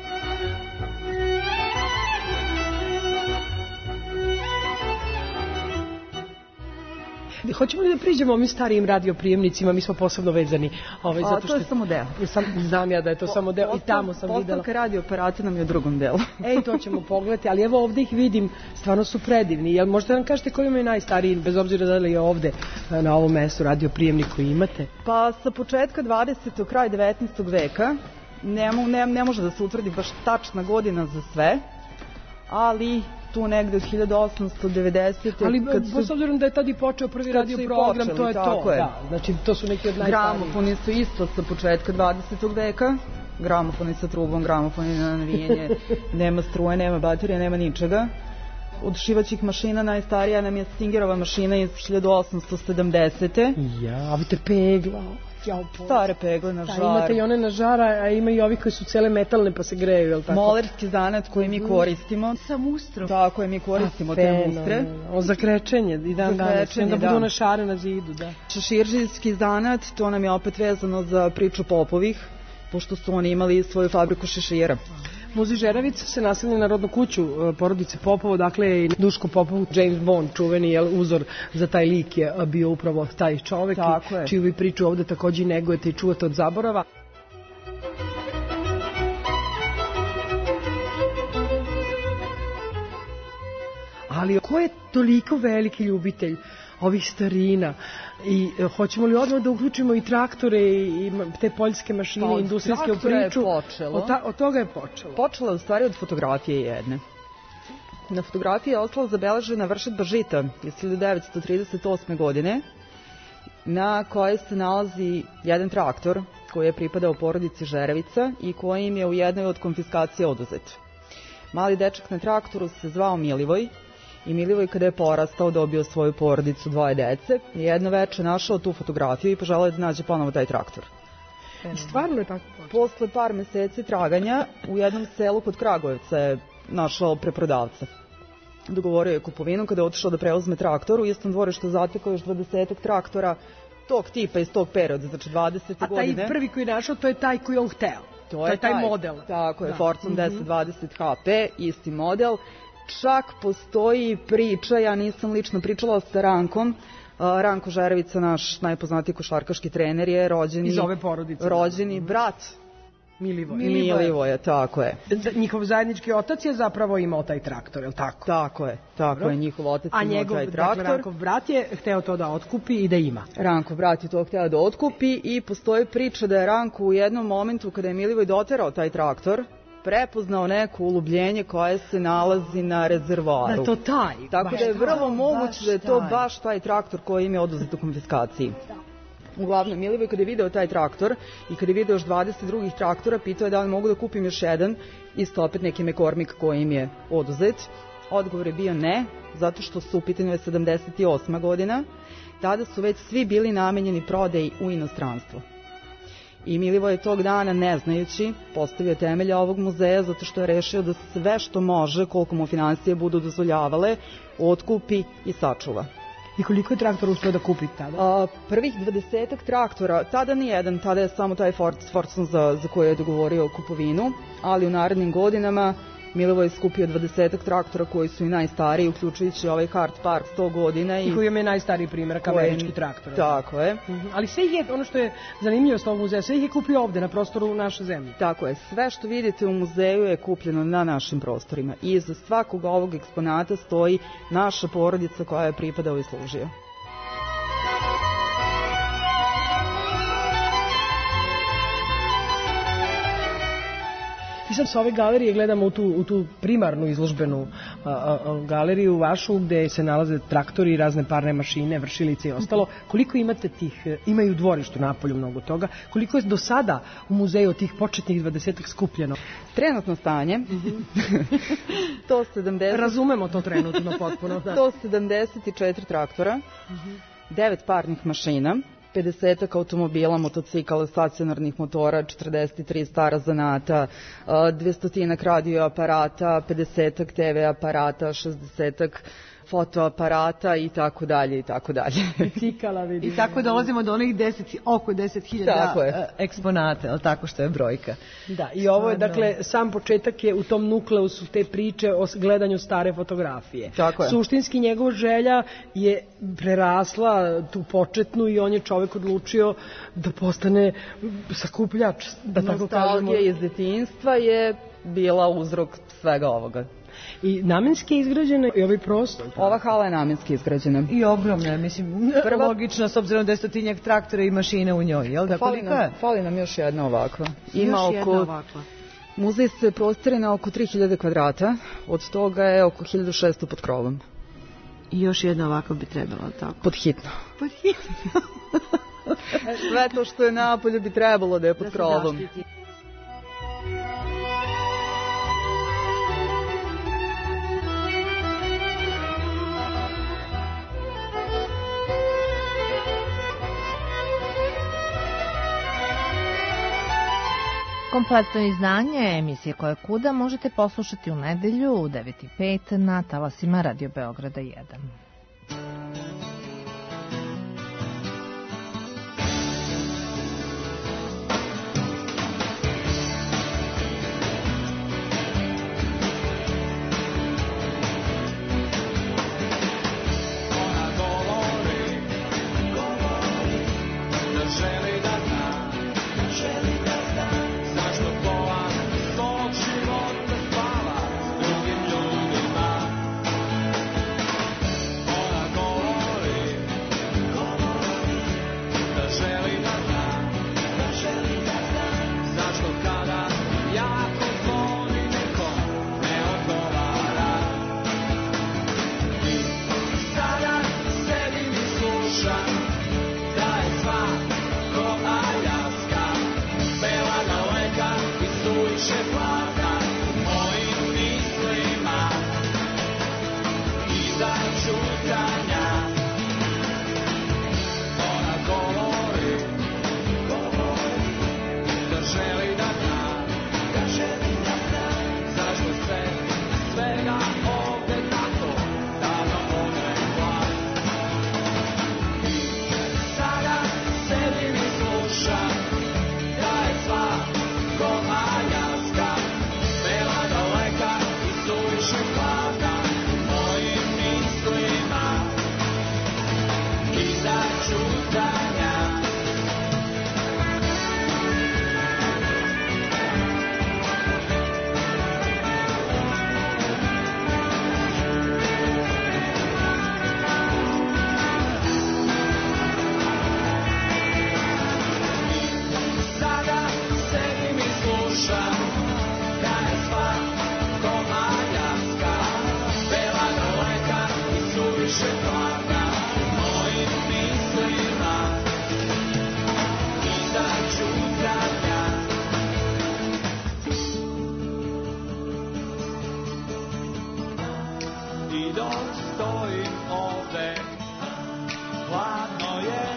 Hoćemo li da priđemo ovim starijim radioprijemnicima, mi smo posebno vezani. To je samo deo. Znam ja da je to samo deo i tamo sam videla. Postavka radioaparata nam je u drugom delu. To ćemo pogledati, ali evo ovde ih vidim, stvarno su predivni. Jel možete nam kažete koji imaju najstariji, bez obzira da li je ovde na ovom mestu radioprijemnik koji imate? Pa sa početka 20. kraj 19. veka, ne može da se utvrdi baš tačna godina za sve, ali tu negde od 1890. Ali s obzirom da je tad i počeo prvi radio program, to je to. Da, znači to su neki od najstarijih. Gramofoni su isto sa početka 20. veka. Gramofoni sa trubom, gramofoni na navijenje. Nema struje, nema baterije, nema ničega. Od šivaćih mašina najstarija nam je Stingerova mašina iz 1870. Ja, a vidite pegla. Stare pegle na žar. Imate i one na žar, a ima i ovi koji su cele metalne pa se greju, je li tako? Molerski zanat koji mi koristimo. Sa mustrom. Tako je, mi koristimo te mustre. Za krečenje i dan danas, da budu one šare na zidu, da. Šeširžijski zanat, to nam je opet vezano za priču Popovih, pošto su oni imali svoju fabriku šešira. Muzej Žeravica se naslanja na rodnu kuću porodice Popovo, dakle i Duško Popov, James Bond, čuveni uzor za taj lik je bio upravo taj čovek, čiju vi priču ovde takođe negujete i čuvate od zaborava. Ali ko je toliko veliki ljubitelj ovih starina i hoćemo li odmah da uključimo i traktore i te poljske mašine, industrijske u priču? Od toga je počelo. Počelo je u stvari od fotografije jedne. Na fotografiji je ostala zabeležena vršetba žita iz 1938. godine na kojoj se nalazi jedan traktor koji je pripadao porodici Žeravica i koji im je u jednoj od konfiskacija oduzet. Mali dečak na traktoru se zvao Milivoj i Milivoj kada je porastao dobio svoju porodicu, 2 dece i jedno veče našao tu fotografiju i poželao da nađe ponovo taj traktor. I stvarno je tako počeo. Posle par meseci traganja u jednom selu kod Kragujevca je našao preprodavca. Dogovorio je kupovinu kada je otišao da preuzme traktor, u istom dvorištu zatekao još 20 traktora tog tipa iz tog perioda, znači 20. godine. A taj prvi koji je našao, to je taj koji on hteo. To je taj model. Tako je, Fortson 1020 HP, isti model. Čak postoji priča, ja nisam lično pričala sa Rankom, Ranko Žeravica, naš najpoznatiji košarkaški trener, je rođeni brat Milivoje, tako je. Njihov zajednički otac je zapravo imao taj traktor, je li tako? Tako je, njihov otac imao taj traktor. Dakle, Rankov brat je hteo to da otkupi i da ima. Rankov brat je to hteo da otkupi i postoji priča da je Ranko u jednom momentu kada je Milivoj doterao taj traktor, prepoznao neko ulubljenje koje se nalazi na rezervoaru. Da to taj. Tako da je vrlo moguće da je to baš taj traktor koji im je oduzet u konfiskaciji. Uglavnom, Milivoj kada je video taj traktor i kada je video još 20 drugih traktora, pitao je da li mogu da kupim još jedan, isto opet neki McCormick koji im je oduzet. Odgovor je bio ne, zato što su u pitanju je 78. godina, tada su već svi bili namenjeni prodaji u inostranstvo. I Milivoj je tog dana, ne znajući, postavio temelja ovog muzeja zato što je rešio da sve što može, koliko mu financije budu dozvoljavale, otkupi i sačuva. I koliko je traktora uspio da kupi tada? Prvih 20 traktora, tada nijedan, tada je samo taj Fordson za koje je dogovorio kupovinu, ali u narednim godinama Milivoj je skupio 20 traktora koji su i najstariji, uključujući ovaj Hart Park 100 godina. I koji je najstariji primjerak američki traktor. Tako je. Ali sve ih je, ono što je zanimljivo s tog muzeja, sve ih je kupio ovde na prostoru naše zemlje. Tako je, sve što vidite u muzeju je kupljeno na našim prostorima. I iza svakog ovog eksponata stoji naša porodica koja je pripadao i služio. I sad sa ove galerije gledamo u tu primarnu izložbenu galeriju vašu gde se nalaze traktori, razne parne mašine, vršilice i ostalo. Koliko imate tih, imaju u dvorištu napolju mnogo toga, koliko je do sada u muzeju tih početnih 20-ak skupljeno? Trenutno stanje. 170. Razumemo to trenutno potpuno. 174 traktora, 9 parnih mašina, 50 automobila, motocikala, stacionarnih motora, 43 stara zanata, 200 radio aparata, 50 TV aparata, 60 fotoaparata i tako dalje i tako dalje. Bicikala vidim. I tako dolazimo do onih oko 10.000 eksponata, ali tako što je brojka. Da, i ovo je, dakle, sam početak je u tom nukleusu te priče o gledanju stare fotografije. Tako je. Suštinski njegova želja je prerasla tu početnu i on je čovjek odlučio da postane sakupljač, da tako kažemo. Nostalgija iz detinjstva je bila uzrok svega ovoga. I namenski je izgrađena i ovaj prostor? Ova hala je namenski izgrađena. I ogromna, mislim, logično, s obzirom da je 100-tinjak traktora i mašina u njoj, jel da? Fali nam još jedna ovakva. Muzej se prostire na oko 3000 kvadrata, od toga je oko 1600 pod krovom. I još jedna ovakva bi trebala, tako? Pod hitno. Sve to što je napolju bi trebalo da je pod krovom. Kompletno izdanje emisije Ko je kuda možete poslušati u nedelju u 9:05 na talasima Radio Beograda 1. suviše hladna mojim mislima i začutanja. I dok stojim ovde, hladno je.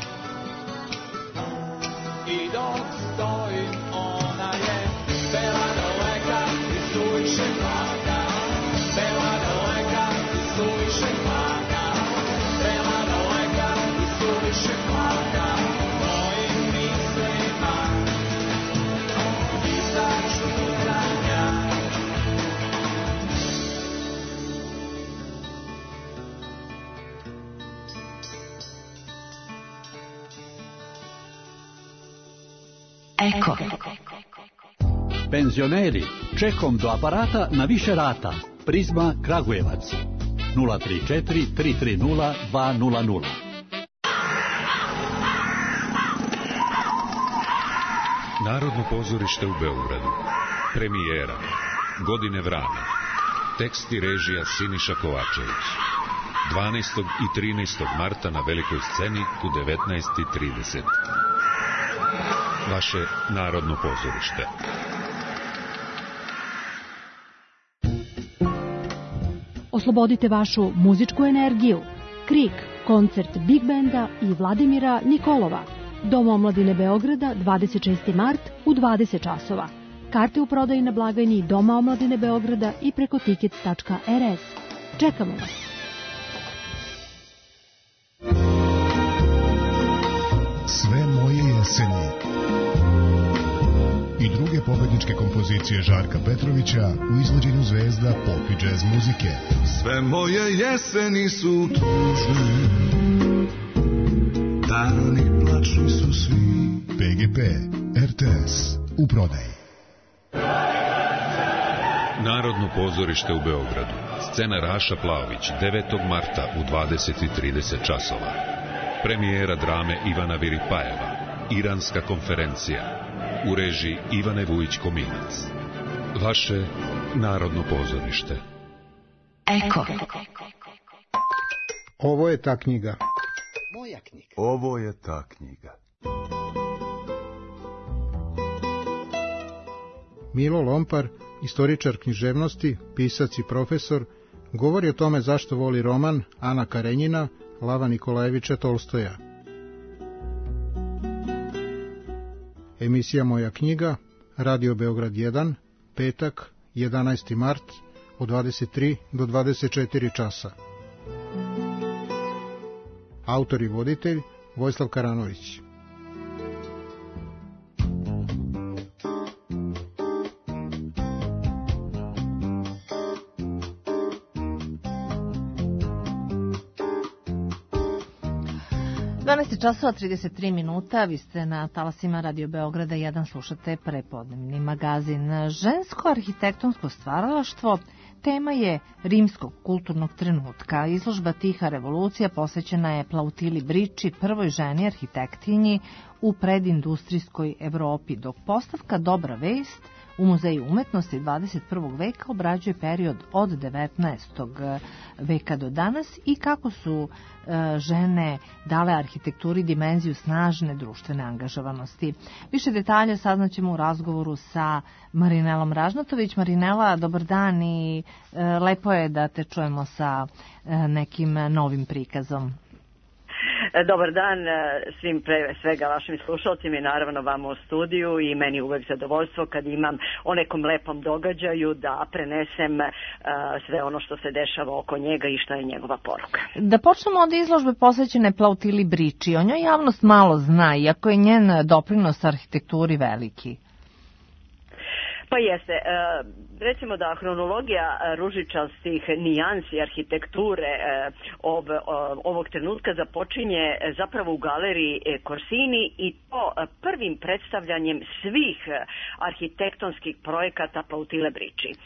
I dok stojim, ona je bela daleka i suviše hladna. Bela daleka i suviše hladna. Bela daleka i suviše hladna mojim mislima i začutanja. Eko. Penzioneri, čekom do aparata na više rata. Prizma Kragujevac 034 330 200. Narodno pozorište u Beogradu. Premijera. Godine vrana. Tekst i režija Siniša Kovačević. 12. i 13. marta na velikoj sceni u 19:30. Vaše Narodno pozorište. Oslobodite vašu muzičku energiju. Krik, koncert Big Benda i Vladimira Nikolova. Dom omladine Beograda, 26. mart u 20 časova. Karte u prodaji na blagajni Doma omladine Beograda i preko tickets.rs. Čekamo vas. Sve moje jeseni i druge pobedničke kompozicije Žarka Petrovića u izvođenju zvezda pop i džez muzike. Sve moje jeseni su tužne, dani plačni su svi. PGP, RTS, u prodaji. Narodno pozorište u Beogradu. Scena Raša Plaović, 9. marta u 20:30 časova. Premijera drame Ivana Viripajeva. Iranska konferencija. U režiji Ivane Vujić-Kominac. Vaše Narodno pozorište. Eko. Ovo je ta knjiga. Moja knjiga. Ovo je ta knjiga. Milo Lompar, istoričar književnosti, pisac i profesor, govori o tome zašto voli roman Ana Karenjina, Lava Nikolajevića Tolstoja. Emisija Moja knjiga, Radio Beograd 1, petak, 11. mart, od 23 do 24 časa. Autor i voditelj Vojislav Karanović. Časova 33 minuta, vi ste na talasima Radio Beograda 1, slušate prepodnevni magazin. Žensko arhitektonsko stvaralaštvo tema je rimskog kulturnog trenutka. Izložba Tiha revolucija posvećena je Plautili Briči, prvoj ženi arhitektinji u predindustrijskoj Evropi, dok postavka Dobra vest u Muzeju umetnosti 21. veka obrađuje period od 19. veka do danas i kako su žene dale arhitekturi dimenziju snažne društvene angažovanosti. Više detalja saznaćemo u razgovoru sa Marinelom Ražnatović. Marinela, dobar dan i lepo je da te čujemo sa nekim novim prikazom. Dobar dan svim pre svega vašim slušalcima i naravno vama u studiju i meni uvek zadovoljstvo kad imam o nekom lepom događaju da prenesem sve ono što se dešava oko njega i šta je njegova poruka. Da počnemo od izložbe posvećene Plautili Briči. O njoj javnost malo zna, iako je njen doprinos arhitekturi veliki. Pa jeste. Recimo da hronologija ružičastih nijansi arhitekture ovog trenutka započinje zapravo u galeriji Corsini i to prvim predstavljanjem svih arhitektonskih projekata Plautile Briči.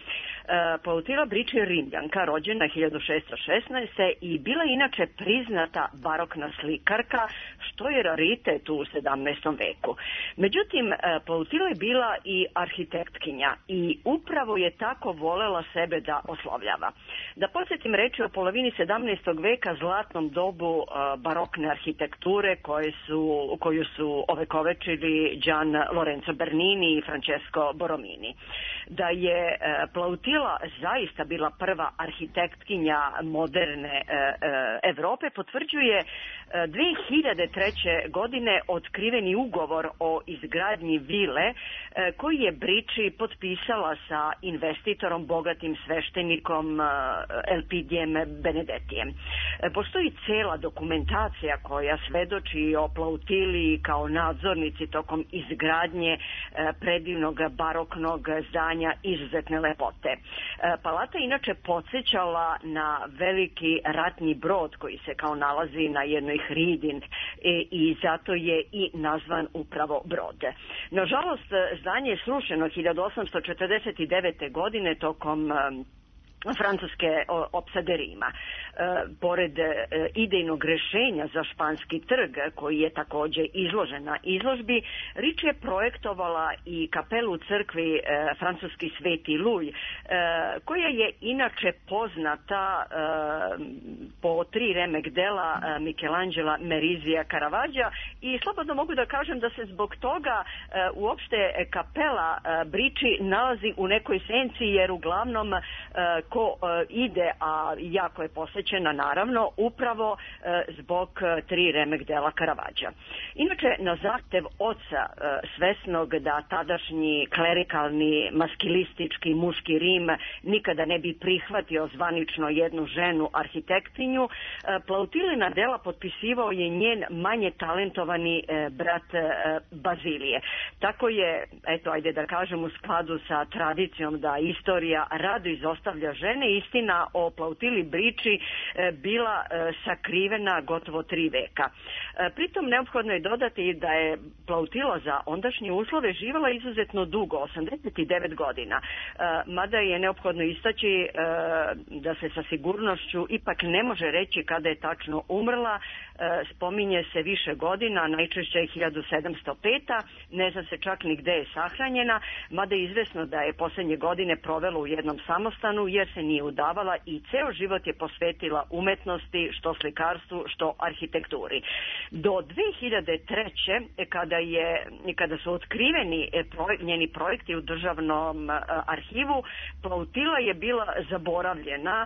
Plautila Brici je Rimljanka, rođena 1616. i bila inače priznata barokna slikarka, što je raritet u 17. veku. Međutim, Plautila je bila i arhitektkinja i upravo je tako volela sebe da oslovljava. Da podsjetim, reći o polovini 17. veka, zlatnom dobu barokne arhitekture koju su ovekovečili Gian Lorenzo Bernini i Francesco Borromini. Da je Plautila zaista bila prva arhitektkinja moderne Evrope potvrđuje 2003. godine otkriveni ugovor o izgradnji vile koji je Brici potpisala sa investitorom, bogatim sveštenikom Elpidijem Benedetijem. Postoji cela dokumentacija koja svedoči o Plautili kao nadzornici tokom izgradnje predivnog baroknog zdanja izuzetne lepote. Palata inače podsjećala na veliki ratni brod koji se kao nalazi na jednoj hridin i zato je i nazvan upravo brod. Nažalost, zdanje je srušeno 1849. godine tokom francuske opsade Rima. Pored idejnog rešenja za španski trg, koji je takođe izložen na izložbi, Rič je projektovala i kapelu u crkvi francuski Sveti Luj, koja je inače poznata po 3 remek dela Michelangela Merizija Caravaggio i slobodno mogu da kažem da se zbog toga uopšte kapela Brici nalazi u nekoj senci, jer uglavnom ko ide, a jako je posvećena naravno, upravo zbog 3 remek dela Caravaggio. Inače, na zahtev oca, svesnog da tadašnji klerikalni, maskilistički, muški Rim nikada ne bi prihvatio zvanično jednu ženu arhitektinju, Plautilina dela potpisivao je njen manje talentovani brat Bazilije. Tako je, eto, ajde da kažem, u skladu sa tradicijom da istorija rado izostavlja žene, istina o Plautili Brici bila sakrivena gotovo 3 veka. Pritom neophodno je dodati da je Plautila za ondašnje uslove živala izuzetno dugo, 89 godina. Mada je neophodno istaći da se sa sigurnošću ipak ne može reći kada je tačno umrla. Spominje se više godina, najčešće je 1705. Ne zna se čak ni gde je sahranjena, mada je izvesno da je posljednje godine provela u jednom samostanu jer se nije udavala i ceo život je posvetila umetnosti, što slikarstvu, što arhitekturi. Do 2003. kada su otkriveni njeni projekti u državnom arhivu, Plautila je bila zaboravljena,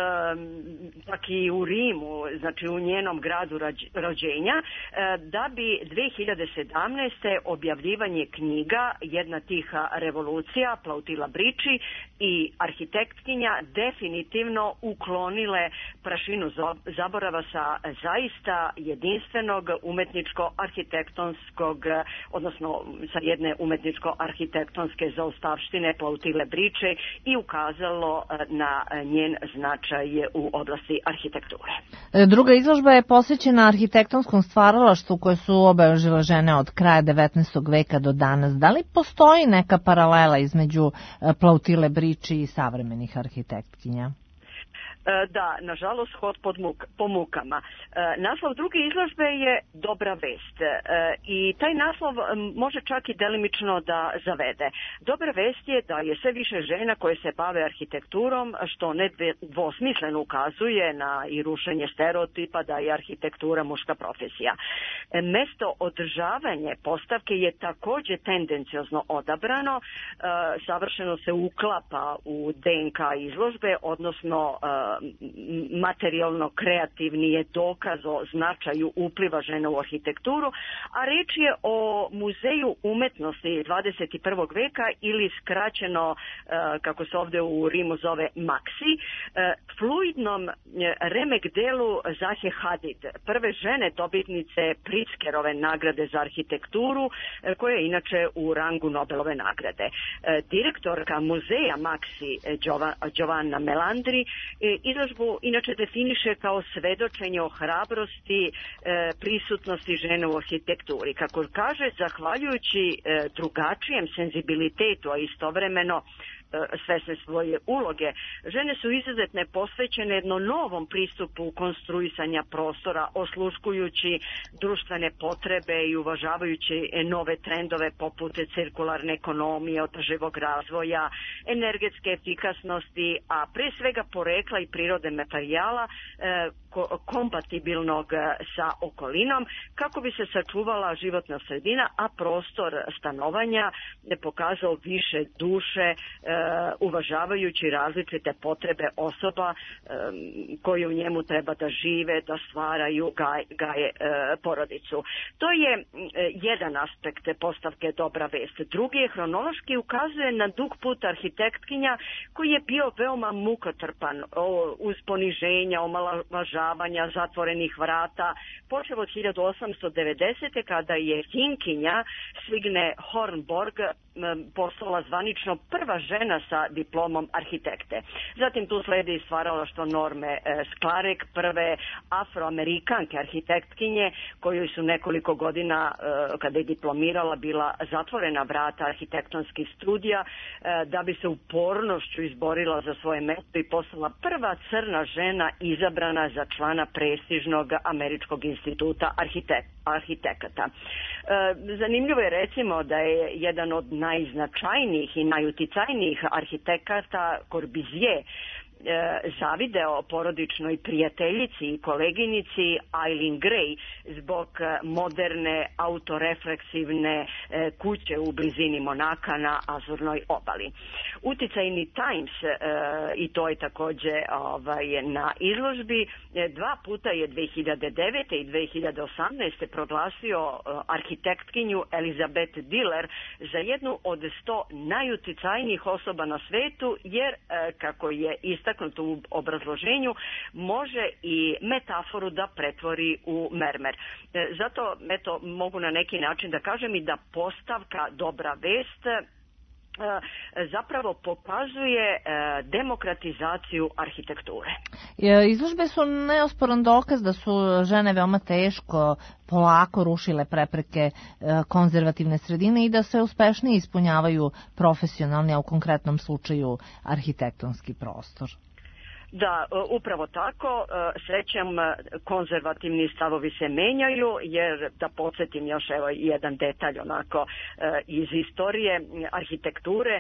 čak i u Rimu, znači u njenom gradu rođenja, da bi 2017. objavljivanje knjiga Jedna tiha revolucija, Plautila Brici i arhitektkinja definitivno uklonile prašinu zaborava sa zaista jedinstvenog umetničko-arhitektonskog, odnosno sa jedne umetničko-arhitektonske zaostavštine Plautile Brici i ukazalo na njen značaj u oblasti arhitekture. Druga izložba je posvećena arhitektonskom stvaralaštvu koje su obeležile žene od kraja 19. veka do danas. Da li postoji neka paralela između Plautile Brici i savremenih arhitektkinja? Da, nažalost, hod po mukama. Naslov druge izložbe je Dobra vest i taj naslov može čak i delimično da zavede. Dobra vest je da je sve više žena koje se bave arhitekturom, što nedvosmisleno ukazuje na i rušenje stereotipa da je arhitektura muška profesija. Mesto održavanje postavke je takođe tendenciozno odabrano, savršeno se uklapa u DNK izložbe, odnosno materijalno kreativni je dokaz o značaju upliva žena u arhitekturu, a reč je o muzeju umetnosti 21. veka ili skraćeno, kako se ovde u Rimu zove, Maxi, fluidnom remek delu Zahe Hadid, prve žene dobitnice Pritzkerove nagrade za arhitekturu, koja je inače u rangu Nobelove nagrade. Direktorka muzeja Maxi, Giovanna Melandri, izložbu inače definiše kao svedočenje o hrabrosti, prisutnosti žene u arhitekturi. Kako kaže, zahvaljujući drugačijem senzibilitetu, a istovremeno svesne svoje uloge. Žene su izuzetne posvećene jednom novom pristupu konstruisanja prostora, osluškujući društvene potrebe i uvažavajući nove trendove poput cirkularne ekonomije, održivog razvoja, energetske efikasnosti, a pre svega porekla i prirode materijala kompatibilnog sa okolinom, kako bi se sačuvala životna sredina, a prostor stanovanja pokazao više duše, uvažavajući različite potrebe osoba koji u njemu treba da žive, da stvaraju, gaje porodicu. To je jedan aspekt postavke dobra vest. Drugi je hronološki ukazuje na dug put arhitektkinja koji je bio veoma mukotrpan, uz poniženja, omalovažavanja, zatvorenih vrata, počeo od 1890. kada je Finkinja Signe Hornborg postala zvanično prva žena sa diplomom arhitekte. Zatim tu sledi stvaralaštvo Norme Sklarek, prve afroamerikanke arhitektkinje, kojoj su nekoliko godina, kada je diplomirala, bila zatvorena vrata arhitektonskih studija, da bi se upornošću izborila za svoje mesto i postala prva crna žena izabrana za člana prestižnog Američkog instituta arhitekata. Zanimljivo je recimo da je jedan od najznačajnijih i najuticajnijih arhitekata Corbusier zavideo porodičnoj prijateljici i koleginici Eileen Gray zbog moderne autorefleksivne kuće u blizini Monaka na Azurnoj obali. Uticajni Times, i to je takođe na izložbi, dva puta je 2009. i 2018. proglasio arhitektkinju Elizabeth Diller za jednu od 100 najuticajnijih osoba na svetu, jer, kako je istaknuto u obrazloženju, može i metaforu da pretvori u mermer. Zato, eto, mogu na neki način da kažem i da postavka dobra vest zapravo pokazuje demokratizaciju arhitekture. Izložbe su neosporan dokaz da su žene veoma teško, polako rušile prepreke konzervativne sredine i da se uspešnije ispunjavaju profesionalni, a u konkretnom slučaju arhitektonski prostor. Da, upravo tako. Srećom, konzervativni stavovi se menjaju, jer da podsjetim još jedan detalj onako iz istorije arhitekture.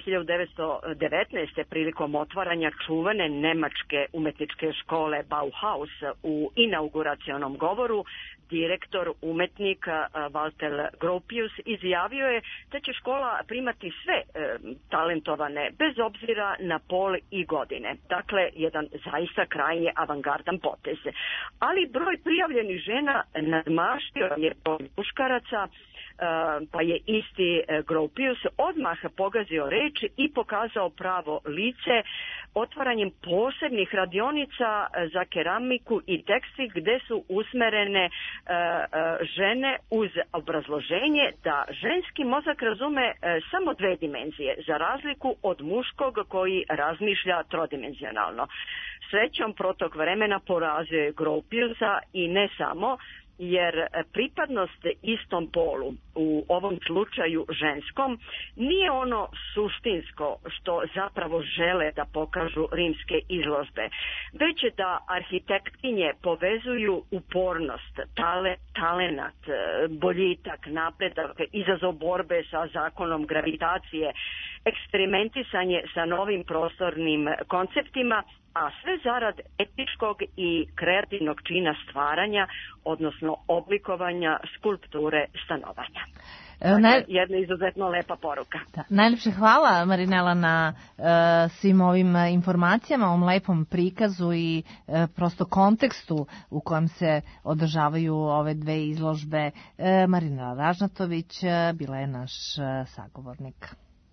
1919. prilikom otvaranja čuvene nemačke umetničke škole Bauhaus u inauguracionom govoru, direktor, umetnik Walter Gropius izjavio je da će škola primati sve talentovane, bez obzira na pol i godine. Dakle, jedan zaista krajnje avangardan potez. Ali broj prijavljenih žena nadmašio je broj muškaraca, pa je isti Gropius odmah pogazio reč i pokazao pravo lice otvaranjem posebnih radionica za keramiku i tekstil, gde su usmerene žene uz obrazloženje da ženski mozak razume samo dve dimenzije, za razliku od muškog koji razmišlja trodimenzionalno. Srećom, protok vremena porazio je Gropiusa i ne samo, jer pripadnost istom polu, u ovom slučaju ženskom, nije ono suštinsko što zapravo žele da pokažu rimske izložbe, već da arhitektkinje povezuju upornost, talenat, boljitak, napredak, izazov borbe sa zakonom gravitacije, eksperimentisanje sa novim prostornim konceptima, a sve zarad etičkog i kreativnog čina stvaranja, odnosno oblikovanja skulpture stanovanja. Jedna izuzetno lepa poruka. Da, najlepše hvala, Marinela, na svim ovim informacijama, ovom lepom prikazu i prosto kontekstu u kojem se održavaju ove dve izložbe. Marinela Ražnatović bila je naš sagovornik.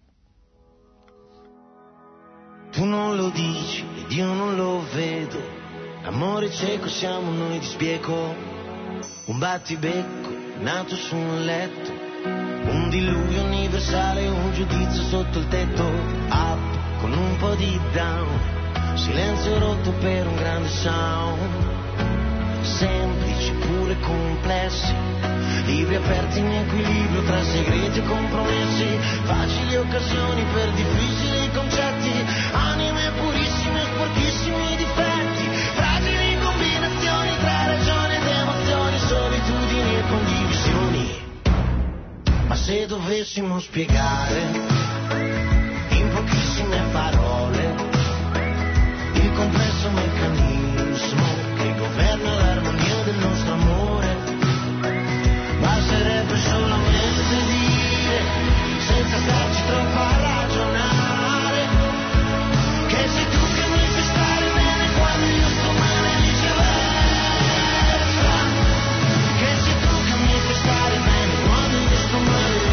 Tu non lo dici ed io non lo vedo, l'amore cieco siamo noi di sbieco, un battibecco nato su un letto, un diluvio universale, un giudizio sotto il tetto, up con un po' di down, silenzio rotto per un grande sound, semplici pure complessi, libri aperti in equilibrio tra segreti e compromessi, facili occasioni per difficili concetti, anime purissime, sporchissimi difetti, fragili combinazioni tra ragione ed emozioni, solitudini e condivisioni. Ma se dovessimo spiegare in pochissime parole il complesso meccanismo che governa l'armonia del nostro amore, basterebbe solamente dire, senza starci troppo a ragionare, che sei tu che mi fai stare bene quando io sto male e viceversa, che sei tu che mi fai stare bene quando io sto male e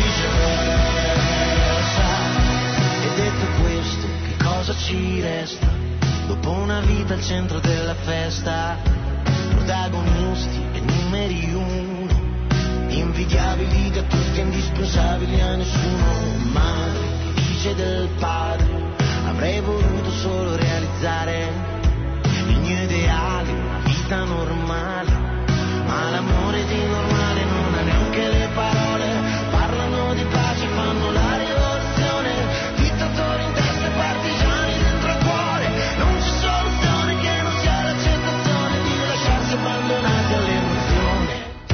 viceversa. E detto questo, che cosa ci resta dopo una vita al centro della festa? Protagonisti e numeri uno, invidiabili da tutti, indispensabili a nessuno. Madre che dice del padre, avrei voluto solo realizzare il mio ideale, una vita normale, ma l'amore di normale non ha neanche le parole. Parlano di pace, fanno la rivoluzione, dittatori in testa e partigiani dentro al cuore. Non c'è soluzione che non sia l'accettazione di lasciarsi abbandonati all'emozione.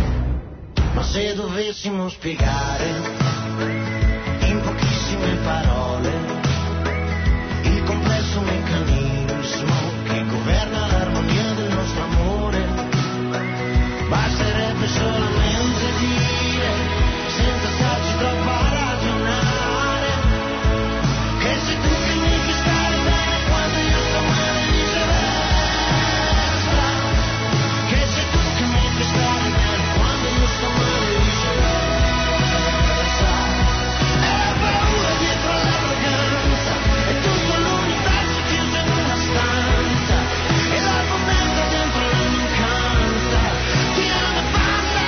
Ma se dovessimo spiegare in pochissime parole il complesso meccanismo che governa l'armonia del nostro amore, basterebbe solamente dire, senza starci troppo a ragionare, che sei tu che mi fai stare bene quando io sto male e viceversa, che sei tu che mi fai stare bene quando io sto male e viceversa. È la paura dietro l'arroganza, è tutto l'universo chiuso in una stanza, e la potenza dentro la mancanza di una banda,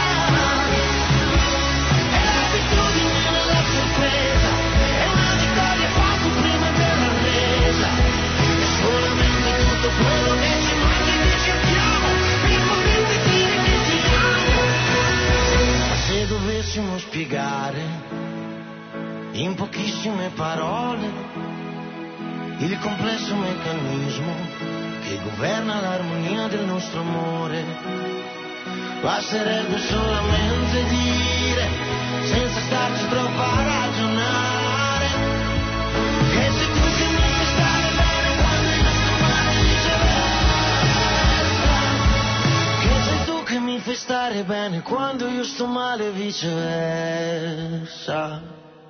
è l'abitudine nella sorpresa, è una vittoria poco prima della resa, è solamente tutto quello che ci manca e che cerchiamo per poter dire che siamo. Ma se dovessimo spiegare in pochissime parole il complesso meccanismo che governa l'armonia del nostro amore, basterebbe solamente dire, senza starci troppo a ragionare, che sei tu che mi fai stare bene quando io sto male e viceversa, che sei tu che mi fai stare bene quando io sto male e viceversa.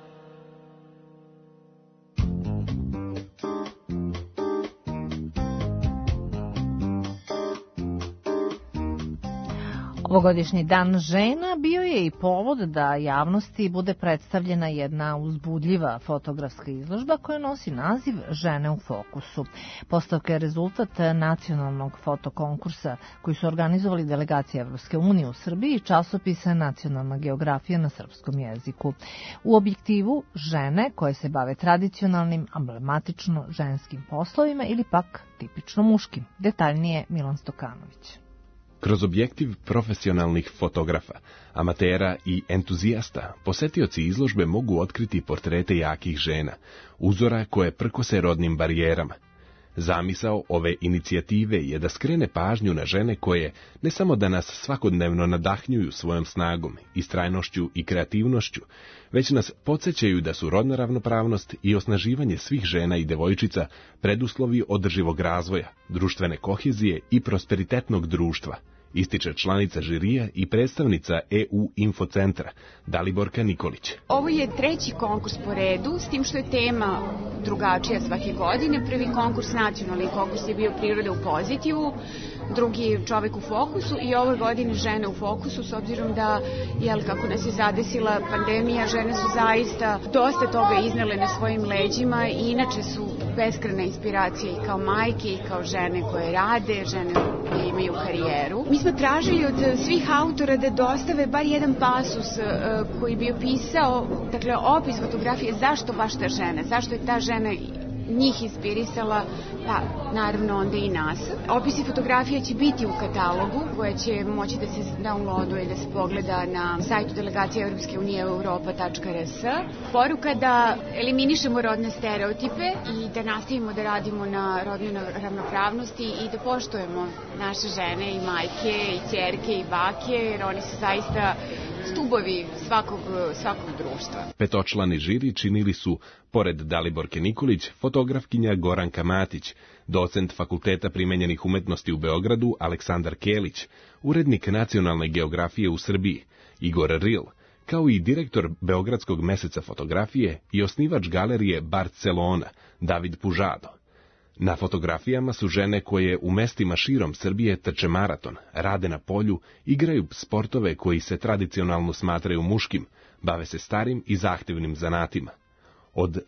Ovogodišnji dan žena bio je i povod da javnosti bude predstavljena jedna uzbudljiva fotografska izložba koja nosi naziv Žene u fokusu. Postavka je rezultat nacionalnog fotokonkursa koji su organizovali delegacije Evropske unije u Srbiji i časopisa Nacionalna geografija na srpskom jeziku. U objektivu žene koje se bave tradicionalnim, emblematično ženskim poslovima ili pak tipično muškim. Detaljnije Milan Stokanović. Kroz objektiv profesionalnih fotografa, amatera i entuzijasta, posetioci izložbe mogu otkriti portrete jakih žena, uzora koje prkose rodnim barijerama. Zamisao ove inicijative je da skrene pažnju na žene koje ne samo da nas svakodnevno nadahnjuju svojom snagom, istrajnošću i kreativnošću, već nas podsjećaju da su rodna ravnopravnost i osnaživanje svih žena i devojčica preduslovi održivog razvoja, društvene kohezije i prosperitetnog društva, ističe članica žirija i predstavnica EU Infocentra, Daliborka Nikolić. Ovo je treći konkurs po redu, s tim što je tema drugačija svake godine. Prvi konkurs, nacionalni konkurs, je bio Priroda u pozitivu, drugi Čovek u fokusu i ove godine Žene u fokusu, s obzirom da, kako nas je zadesila pandemija, žene su zaista dosta toga iznele na svojim leđima i inače su beskrajna inspiracija i kao majke i kao žene koje rade, žene koje imaju karijeru. Mi smo tražili od svih autora da dostave bar jedan pasus koji bi opisao, dakle, opis fotografije, zašto baš ta žena, zašto je ta žena njih inspirisala, pa naravno onda i nas. Opisi fotografija će biti u katalogu koje će moći da se downloaduje i da se pogleda na sajtu delegacije Europske unije europa.rs. Poruka da eliminišemo rodne stereotipe i da nastavimo da radimo na rodnoj ravnopravnosti i da poštujemo naše žene i majke i ćerke i bake, jer oni su zaista stubovi svakog društva. Petočlani žiri činili su, pored Daliborke Nikolić, fotografkinja Goranka Matić, docent Fakulteta primenjenih umetnosti u Beogradu Aleksandar Kelić, urednik nacionalne geografije u Srbiji Igor Ril, kao i direktor Beogradskog meseca fotografije i osnivač galerije Barcelona David Pužado. Na fotografijama su žene koje u mestima širom Srbije trče maraton, rade na polju, igraju sportove koji se tradicionalno smatraju muškim, bave se starim i zahtevnim zanatima. Od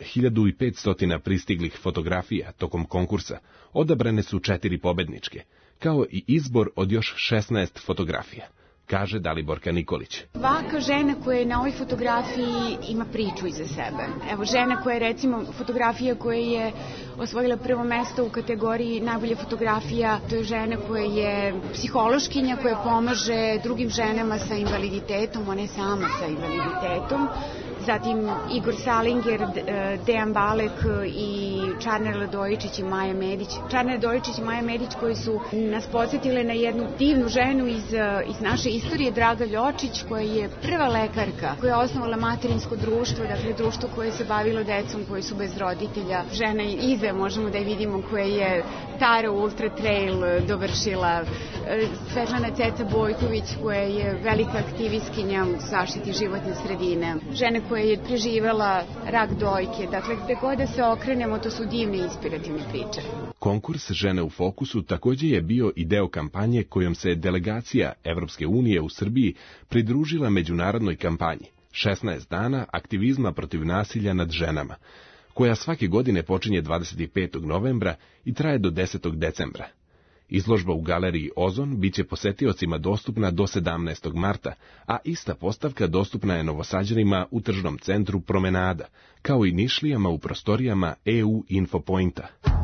1500 pristiglih fotografija tokom konkursa odabrane su 4 pobedničke, kao i izbor od još 16 fotografija, kaže Daliborka Nikolić. Svaka žena koja je na ovoj fotografiji ima priču iza sebe. Evo, žena koja je, recimo, fotografija koja je osvojila prvo mesto u kategoriji najbolja fotografija, to je žena koja je psihološkinja, koja pomaže drugim ženama sa invaliditetom, ona je sama sa invaliditetom. Zatim Igor Salinger, Dejan Balek i Čarnela Dojičić i Maja Medić. Čarnela Dojičić i Maja Medić koji su nas podsjetile na jednu divnu ženu iz naše istorije, Draga Ljočić, koja je prva lekarka, koja je osnovala materinsko društvo, dakle društvo koje se bavilo decom koji su bez roditelja. Žena iza, možemo da je vidimo, koja je Tara Ultra Trail dovršila. Svetlana Ceca Bojković, koja je velika aktivistkinja u zaštiti životne sredine. Žena koja je preživela rak dojke. Dakle, gde god da se okrenemo, to su divne inspirativne priče. Konkurs Žene u fokusu također je bio i deo kampanje kojom se delegacija Evropske unije u Srbiji pridružila međunarodnoj kampanji 16 dana aktivizma protiv nasilja nad ženama, koja svake godine počinje 25. novembra i traje do 10. decembra. Izložba u galeriji Ozon biće posetiocima dostupna do 17. marta, a ista postavka dostupna je Novosađanima u tržnom centru Promenada, kao i Nišlijama u prostorijama EU Infopointa.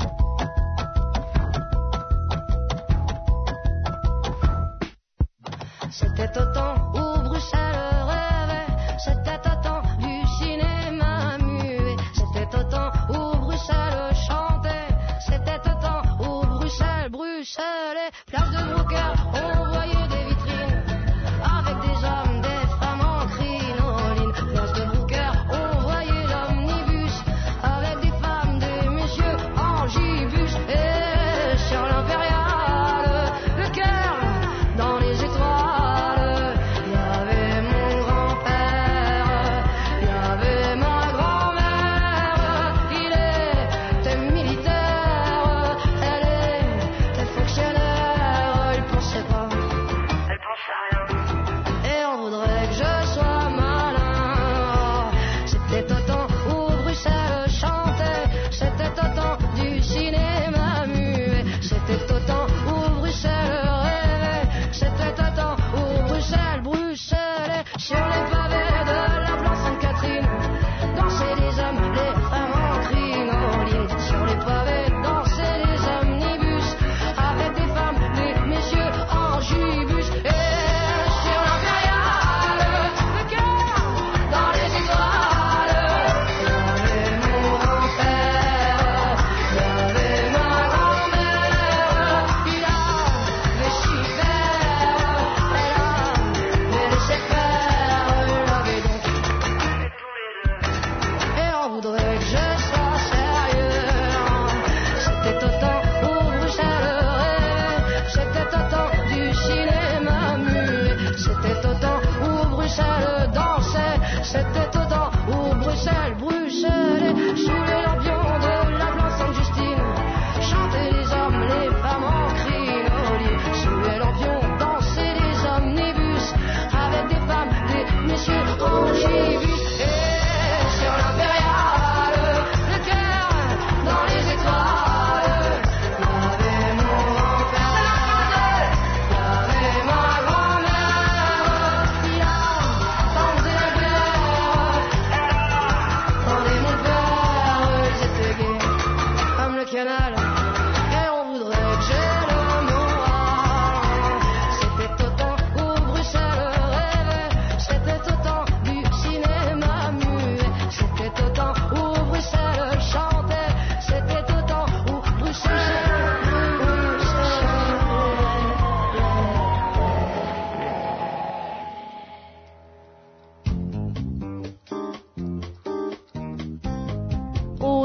Place de Broker, on voyait des vitrines avec des hommes, des femmes en crinoline. Place de Broker, on voyait l'omnibus avec des femmes, des messieurs en gibus. Et sur l'impériale, le cœur dans les étoiles, il y avait mon grand-père, il y avait ma grand-mère. Il était militaire, elle était fonctionnaire. C'est pas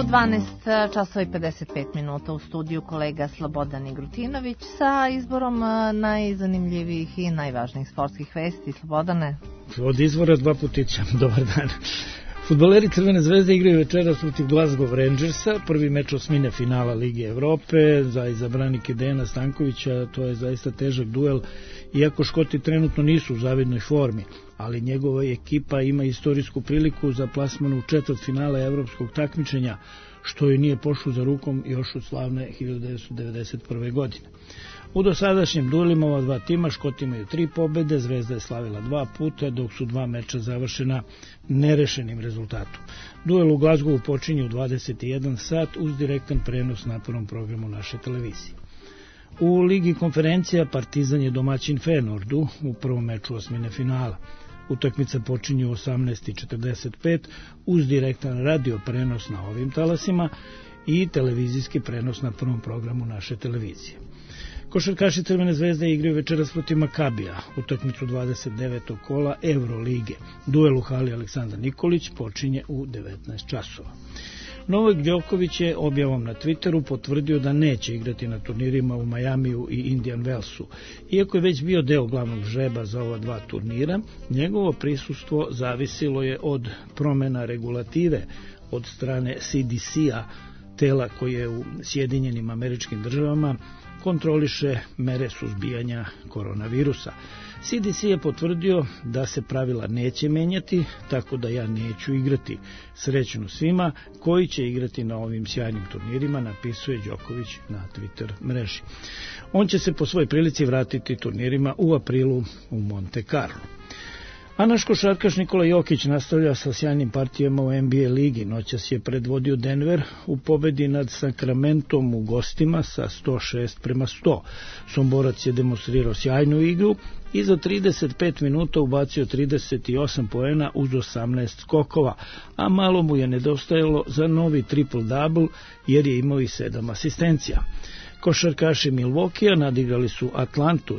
12 časova i 55 minuta u studiju kolega Slobodan Igrutinović sa izborom najzanimljivijih i najvažnijih sportskih vesti. Slobodane? Od izvora dva putića. Dobar dan. Fudbaleri Crvene zvezde igraju večeras protiv Glasgow Rangersa, prvi meč osmine finala Lige Evrope, za izabranike Dejana Stankovića, to je zaista težak duel, iako Škoti trenutno nisu u zavidnoj formi, ali njegova ekipa ima istorijsku priliku za plasman u četvrtfinale evropskog takmičenja, što joj nije pošlo za rukom još od slavne 1991. godine. U dosadašnjim duelima ova dva tima Škoti imaju 3 pobede, Zvezda je slavila 2 puta, dok su 2 meča završena nerešenim rezultatom. Duel u Glasgowu počinje u 21 sat uz direktan prenos na prvom programu naše televizije. U Ligi konferencija Partizan je domaćin Feyenoordu u prvom meču osmine finala. Utakmica počinje u 18:45 uz direktan radio prenos na ovim talasima i televizijski prenos na prvom programu naše televizije. Košarkaši Crvene zvezde igraju večeras protiv Makabija, utakmicu 29. kola Eurolige. Duel u hali Aleksandar Nikolić počinje u 19 časova. Novak Đoković je objavom na Twitteru potvrdio da neće igrati na turnirima u Majamiju i Indian Wellsu. Iako je već bio deo glavnog žreba za ova dva turnira, njegovo prisustvo zavisilo je od promena regulative od strane CDC-a, tela koje u Sjedinjenim Američkim Državama kontroliše mere suzbijanja koronavirusa. CDC je potvrdio da se pravila neće menjati, tako da ja neću igrati. Srećno svima koji će igrati na ovim sjajnim turnirima, napisuje Đoković na Twitter mreži. On će se po svoj prilici vratiti turnirima u aprilu u Monte Carlo. A naš košarkaš Nikola Jokić nastavlja sa sjajnim partijama u NBA ligi. Noćas je predvodio Denver u pobedi nad Sacramentom u gostima sa 106-100. Somborac je demonstrirao sjajnu igru i za 35 minuta ubacio 38 poena uz 18 skokova, a malo mu je nedostajalo za novi triple-double jer je imao i 7 asistencija. Košarkaši Milwaukeea nadigrali su Atlantu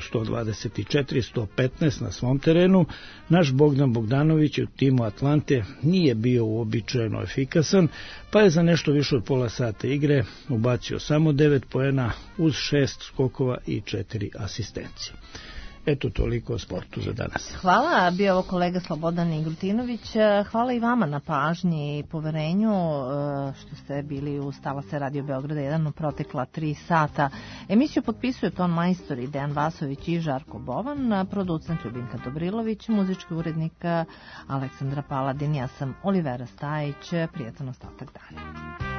124-115 na svom terenu. Naš Bogdan Bogdanović u timu Atlante nije bio uobičajeno efikasan, pa je za nešto više od pola sata igre ubacio samo 9 poena uz 6 skokova i 4 asistencije. Eto, toliko o sportu za danas. Hvala, bio ovo kolega Slobodan Igrutinović. Hvala i vama na pažnji i poverenju što ste bili uz talase Radio Beograda 1 u protekla 3 sata. Emisiju potpisuju ton majstori Dejan Vasović i Žarko Bovan, producent Ljubinka Dobrilović, muzički urednik Aleksandra Paladin. Ja sam Olivera Stajić. Prijatan ostatak dana.